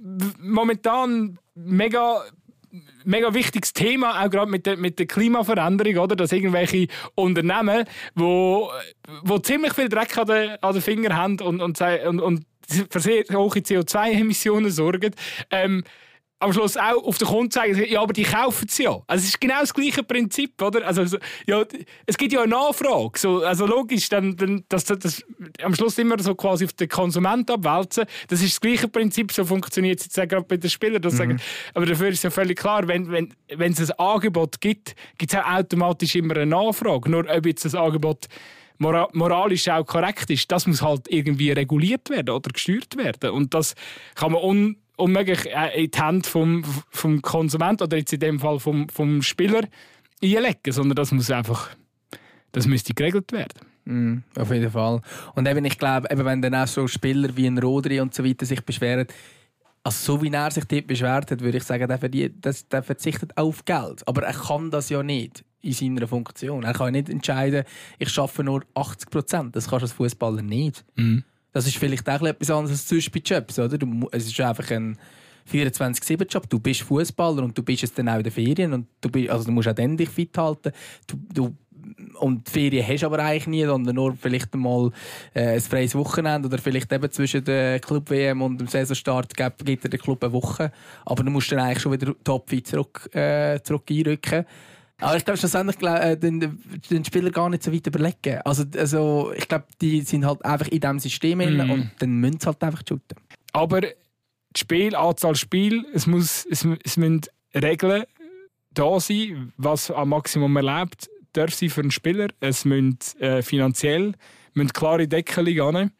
Speaker 6: momentan mega mega wichtiges Thema, auch gerade mit der, mit der Klimaveränderung, oder? Dass irgendwelche Unternehmen, wo, wo ziemlich viel Dreck an den, an den Fingern haben und, und, und, und für sehr hohe C O zwei Emissionen sorgen, ähm, am Schluss auch auf den Kunden sagen, ja, aber die kaufen es ja. Also es ist genau das gleiche Prinzip, oder? Also, ja, es gibt ja eine Nachfrage. So, also logisch, dann, dann, dass das, das am Schluss immer so quasi auf den Konsument abwälzen. Das ist das gleiche Prinzip, so funktioniert es jetzt auch gerade bei den Spielern. Das mhm. sagen. Aber dafür ist ja völlig klar, wenn, wenn, wenn es ein Angebot gibt, gibt es auch automatisch immer eine Nachfrage. Nur ob jetzt das Angebot mora- moralisch auch korrekt ist, das muss halt irgendwie reguliert werden oder gesteuert werden. Und das kann man un unmöglich in die Hände vom, vom Konsument oder jetzt in dem Fall vom, vom Spieler einlegen, sondern das muss einfach, das müsste geregelt werden.
Speaker 5: Mm, auf jeden Fall. Und eben, ich glaube, eben, wenn dann auch so Spieler wie ein Rodri und so weiter sich beschweren, also so wie er sich dort beschwert hat, würde ich sagen, der, verdient, das, der verzichtet auf Geld. Aber er kann das ja nicht in seiner Funktion. Er kann nicht entscheiden, ich schaffe nur achtzig Prozent. Das kannst du als Fußballer nicht. Mm. Das ist vielleicht auch etwas anderes als sonst bei Jobs, oder? Du, es ist einfach ein vierundzwanzig sieben Job. Du bist Fußballer und du bist es dann auch in den Ferien. Und du, bist, also du musst auch dann dich fit halten. Du, du, und die Ferien hast du aber eigentlich nie, sondern nur vielleicht mal äh, ein freies Wochenende oder vielleicht eben zwischen der Club-W M und dem Saisonstart gibt, gibt dir der Club eine Woche. Aber du musst dann eigentlich schon wieder topfit zurück, äh, zurück einrücken. Aber ich glaube, schlussendlich äh, den, den Spieler gar nicht so weit überlegen. Also, also ich glaube, die sind halt einfach in diesem System mm. und dann müssen sie halt einfach shooten.
Speaker 6: Aber die Spiel, Anzahl Spiel, es, muss, es, es müssen Regeln da sein, was am Maximum erlebt darf sein für einen Spieler. Es müssen äh, finanziell müssen klare Deckelung haben.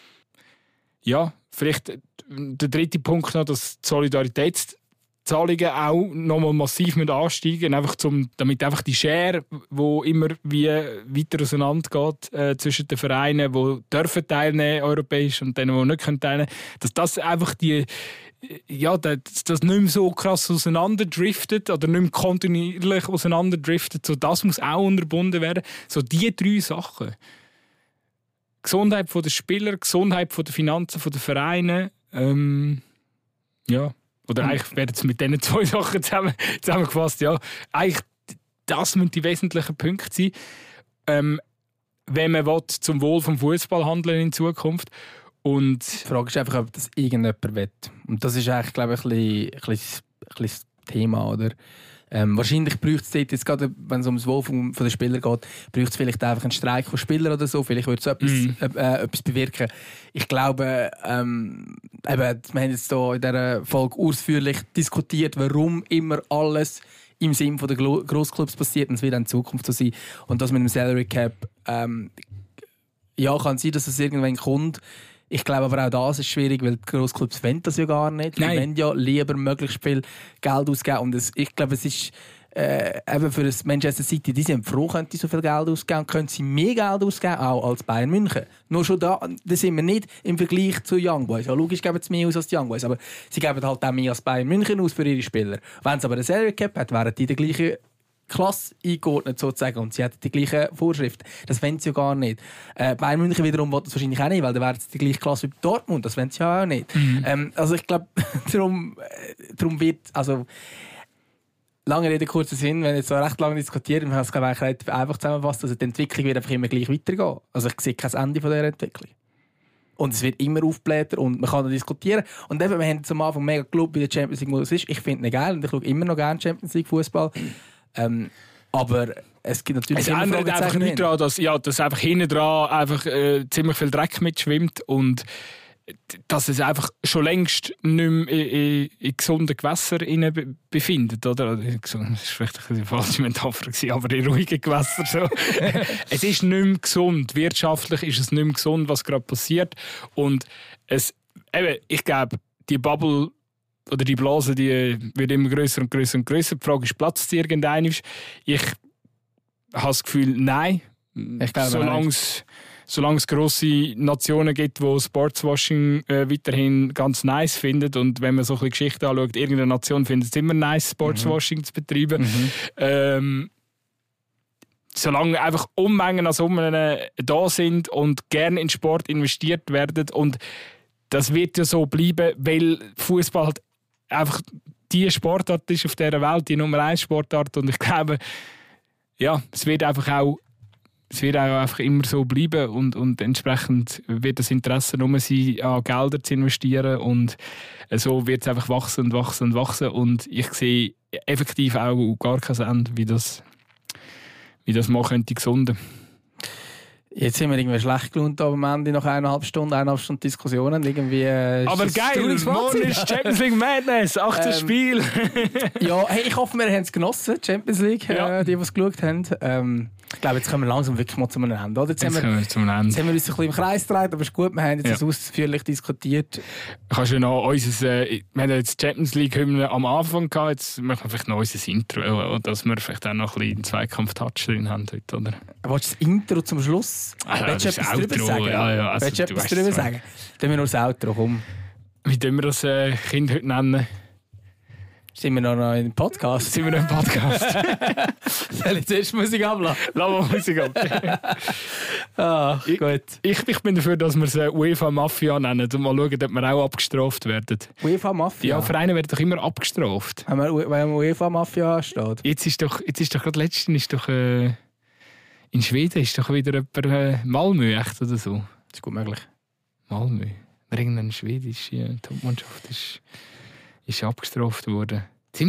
Speaker 6: Ja, vielleicht der dritte Punkt noch, dass die Solidaritätszahlungen auch nochmal massiv ansteigen müssen, einfach zum, damit einfach die Schere, die immer wie weiter auseinander geht äh, zwischen den Vereinen, die dürfen teilnehmen europäisch und denen, die nicht können teilnehmen, dass das einfach die ja, dass das nicht mehr so krass auseinanderdriftet oder nicht mehr kontinuierlich auseinanderdriftet, so das muss auch unterbunden werden. So diese drei Sachen. Gesundheit der Spieler, Gesundheit der Finanzen der Vereine, ähm, ja, oder eigentlich werden es mit diesen zwei Sachen zusammen, zusammengefasst, ja, eigentlich das müssen die wesentlichen Punkte sein, ähm, wenn man will, zum Wohl vom Fußball handeln in Zukunft. Und
Speaker 5: die Frage ist einfach, ob das irgendjemand will. Und das ist eigentlich, glaube ich, ein bisschen, ein bisschen, ein bisschen das Thema, oder? Ähm, wahrscheinlich braucht es dort, jetzt gerade, wenn es um das Wohl von, von den Spielern geht, braucht es vielleicht einfach einen Streik von Spielern oder so. Vielleicht würde es etwas, mm. äh, etwas bewirken. Ich glaube, ähm, eben, wir haben jetzt hier in dieser Folge ausführlich diskutiert, warum immer alles im Sinn der Grossclubs passiert, und es wird in Zukunft so sein. Und das mit dem Salary Cap, ähm, ja, kann sein, dass es irgendwann kommt. Ich glaube aber auch das ist schwierig, weil die Grossclubs wollen das ja gar nicht. Die wollen ja lieber möglichst viel Geld ausgeben. Und es, ich glaube, es ist äh, eben für das Manchester City, die sind froh, können die so viel Geld ausgeben, können sie mehr Geld ausgeben, auch als Bayern München. Nur schon da, da sind wir nicht im Vergleich zu Young Boys. Ja, logisch geben sie mehr aus als die Young Boys, aber sie geben halt auch mehr als Bayern München aus für ihre Spieler. Wenn es aber eine Salary Cap hat, wären die der gleiche Klasse eingeordnet sozusagen und sie hätten die gleichen Vorschriften. Das wollen sie ja gar nicht. Äh, Bayern München wiederum will das wahrscheinlich auch nicht, weil dann wären sie die gleiche Klasse wie Dortmund. Das wollen sie ja auch nicht. Mhm. Ähm, also ich glaube, darum, äh, darum wird, also lange Rede, kurzer Sinn, wenn jetzt so recht lange diskutiert, wir haben es glaube ich relativ einfach zusammengefasst, also die Entwicklung wird einfach immer gleich weitergehen. Also ich sehe kein Ende von dieser Entwicklung. Und es wird immer aufgeblähter und man kann noch diskutieren. Und eben, wir haben jetzt am Anfang mega gelobt, wie der Champions League Modus ist. Ich finde ihn geil und ich schaue immer noch gerne Champions League Fußball. Ähm, aber es gibt natürlich
Speaker 6: es ändert einfach nicht daran, dass, ja, dass einfach hinten dran einfach äh, ziemlich viel Dreck mitschwimmt und dass es einfach schon längst nicht mehr in, in, in gesunden Gewässern be- befindet, oder? Das war vielleicht eine falsche Metapher, aber in ruhigen Gewässern. So. Es ist nicht mehr gesund. Wirtschaftlich ist es nicht mehr gesund, was gerade passiert. Und es, eben, ich glaube, die Bubble oder die Blase, die wird immer grösser und grösser und grösser. Die Frage ist, platzt sie irgendein? Ich habe das Gefühl, nein. Ich glaube, solange es solange es grosse Nationen gibt, die Sportswashing äh, weiterhin ganz nice finden und wenn man so ein bisschen Geschichte anschaut, irgendeine Nation findet es immer nice, Sportswashing mhm. zu betreiben. Mhm. Ähm, solange einfach Unmengen an Summen da sind und gerne in Sport investiert werden und das wird ja so bleiben, weil Fußball halt einfach die Sportart ist auf dieser Welt, die Nummer eins Sportart und ich glaube, ja, es wird einfach auch Es wird auch einfach immer so bleiben und, und entsprechend wird das Interesse nur sein, an Gelder zu investieren und so wird es einfach wachsen und wachsen und wachsen und ich sehe effektiv auch gar kein Ende, wie das, wie das mal könnte gesunden.
Speaker 5: Jetzt sind wir irgendwie schlecht gelaunt am Ende nach eineinhalb Stunden, eineinhalb Stunden Diskussionen. Irgendwie, äh,
Speaker 6: aber geil, morgen ist Champions League Madness, achtes ähm, Spiel.
Speaker 5: Ja, hey, ich hoffe, wir haben es genossen, Champions League, ja. äh, die, die es geschaut haben. Ähm, ich glaube, jetzt kommen wir langsam wirklich mal zu einem Ende. Oder? Jetzt, jetzt, haben wir, wir zum Ende. Jetzt haben wir uns ein bisschen im Kreis gedreht, aber es ist gut, wir haben jetzt ja. das ausführlich diskutiert.
Speaker 6: Kannst du noch unser, äh, wir haben jetzt Champions League-Hymne am Anfang gehabt, jetzt machen wir vielleicht noch unser Intro, dass wir vielleicht auch noch ein bisschen einen Zweikampf-Touch drin haben heute, oder?
Speaker 5: Willst du das Intro zum Schluss?
Speaker 6: Ah,
Speaker 5: willst du
Speaker 6: ja,
Speaker 5: etwas drüber sagen?
Speaker 6: Ja, ja, also,
Speaker 5: willst du etwas drüber sagen? Dann wir noch das Outro, komm.
Speaker 6: Wie tun wir das äh, Kind heute nennen?
Speaker 5: Sind wir noch im Podcast?
Speaker 6: Sind wir noch im Podcast?
Speaker 5: Soll ich zuerst Musik ablassen?
Speaker 6: Lass mal Musik ab.
Speaker 5: Ah,
Speaker 6: ich,
Speaker 5: gut.
Speaker 6: Ich, ich bin dafür, dass wir es UEFA Mafia nennen und mal schauen, ob wir auch abgestraft werden.
Speaker 5: UEFA Mafia?
Speaker 6: Ja, Vereine werden doch immer abgestraft.
Speaker 5: Wenn man, wenn UEFA Mafia steht.
Speaker 6: Jetzt ist doch, jetzt ist doch gerade letztens ist doch, äh, in Schweden ist doch wieder jemand äh, Malmö echt oder so.
Speaker 5: Das ist gut möglich.
Speaker 6: Malmö. Irgendeine schwedische Topmannschaft ist, ist abgestraft worden. Ziemlich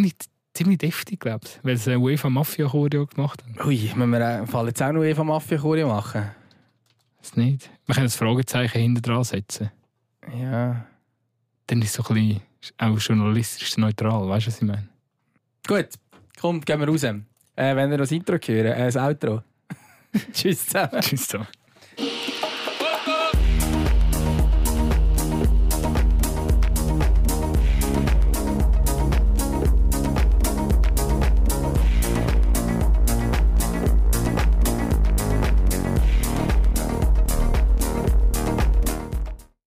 Speaker 6: ziemlich deftig, glaube ich, weil sie eine UEFA Mafia Choreo gemacht haben.
Speaker 5: Ui, müssen wir äh, Fall jetzt auch noch UEFA Mafia Choreo machen?
Speaker 6: Das nicht. Wir können das Fragezeichen hinter dran setzen.
Speaker 5: Ja.
Speaker 6: Dann ist es so ein bisschen auch journalistisch neutral, weißt du, was ich meine?
Speaker 5: Gut, komm, gehen wir raus. Äh, wenn ihr das Intro hören, äh, das Outro. Tschüss zusammen.
Speaker 6: Tschüss zusammen.